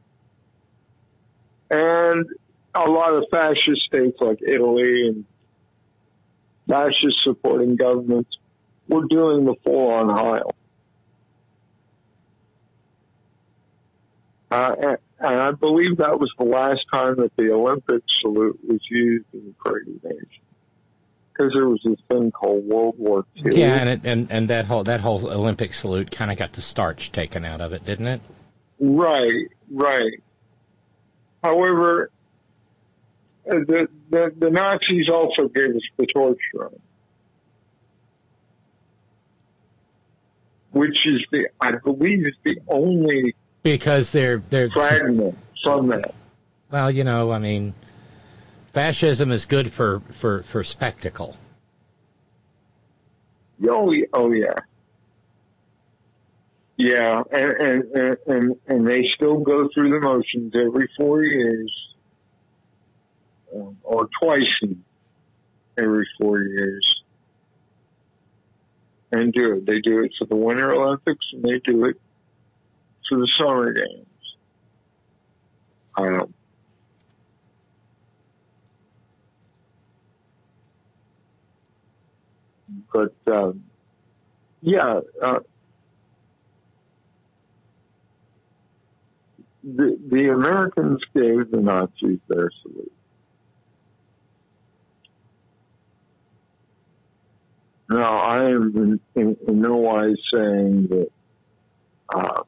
and a lot of fascist states like Italy and fascist supporting governments were doing the full-on Heil. Uh, and, and I believe that was the last time that the Olympic salute was used in the Parade of Nations, because there was this thing called World War Two. Yeah, and it, and and that whole that whole Olympic salute kind of got the starch taken out of it, didn't it? Right, right. However, the the, the Nazis also gave us the torch run, which is the I believe is the only because they're they're fragment from that. Well, you know, I mean, fascism is good for for for spectacle. Oh, oh yeah, yeah, and and and and they still go through the motions every four years, um, or twice in every four years, and do it. They do it for the Winter Olympics, and they do it for the Summer Games. Um, But, um, yeah, uh, the, the Americans gave the Nazis their salute. Now, I am in, in, in no wise saying that uh,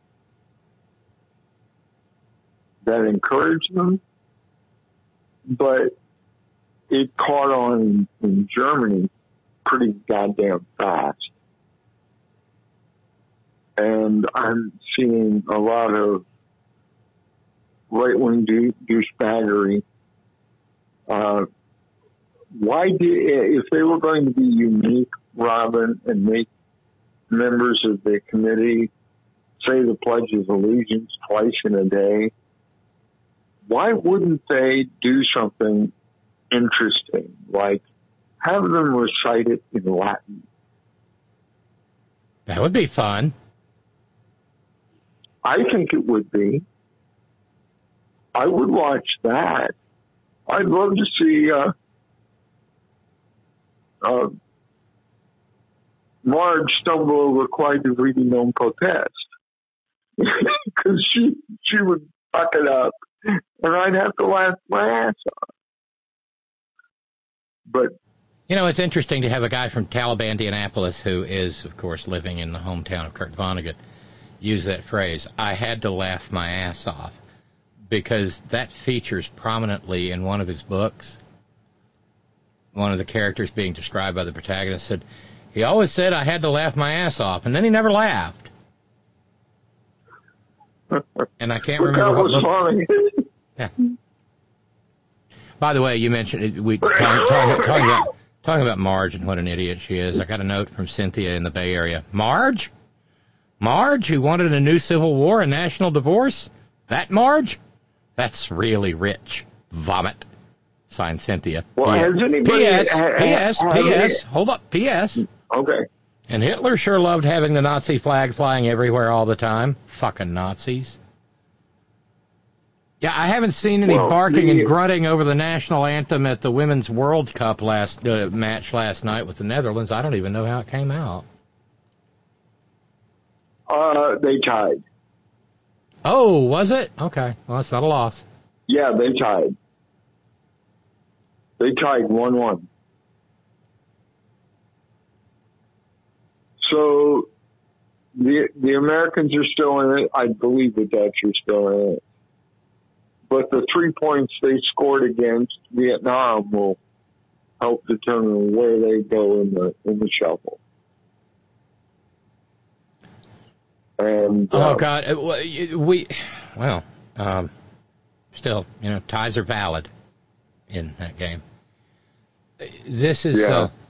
that encouraged them, but it caught on in, in Germany pretty goddamn fast. And I'm seeing a lot of right-wing douchebaggery. Uh, why did, if they were going to be unique, Robin, and make members of the committee say the Pledge of Allegiance twice in a day, why wouldn't they do something interesting, like have them recite it in Latin? That would be fun. I think it would be. I would watch that. I'd love to see uh, uh, Marge stumble over quite a reading on protest. Because she, she would fuck it up, and I'd have to laugh my ass off. But you know, it's interesting to have a guy from Taliban, Indianapolis, who is, of course, living in the hometown of Kurt Vonnegut, use that phrase, I had to laugh my ass off, because that features prominently in one of his books. One of the characters being described by the protagonist said, he always said I had to laugh my ass off, and then he never laughed. And I can't but remember that was what funny. Yeah. By the way, you mentioned it, we talking talk, talk about talking about Marge and what an idiot she is. I got a note from Cynthia in the Bay Area. Marge, Marge, who wanted a new civil war and national divorce. That Marge, that's really rich. Vomit. Signed, Cynthia. Well, has anybody... P S. Ha, P S. ha, P S. Any, Hold up. P S. Okay. And Hitler sure loved having the Nazi flag flying everywhere all the time. Fucking Nazis. Yeah, I haven't seen any well, barking the, and grunting over the national anthem at the Women's World Cup last uh, match last night with the Netherlands. I don't even know how it came out. Uh, they tied. Oh, was it? Okay. Well, that's not a loss. Yeah, they tied. They tied one one. So the the Americans are still in it. I believe the Dutch are still in it. But the three points they scored against Vietnam will help determine where they go in the in the shuffle. And oh uh, God, we well, um, still, you know, ties are valid in that game. This is, yeah. uh,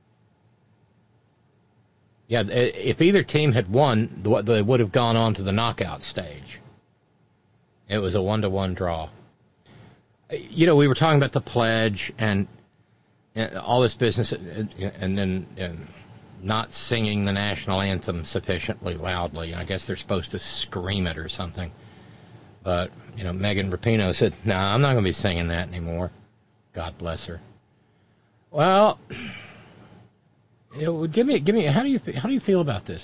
yeah. If either team had won, they would have gone on to the knockout stage. It was a one-to-one draw. You know, we were talking about the pledge and, and all this business, and then and not singing the national anthem sufficiently loudly. I guess they're supposed to scream it or something. But, you know, Megan Rapinoe said, no, nah, I'm not going to be singing that anymore. God bless her. Well, you know, give me, give me. How do you, how do you feel about this?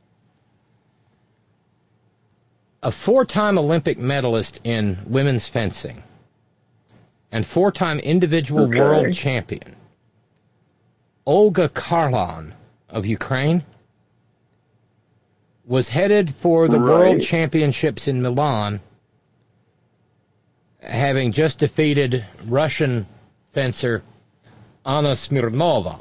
A four-time Olympic medalist in women's fencing and four-time individual okay. world champion, Olga Karlan of Ukraine, was headed for the right. World Championships in Milan, having just defeated Russian fencer Anna Smirnova.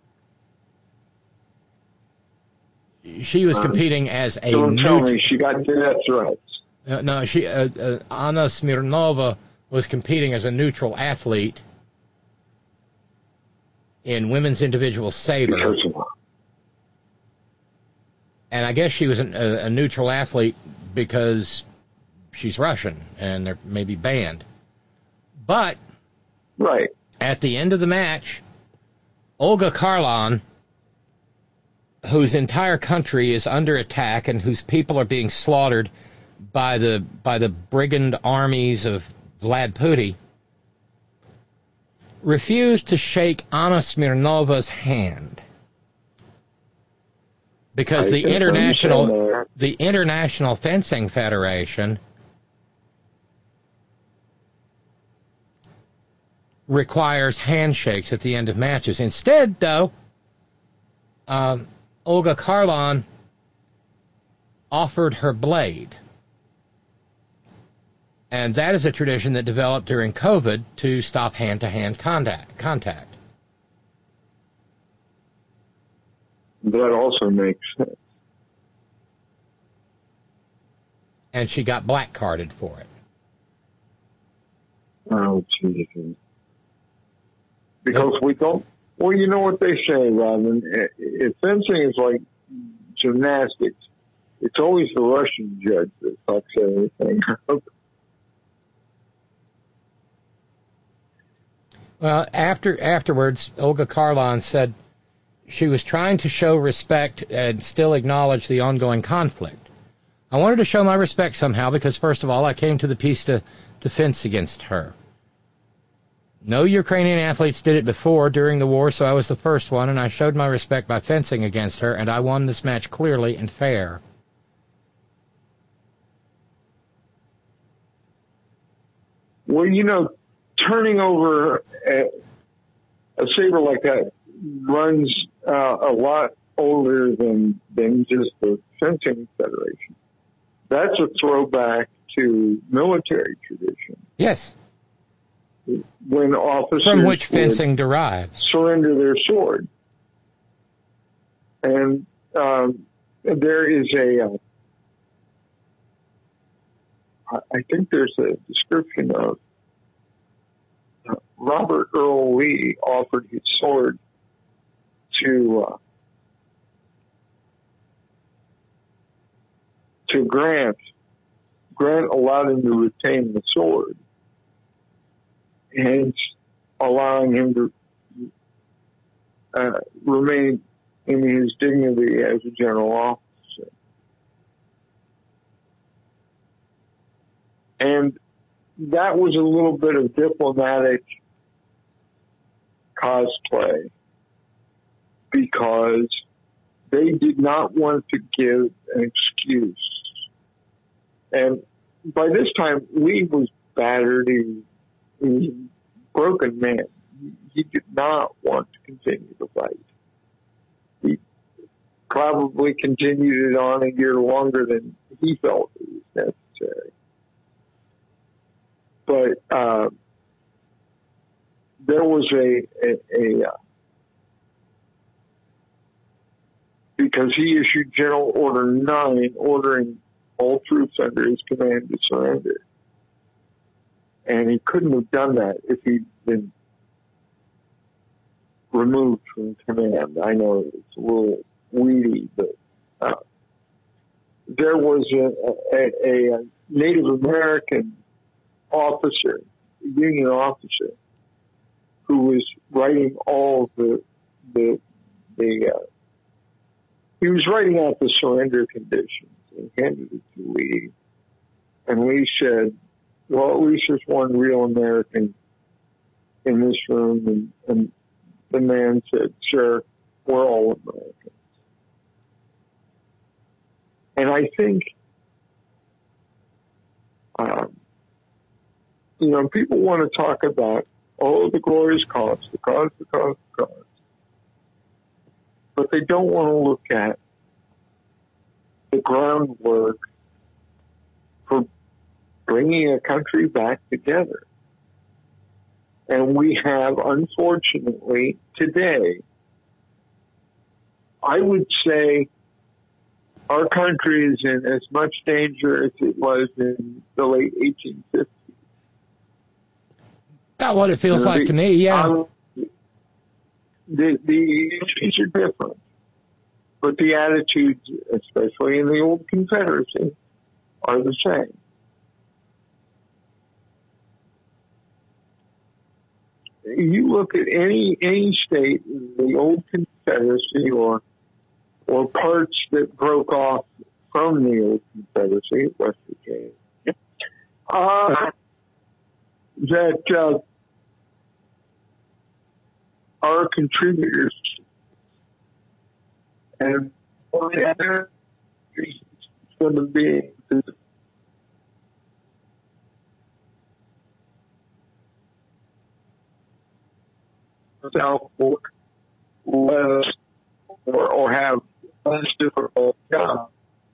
She was competing um, as a don't tell neut- me she got death threats. Uh, no, she uh, uh, Anna Smirnova was competing as a neutral athlete in women's individual saber. And I guess she was an, a, a neutral athlete because she's Russian and they're maybe banned. But right at the end of the match, Olga Karlan, whose entire country is under attack and whose people are being slaughtered by the by the brigand armies of Vlad Putin, refused to shake Anna Smirnova's hand because I the international the International Fencing Federation requires handshakes at the end of matches. Instead, though, um, Olga Karlan offered her blade. And that is a tradition that developed during COVID to stop hand-to-hand contact. contact. That also makes sense. And she got black-carded for it. Oh, Jesus. Because we don't... Well, you know what they say, Robin. If fencing is like gymnastics, it's always the Russian judge that fucks everything up. Well, after afterwards, Olga Karlan said she was trying to show respect and still acknowledge the ongoing conflict. I wanted to show my respect somehow because, first of all, I came to the peace to, to fence against her. No Ukrainian athletes did it before during the war, so I was the first one, and I showed my respect by fencing against her, and I won this match clearly and fair. Well, you know, turning over a, a saber like that runs uh, a lot older than than just the fencing federation. That's a throwback to military tradition. Yes. When officers from which fencing derives surrender their sword, and um, there is a uh, I think there's a description of uh, Robert Earl Lee offered his sword to uh, to Grant. Grant allowed him to retain the sword, hence allowing him to uh, remain in his dignity as a general officer. And that was a little bit of diplomatic cosplay because they did not want to give an excuse. And by this time, Lee was battered. He, he was a broken man. He, he did not want to continue the fight. He probably continued it on a year longer than he felt it was necessary. But uh, there was a, a, a uh, because he issued General Order nine ordering all troops under his command to surrender. And he couldn't have done that if he'd been removed from command. I know it's a little weedy, but uh, there was a, a, a Native American officer, Union officer, who was writing all the the the. Uh, he was writing out the surrender conditions and handed it to Lee, and Lee said, "Well, at least there's one real American in this room," and, and the man said, "Sir, we're all Americans." And I think, um, you know, people want to talk about, oh, the glorious cause, the cause, the cause, the cause. But they don't want to look at the groundwork for bringing a country back together. And we have, unfortunately, today, I would say our country is in as much danger as it was in the late eighteen fifties. About what it feels you know, like the, to me, yeah. Um, the, the issues are different, but the attitudes, especially in the old Confederacy, are the same. You look at any any state in the old Confederacy or or parts that broke off from the old Confederacy, West Virginia, uh, that uh, are contributors, and one of the other reasons it's going to be South Fork less or, or have less difficult job.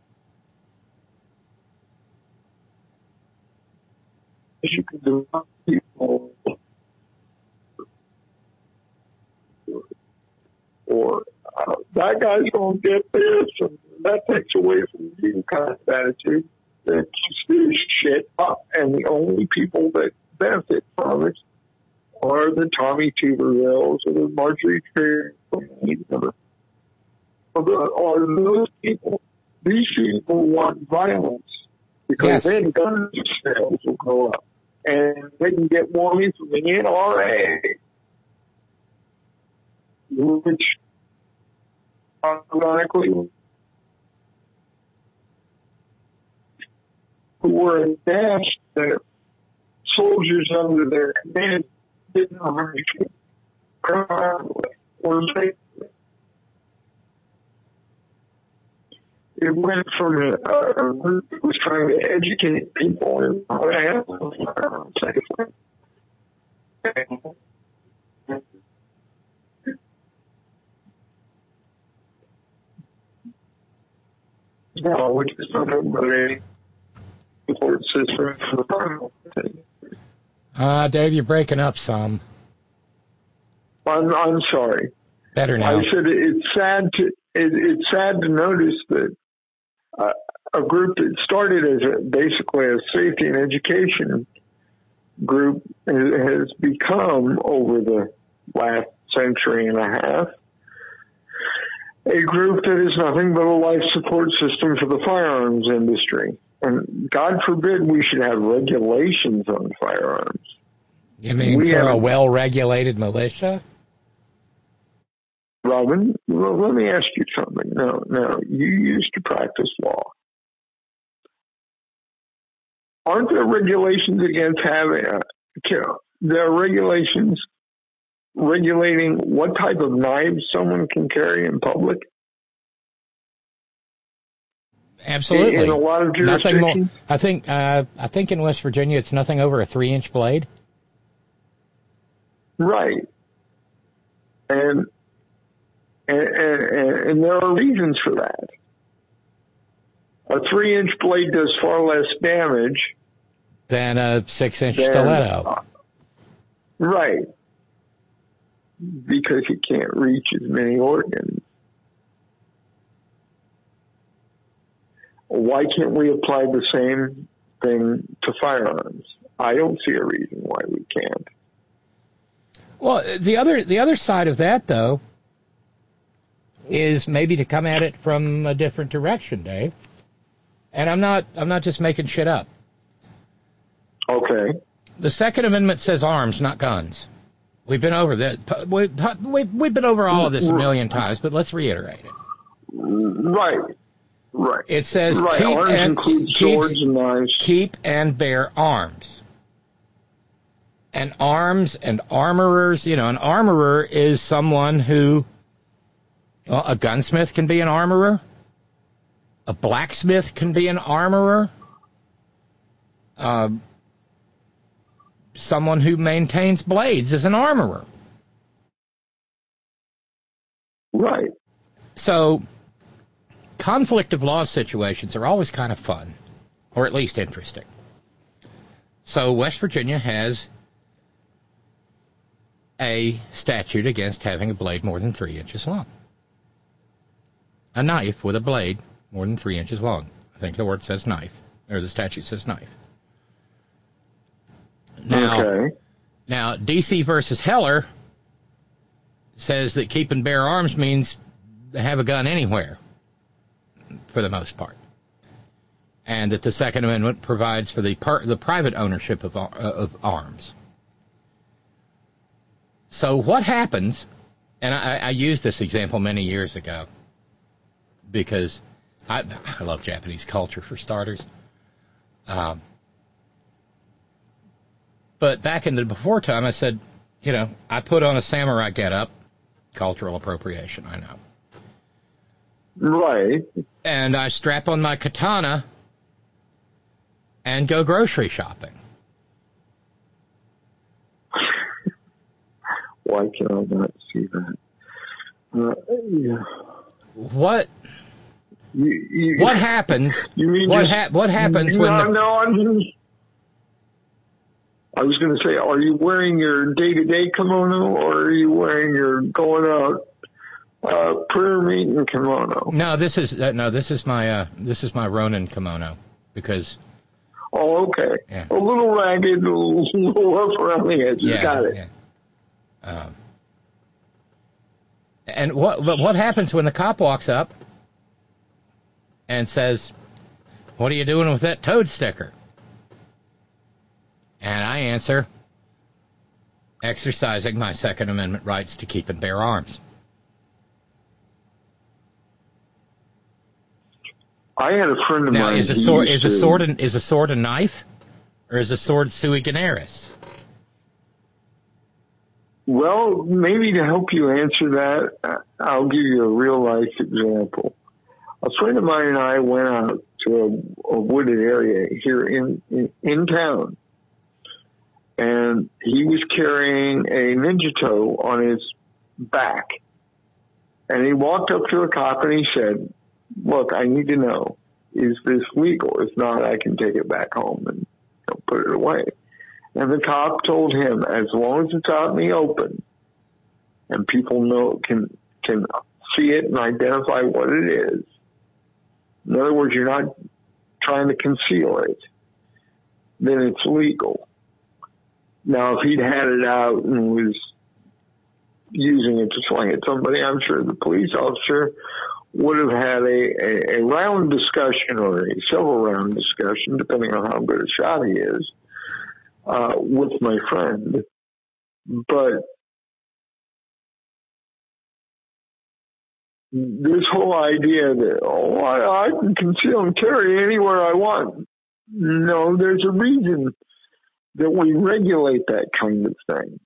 You can do people or uh, that guy's going to get this, and that takes away from you kind of attitude that keeps this shit up. And the only people that benefit from it are the Tommy Tubervilles or the Marjorie Taylor Greene or those people. These people want violence because yes. then gun sales will go up and they can get more money from the N R A, which ironically who were aghast that soldiers under their command didn't know how to properly or safely. It went from a, a group that was trying to educate people in how to handle firearms safely. No, which is nothing but a support system for the final thing. Uh, Dave, you're breaking up some. I'm, I'm sorry. Better now. I said it's sad to it, it's sad to notice that uh, a group that started as a, basically a safety and education group has become, over the last century and a half, a group that is nothing but a life support system for the firearms industry. And God forbid we should have regulations on firearms. You mean we for have a well-regulated militia? Robin, well, let me ask you something. No, no, you used to practice law. Aren't there regulations against having, uh, there are regulations regulating what type of knives someone can carry in public? Absolutely. In, in a lot of nothing jurisdictions? more. I think, uh, I think in West Virginia it's nothing over a three-inch blade. Right. And, and, and, and there are reasons for that. A three-inch blade does far less damage than a six-inch than, stiletto. Uh, right. Because it can't reach as many organs. Why can't we apply the same thing to firearms? I don't see a reason why we can't. Well, the other the other side of that, though, is maybe to come at it from a different direction, Dave. And I'm not I'm not just making shit up. Okay. The Second Amendment says arms, not guns. We've been over that. We, we, we've been over all of this a million times, but let's reiterate it. Right. Right. It says right. keep arms and include keep, swords and knives. Keep and bear arms. And arms and armorers, you know, an armorer is someone who, well, a gunsmith can be an armorer. A blacksmith can be an armorer. Uh, someone who maintains blades is an armorer. Right. So, conflict of law situations are always kind of fun, or at least interesting. So, West Virginia has a statute against having a blade more than three inches long. A knife with a blade more than three inches long. I think the word says knife, or the statute says knife. Now, okay. now D C versus Heller says that keep and bear arms means have a gun anywhere, for the most part, and that the Second Amendment provides for the per, the private ownership of uh, of arms. So what happens, and I, I used this example many years ago because I, I love Japanese culture, for starters. Um, but back in the before time, I said, you know, I put on a samurai getup, cultural appropriation, I know. Right. And I strap on my katana and go grocery shopping. Why can I not see that? Uh, yeah. What? You, you, what happens? You mean what, just, ha- what happens no, when? The, no, I'm. I was going to say, are you wearing your day-to-day kimono, or are you wearing your going out uh, prayer meeting kimono? No, this is uh, no, this is my uh, this is my Ronin kimono because. Oh, okay. Yeah. A little ragged, a little, a little rough around the edges. Yeah, Got it. Yeah. Um, and what but what happens when the cop walks up and says, "What are you doing with that toad sticker?" And I answer, exercising my Second Amendment rights to keep and bear arms. I had a friend of now, mine. Now, is a sword is a sword an, is a sword a knife, or is a sword sui generis? Well, maybe to help you answer that, I'll give you a real life example. A friend of mine and I went out to a, a wooded area here in, in in town, and he was carrying a ninja toe on his back. And he walked up to a cop and he said, "Look, I need to know, is this legal? If not, I can take it back home and, you know, put it away." And the cop told him, as long as it's out in the open and people know can can see it and identify what it is. In other words, you're not trying to conceal it, then it's legal. Now, if he'd had it out and was using it to swing at somebody, I'm sure the police officer would have had a, a, a round discussion or a several round discussion, depending on how good a shot he is, uh, with my friend. But this whole idea that, oh, I, I can conceal and carry anywhere I want. No, there's a reason that we regulate that kind of thing.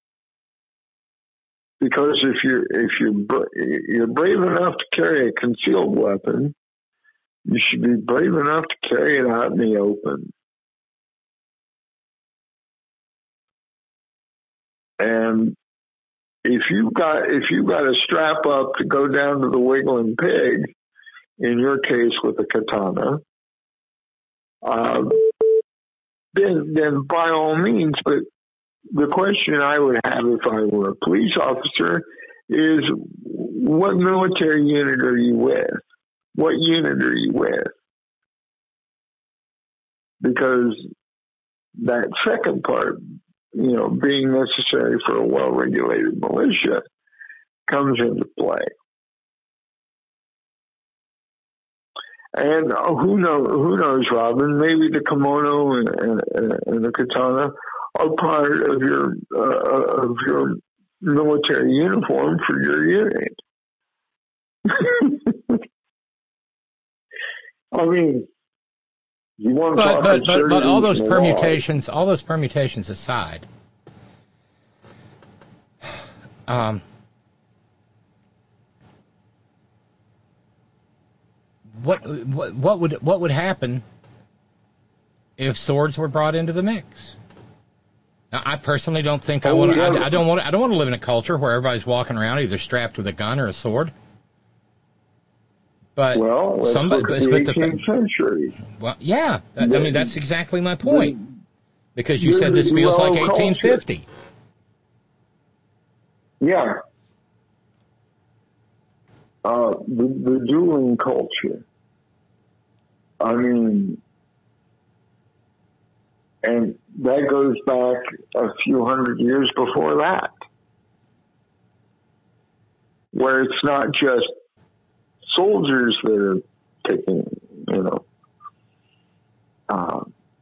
Because if you're if you're you're brave enough to carry a concealed weapon, you should be brave enough to carry it out in the open. And if you got if you got to strap up to go down to the Wiggling Pig, in your case with a katana, uh, then then by all means. But the question I would have if I were a police officer is, what military unit are you with? What unit are you with? Because that second part, you know, being necessary for a well-regulated militia, comes into play. And uh, who knows, who knows, Robin, maybe the kimono and, and, and the katana are part of your uh, of your military uniform for your unit. I mean, you want to but talk but but, but all those permutations, permutations, all those permutations aside, um, what what what would what would happen if swords were brought into the mix? Now, I personally don't think I want. I, I don't want. I don't want to live in a culture where everybody's walking around either strapped with a gun or a sword. But well, let's somebody, look at but, the but eighteenth century. Well, yeah. I, I mean, that's exactly my point. Because you said this feels like eighteen fifty. Yeah. Uh, the, the dueling culture. I mean, and that goes back a few hundred years before that, where it's not just soldiers that are taking, you know, uh,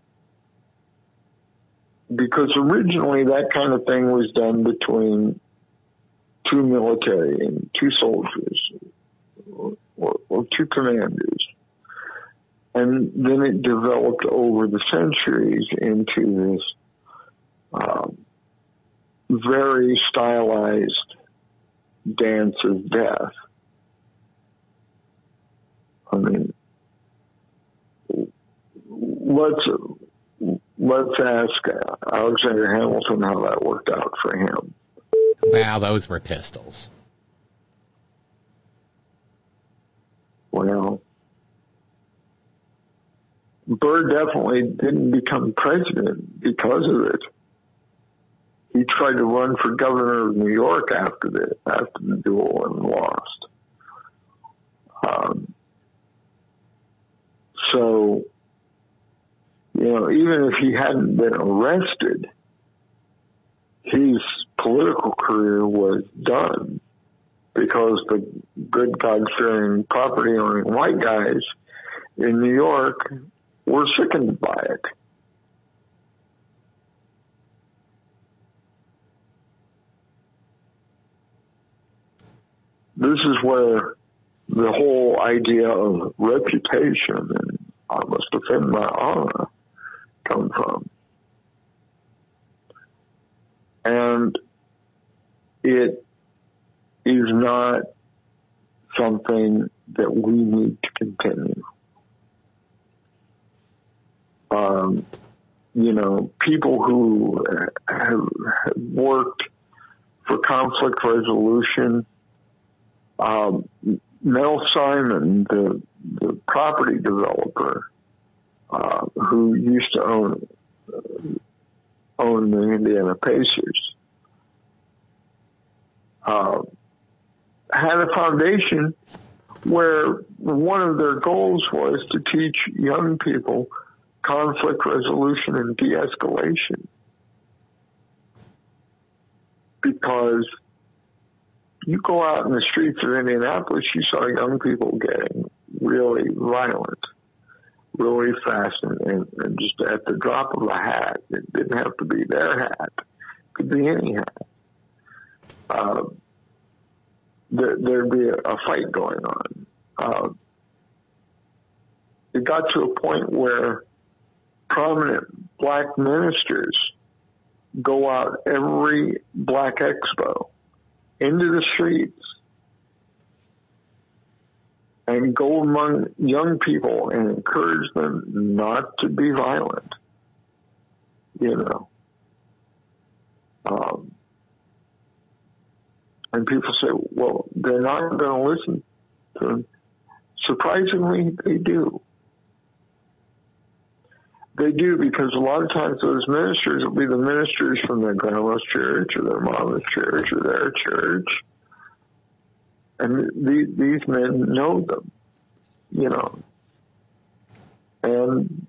because originally that kind of thing was done between two military and two soldiers or, or, or two commanders. And then it developed over the centuries into this um, very stylized dance of death. I mean, let's let's ask Alexander Hamilton how that worked out for him. Wow, those were pistols. Well, Burr definitely didn't become president because of it. He tried to run for governor of New York after the after the duel and lost. Um, so, you know, even if he hadn't been arrested, his political career was done because the good God-fearing, property-owning white guys in New York were sickened by it. This is where the whole idea of reputation and I must defend my honor come from. And it is not something that we need to continue. Um, you know, people who have, have worked for conflict resolution, um, Mel Simon, the, the property developer, uh, who used to own, uh, own the Indiana Pacers, uh, had a foundation where one of their goals was to teach young people conflict resolution and de-escalation. Because you go out in the streets of Indianapolis, you saw young people getting really violent, really fast, and, and, and just at the drop of a hat. It didn't have to be their hat. It could be any hat. Uh, there, there'd be a, a fight going on. Uh, it got to a point where prominent black ministers go out every Black Expo into the streets and go among young people and encourage them not to be violent. You know. Um, and people say, well, they're not going to listen to them. Surprisingly, they do. They do, because a lot of times those ministers will be the ministers from their grandma's church or their mama's church or their church. And these, these men know them, you know. And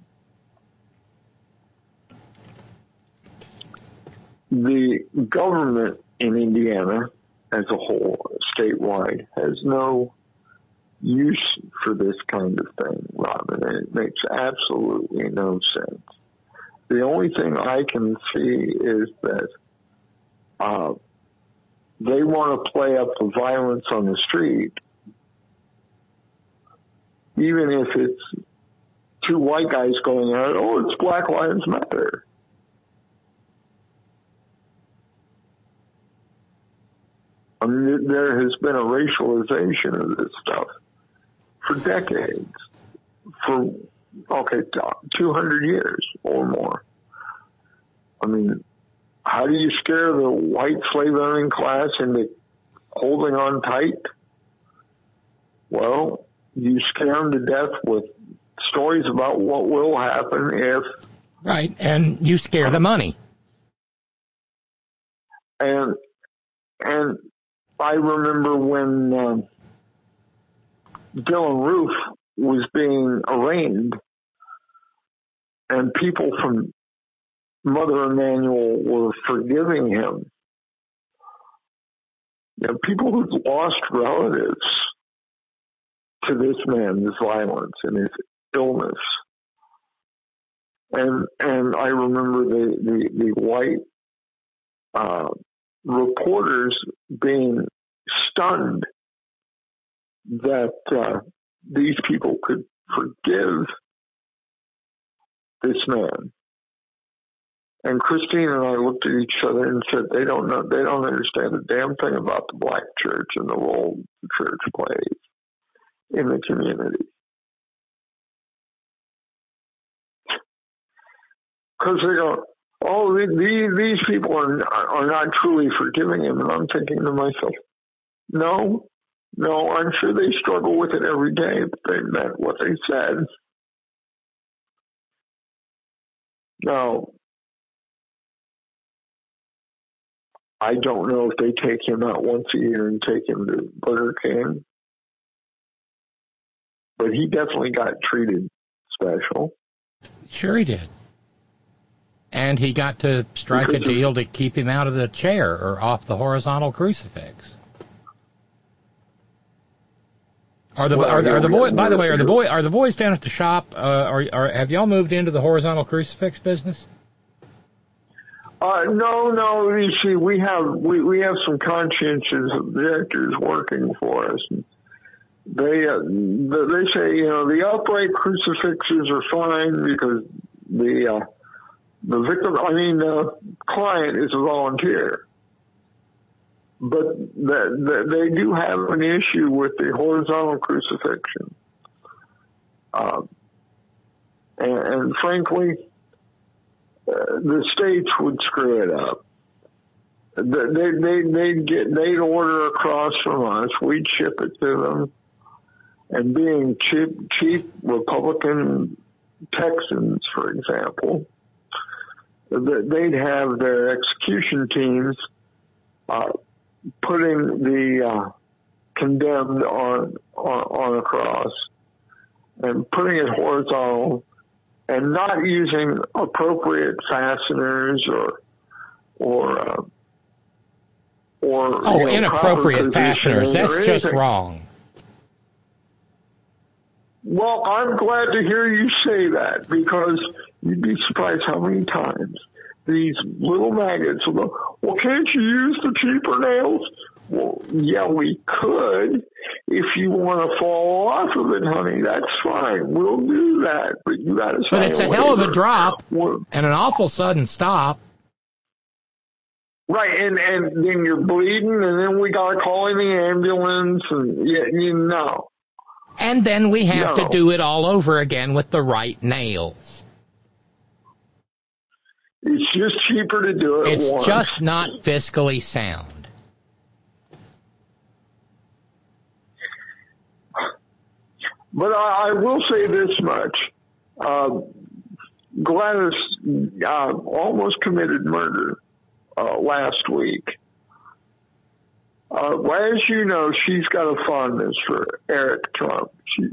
the government in Indiana as a whole, statewide, has no use for this kind of thing, Robin. And it makes absolutely no sense. The only thing I can see is that uh, they want to play up the violence on the street, even if it's two white guys going out, oh, it's Black Lives Matter. I mean, there has been a racialization of this stuff for decades, for, okay, two hundred years or more. I mean, how do you scare the white slave-owning class into holding on tight? Well, you scare them to death with stories about what will happen if... Right, and you scare the money. And, and I remember when uh, Dylann Roof was being arraigned, and people from Mother Emanuel were forgiving him. You know, people who've lost relatives to this man's violence and his illness. And and I remember the, the, the white uh, reporters being stunned that uh, these people could forgive this man. And Christine and I looked at each other and said, they don't know, they don't understand a damn thing about the black church and the role the church plays in the community. Because they go, oh, these, these people are, are not truly forgiving him. And I'm thinking to myself, no, no, I'm sure they struggle with it every day, but they meant what they said. Now, I don't know if they take him out once a year and take him to Burger King, but he definitely got treated special. Sure he did. And he got to strike because a deal to keep him out of the chair or off the horizontal crucifix. Are the well, are, are the boys? By the way, are the boy are the boys down at the shop? Uh, are, are have y'all moved into the horizontal crucifix business? Uh, no, no. You see, we have we, we have some conscientious objectors working for us. They uh, they say, you know, the upright crucifixes are fine because the uh, the victim, I mean, the client is a volunteer, but the, the, they do have an issue with the horizontal crucifixion, uh, and, and frankly. Uh, the states would screw it up. They they they'd get they'd order a cross from us. We'd ship it to them, and being cheap cheap Republican Texans, for example, they'd have their execution teams uh, putting the uh, condemned on, on on a cross, and putting it horizontal, and not using appropriate fasteners or or uh, or oh, you know, inappropriate fasteners. That's just wrong. Well, I'm glad to hear you say that, because you'd be surprised how many times these little maggots will go, well, can't you use the cheaper nails? Well, yeah, we could. If you want to fall off of it, honey, that's fine. We'll do that. But you got to sign But it's a waiver. hell of a drop and an awful sudden stop. Right, and, and then you're bleeding, and then we got to call in the ambulance, and yeah, you know. And then we have no. to do it all over again with the right nails. It's just cheaper to do it It's once. just not fiscally sound. But I, I will say this much. Uh, Gladys uh, almost committed murder uh, last week. Uh, as you know, she's got a fondness for Eric Trump. She,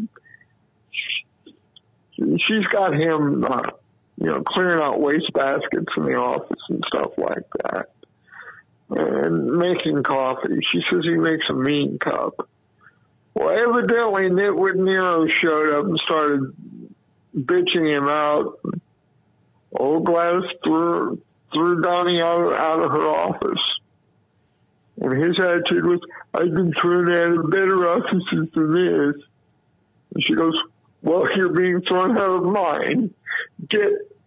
she, she's got him, uh, you know, clearing out wastebaskets in the office and stuff like that. And making coffee. She says he makes a mean cup. Well, evidently, Nitwit Nero showed up and started bitching him out. Old Gladys threw, threw Donnie out, out of her office. And his attitude was, I've been thrown out of better offices than this. And she goes, well, you're being thrown out of mine. Get.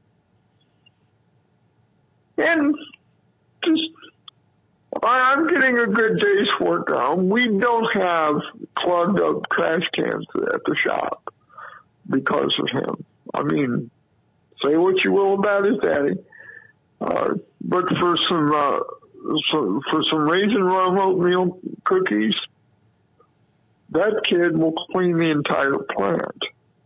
And just, I'm getting a good day's work done. We don't have clogged up trash cans at the shop because of him. I mean, say what you will about his daddy. Uh, but for some, uh, So for some raisin rum oatmeal cookies, that kid will clean the entire plant.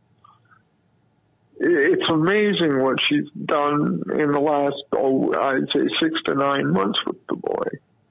It's amazing what she's done in the last, oh, I'd say six to nine months with the boy.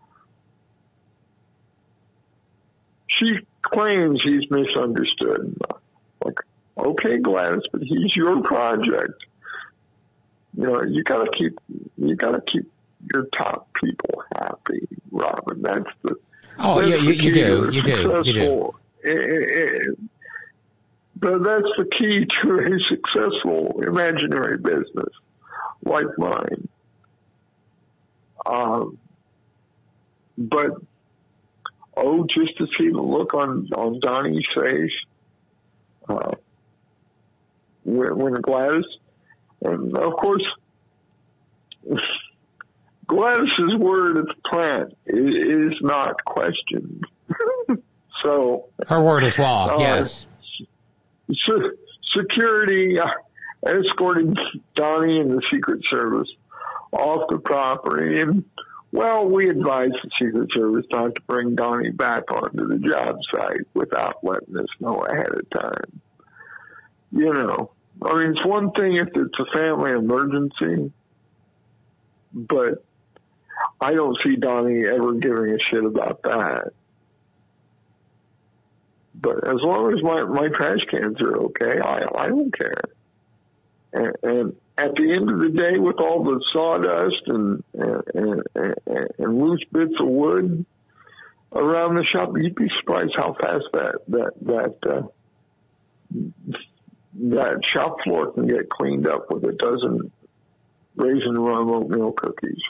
She claims he's misunderstood. Like, okay, Gladys, but he's your project. You know, you gotta keep, you gotta keep your top people happy, Robin. That's the oh that's yeah, you, the you do, you do, you do. It, it, it, but that's the key to a successful imaginary business like mine. Um, but oh, just to see the look on on Donnie's face uh, when, when Gladys, and of course. Gladys's word at the plant is not questioned. So her word is law. Uh, yes. Se- security uh, escorted Donnie and the Secret Service off the property, and well, we advised the Secret Service not to bring Donnie back onto the job site without letting us know ahead of time. You know, I mean, it's one thing if it's a family emergency, but I don't see Donnie ever giving a shit about that. But as long as my, my trash cans are okay, I I don't care. And, and at the end of the day, with all the sawdust and and, and and loose bits of wood around the shop, you'd be surprised how fast that that that uh, that shop floor can get cleaned up with a dozen raisin rum oatmeal cookies.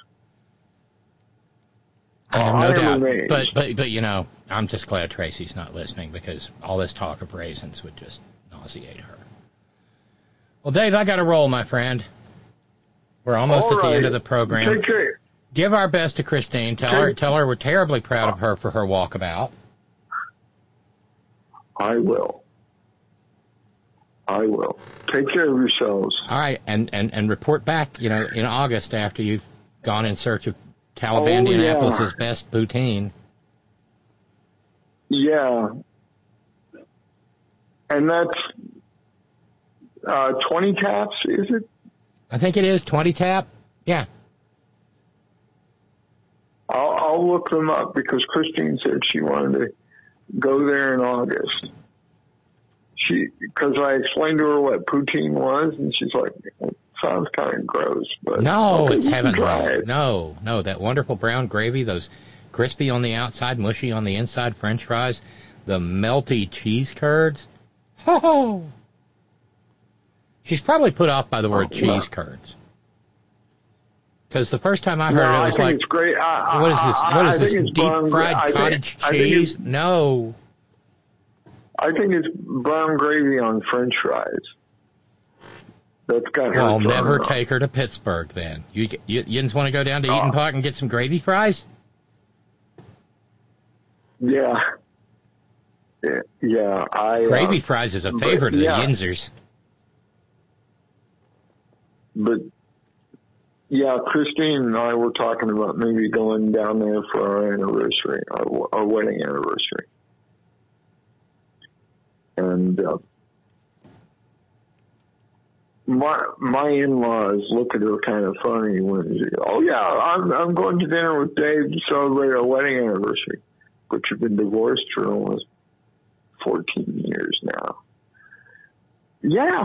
I have no I doubt, amazed. but but but you know, I'm just glad Tracy's not listening, because all this talk of raisins would just nauseate her. Well, Dave, I got to roll, my friend. We're almost all at right. the end of the program. Take care. Give our best to Christine. Tell okay. her tell her we're terribly proud of her for her walkabout. I will. I will. Take care of yourselves. All right, and and and report back, you know, in August after you've gone in search of Taliban oh, Indianapolis' yeah. best poutine. Yeah. And that's uh, twenty taps, is it? I think it is twenty tap. Yeah. I'll, I'll look them up, because Christine said she wanted to go there in August. She, because I explained to her what poutine was, and she's like, it sounds kind of gross, but no, okay, it's heavenly. It. No, no, that wonderful brown gravy, those crispy on the outside, mushy on the inside French fries, the melty cheese curds. Ho-ho! She's probably put off by the word oh, cheese no. curds. Because the first time I heard no, it, it was I like, it's great. I, what is this? What is this? Deep brown, fried I cottage think, cheese? I think No. I think it's brown gravy on French fries. That's got her. Well, never off. take her to Pittsburgh then. You you, you just want to go down to Eaton Park and get some gravy fries? Yeah. Yeah, yeah I. Gravy uh, fries is a favorite but, of yeah. the Yinzers. But, yeah, Christine and I were talking about maybe going down there for our anniversary, our, our wedding anniversary. And uh, my my in-laws look at her kind of funny when she goes, oh, yeah, I'm, I'm going to dinner with Dave to celebrate our wedding anniversary. But you've been divorced for almost fourteen years now. Yeah.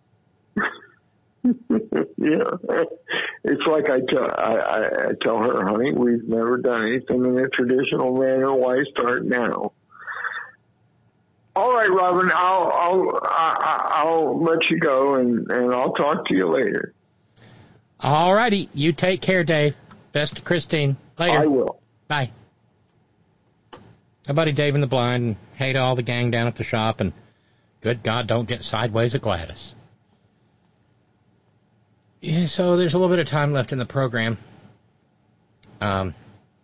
Yeah. It's like I tell, I, I, I tell her, honey, we've never done anything in a traditional manner. Why start now? All right, Robin, I'll, I'll, I'll, I'll let you go and, and I'll talk to you later. All righty. You take care, Dave. Best to Christine. Later. I will. Bye. My buddy Dave in the Blind, and hey to all the gang down at the shop, and good God, don't get sideways at Gladys. Yeah, so there's a little bit of time left in the program. Um,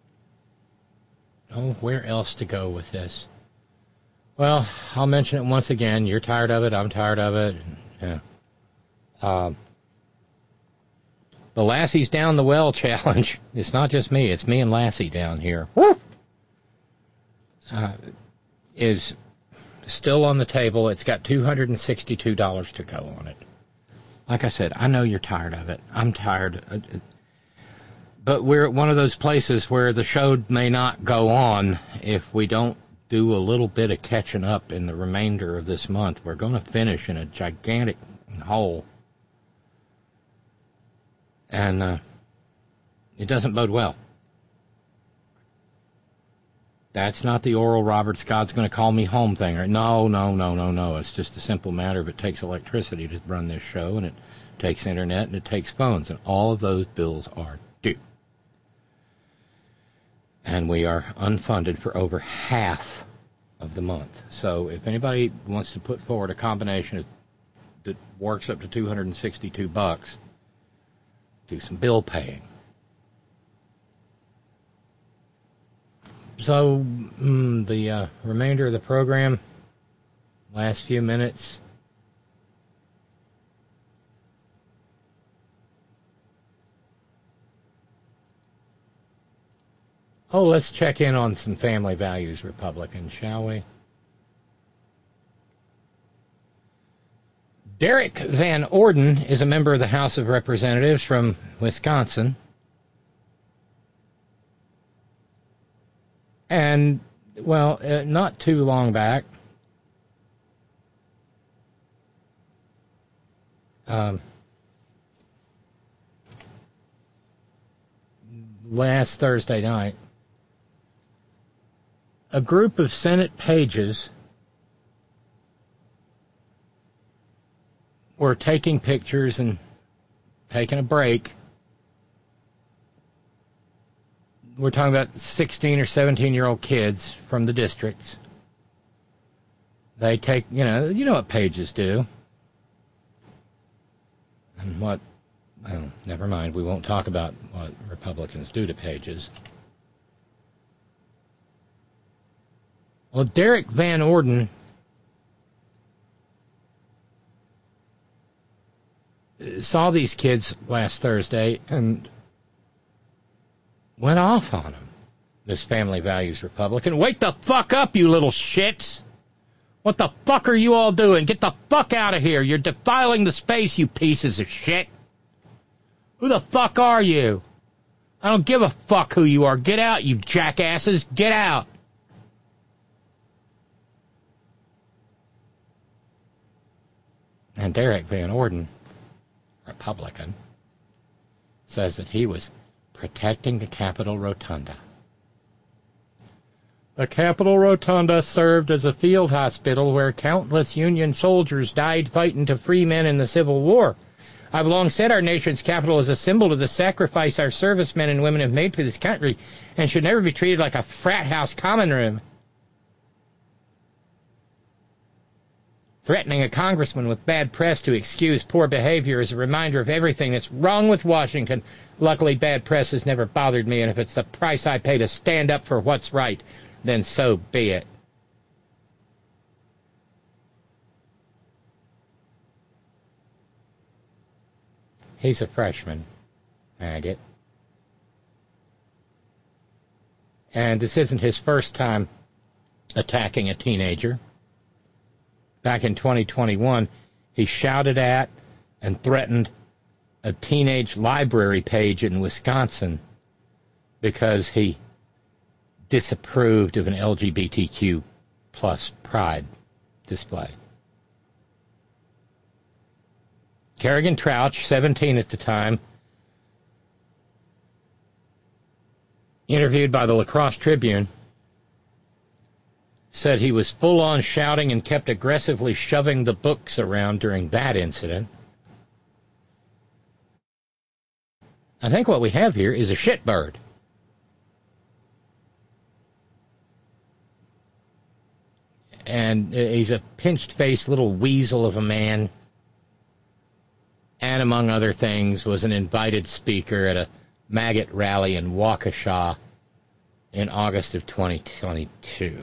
oh, where else to go with this? Well, I'll mention it once again. You're tired of it. I'm tired of it. Yeah. Um, the Lassie's Down the Well challenge. It's not just me. It's me and Lassie down here. Woo! Uh, is still on the table. It's got two hundred sixty-two dollars to go on it. Like I said, I know you're tired of it. I'm tired. But we're at one of those places where the show may not go on if we don't do a little bit of catching up in the remainder of this month. We're going to finish in a gigantic hole. And uh, it doesn't bode well. That's not the Oral Roberts, God's going to call me home thing. No, no, no, no, no. It's just a simple matter of it takes electricity to run this show, and it takes internet, and it takes phones, and all of those bills are due. And we are unfunded for over half of the month. So if anybody wants to put forward a combination of, that works up to two hundred sixty-two bucks, do some bill paying. So, mm, the uh, remainder of the program, last few minutes. Oh, let's check in on some family values Republicans, shall we? Derek Van Orden is a member of the House of Representatives from Wisconsin. And, well, uh, not too long back, um, last Thursday night, a group of Senate pages were taking pictures and taking a break. We're talking about sixteen or seventeen-year-old kids from the districts. They take, you know, you know what pages do. And what, well, never mind, we won't talk about what Republicans do to pages. Well, Derek Van Orden saw these kids last Thursday and went off on them. This family values Republican. Wake the fuck up, you little shits. What the fuck are you all doing? Get the fuck out of here. You're defiling the space, you pieces of shit. Who the fuck are you? I don't give a fuck who you are. Get out, you jackasses. Get out. And Derek Van Orden, Republican, says that he was protecting the Capitol Rotunda. The Capitol Rotunda served as a field hospital where countless Union soldiers died fighting to free men in the Civil War. I've long said our nation's capital is a symbol of the sacrifice our servicemen and women have made for this country and should never be treated like a frat house common room. Threatening a congressman with bad press to excuse poor behavior is a reminder of everything that's wrong with Washington. Luckily, bad press has never bothered me, and if it's the price I pay to stand up for what's right, then so be it. He's a freshman, maggot. And this isn't his first time attacking a teenager. Back in twenty twenty-one, he shouted at and threatened a teenage library page in Wisconsin because he disapproved of an L G B T Q plus pride display. Kerrigan Trouch, seventeen at the time, interviewed by the La Crosse Tribune, said he was full-on shouting and kept aggressively shoving the books around during that incident. I think what we have here is a shitbird. And he's a pinched-faced little weasel of a man. And among other things, was an invited speaker at a maggot rally in Waukesha in August of twenty twenty-two.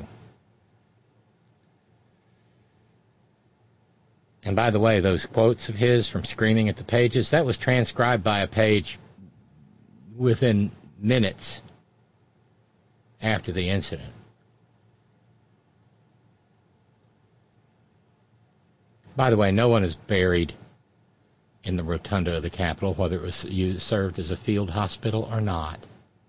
And by the way, those quotes of his from screaming at the pages, that was transcribed by a page within minutes after the incident. By the way, no one is buried in the rotunda of the Capitol, whether it was used, served as a field hospital or not.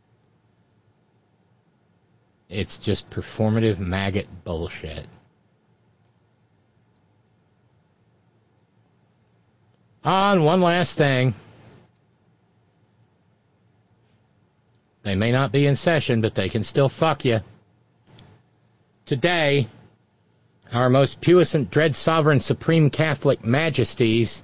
It's just performative maggot bullshit. On one last thing. They may not be in session, but they can still fuck you. Today, our most puissant, dread sovereign, supreme Catholic majesties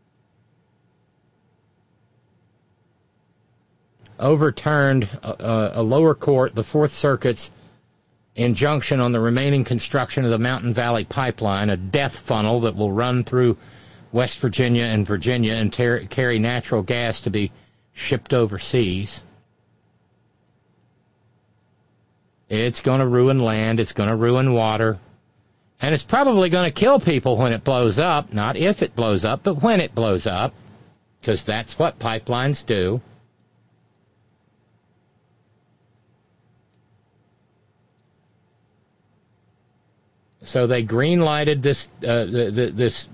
overturned a, a lower court, the Fourth Circuit's injunction on the remaining construction of the Mountain Valley Pipeline, a death funnel that will run through West Virginia and Virginia and ter- carry natural gas to be shipped overseas. It's going to ruin land, it's going to ruin water, and it's probably going to kill people when it blows up, not if it blows up, but when it blows up, because that's what pipelines do. So they green-lighted this, uh, the, the, this,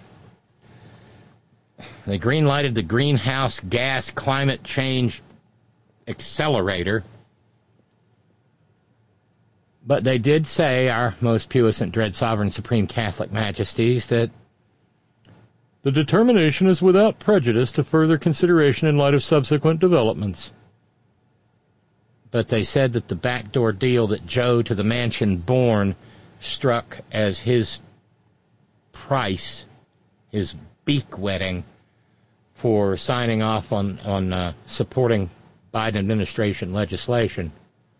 they green-lighted the greenhouse gas climate change accelerator. But they did say, our most puissant, dread sovereign, supreme Catholic majesties, that the determination is without prejudice to further consideration in light of subsequent developments. But they said that the backdoor deal that Joe to the mansion born struck as his price, his beak wetting for signing off on, on uh, supporting Biden administration legislation.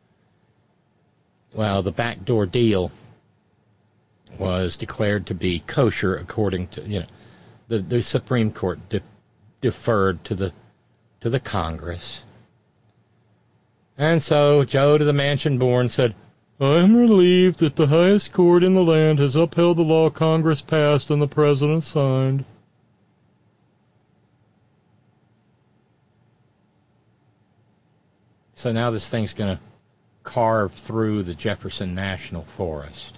Well, the backdoor deal was declared to be kosher according to, you know, the, the Supreme Court de- deferred to the to the Congress. And so Joe to the mansion born said, I am relieved that the highest court in the land has upheld the law Congress passed and the President signed. So now this thing's going to carve through the Jefferson National Forest.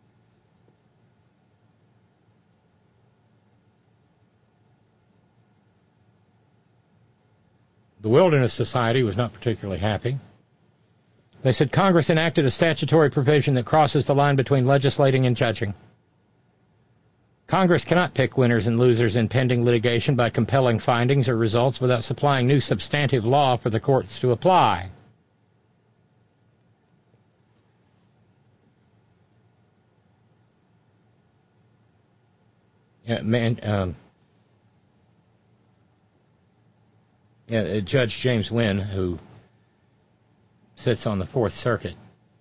The Wilderness Society was not particularly happy. They said Congress enacted a statutory provision that crosses the line between legislating and judging. Congress cannot pick winners and losers in pending litigation by compelling findings or results without supplying new substantive law for the courts to apply. Yeah, man, um, yeah, Judge James Wynn, who sits on the Fourth Circuit,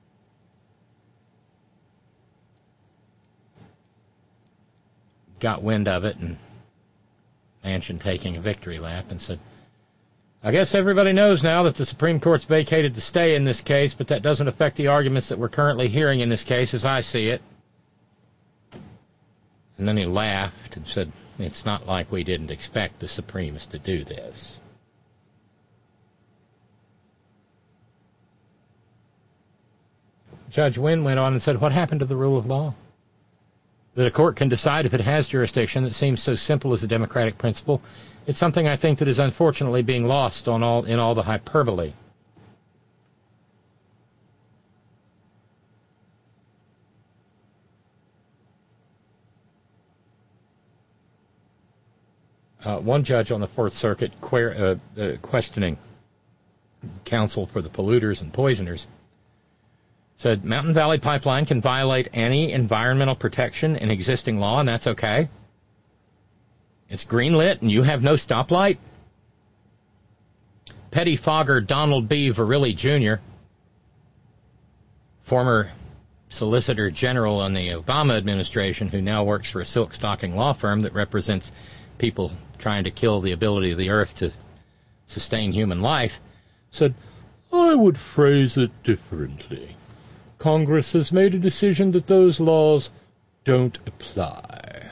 got wind of it and Manchin taking a victory lap and said, I guess everybody knows now that the Supreme Court's vacated the stay in this case, but that doesn't affect the arguments that we're currently hearing in this case as I see it. And then he laughed and said, it's not like we didn't expect the Supremes to do this. Judge Wynn went on and said, what happened to the rule of law? That a court can decide if it has jurisdiction that seems so simple as a democratic principle. It's something I think that is unfortunately being lost on all in all the hyperbole. Uh, one judge on the Fourth Circuit que- uh, uh, questioning counsel for the polluters and poisoners said Mountain Valley Pipeline can violate any environmental protection in existing law, and that's okay. It's green lit, and you have no stoplight. Petty fogger Donald B. Verrilli, Junior, former Solicitor General in the Obama administration, who now works for a silk stocking law firm that represents people trying to kill the ability of the earth to sustain human life, said, I would phrase it differently. Congress has made a decision that those laws don't apply.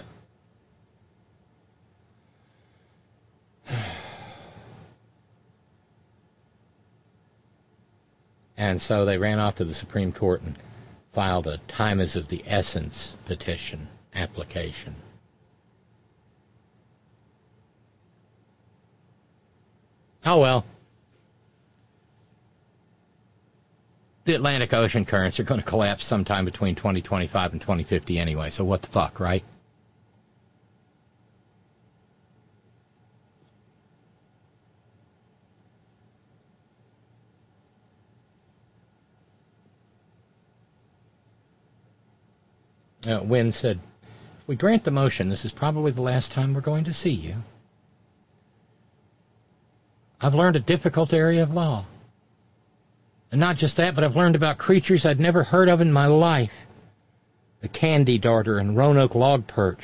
And so they ran off to the Supreme Court and filed a time is of the essence petition application. Oh, well. The Atlantic Ocean currents are going to collapse sometime between twenty twenty-five and twenty fifty anyway, so what the fuck, right? Uh, Wynn said, if we grant the motion, this is probably the last time we're going to see you. I've learned a difficult area of law. And not just that, but I've learned about creatures I'd never heard of in my life. The candy darter and Roanoke log perch.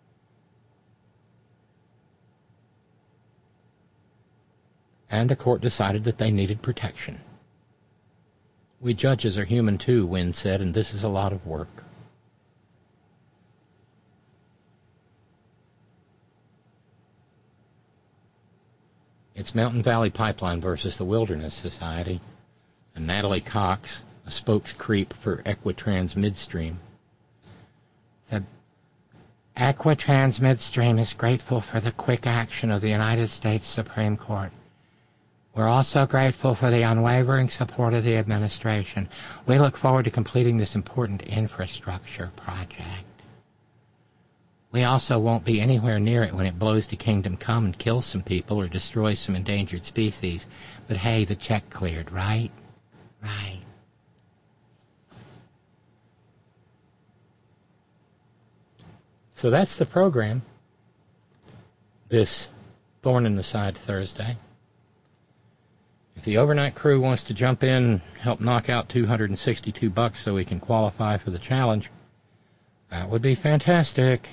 And the court decided that they needed protection. We judges are human too, Wynn said, and this is a lot of work. It's Mountain Valley Pipeline versus the Wilderness Society. And Natalie Cox, a spokescreep for Equitrans Midstream, said, Equitrans Midstream is grateful for the quick action of the United States Supreme Court. We're also grateful for the unwavering support of the administration. We look forward to completing this important infrastructure project. We also won't be anywhere near it when it blows to Kingdom Come and kills some people or destroys some endangered species. But hey, the check cleared, right? Right. So that's the program. This Thorn in the Side Thursday. If the overnight crew wants to jump in and help knock out two hundred sixty-two bucks so we can qualify for the challenge, that would be fantastic.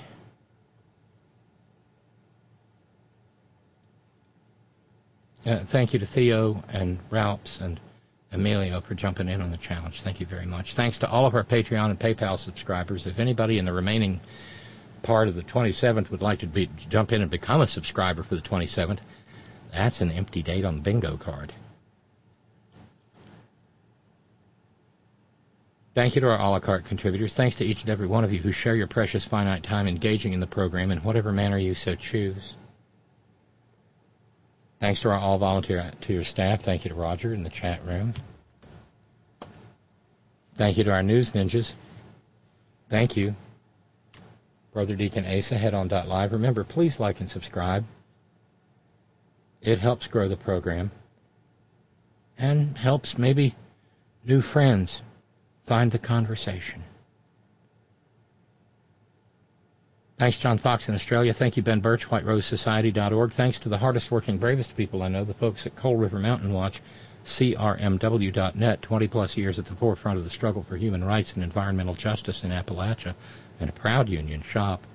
Uh, thank you to Theo and Ralphs and Emilio for jumping in on the challenge. Thank you very much. Thanks to all of our Patreon and PayPal subscribers. If anybody in the remaining part of the twenty-seventh would like to be, jump in and become a subscriber for the twenty-seventh, that's an empty date on the bingo card. Thank you to our a la carte contributors. Thanks to each and every one of you who share your precious finite time engaging in the program in whatever manner you so choose. Thanks to our all-volunteer to your staff. Thank you to Roger in the chat room. Thank you to our news ninjas. Thank you. Brother Deacon Asa, headon.live. Remember, please like and subscribe. It helps grow the program and helps maybe new friends find the conversation. Thanks, John Fox in Australia. Thank you, Ben Birch, white rose society dot org. Thanks to the hardest working, bravest people I know, the folks at Coal River Mountain Watch, C R M W dot net, twenty-plus years at the forefront of the struggle for human rights and environmental justice in Appalachia, and a proud union shop.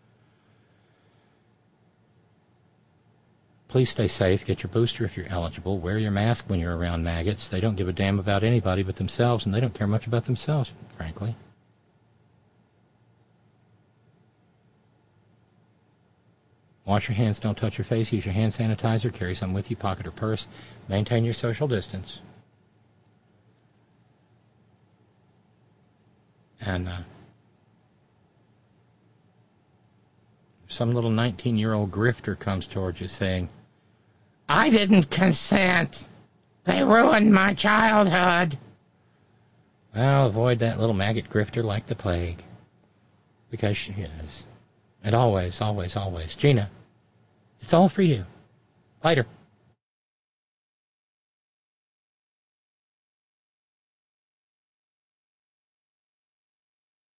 Please stay safe. Get your booster if you're eligible. Wear your mask when you're around maggots. They don't give a damn about anybody but themselves, and they don't care much about themselves, frankly. Wash your hands. Don't touch your face. Use your hand sanitizer. Carry some with you, pocket or purse. Maintain your social distance. And uh, if some little nineteen-year-old grifter comes towards you saying, I didn't consent. They ruined my childhood. Well, avoid that little maggot grifter like the plague. Because she is. And always, always, always. Gina, it's all for you. Later.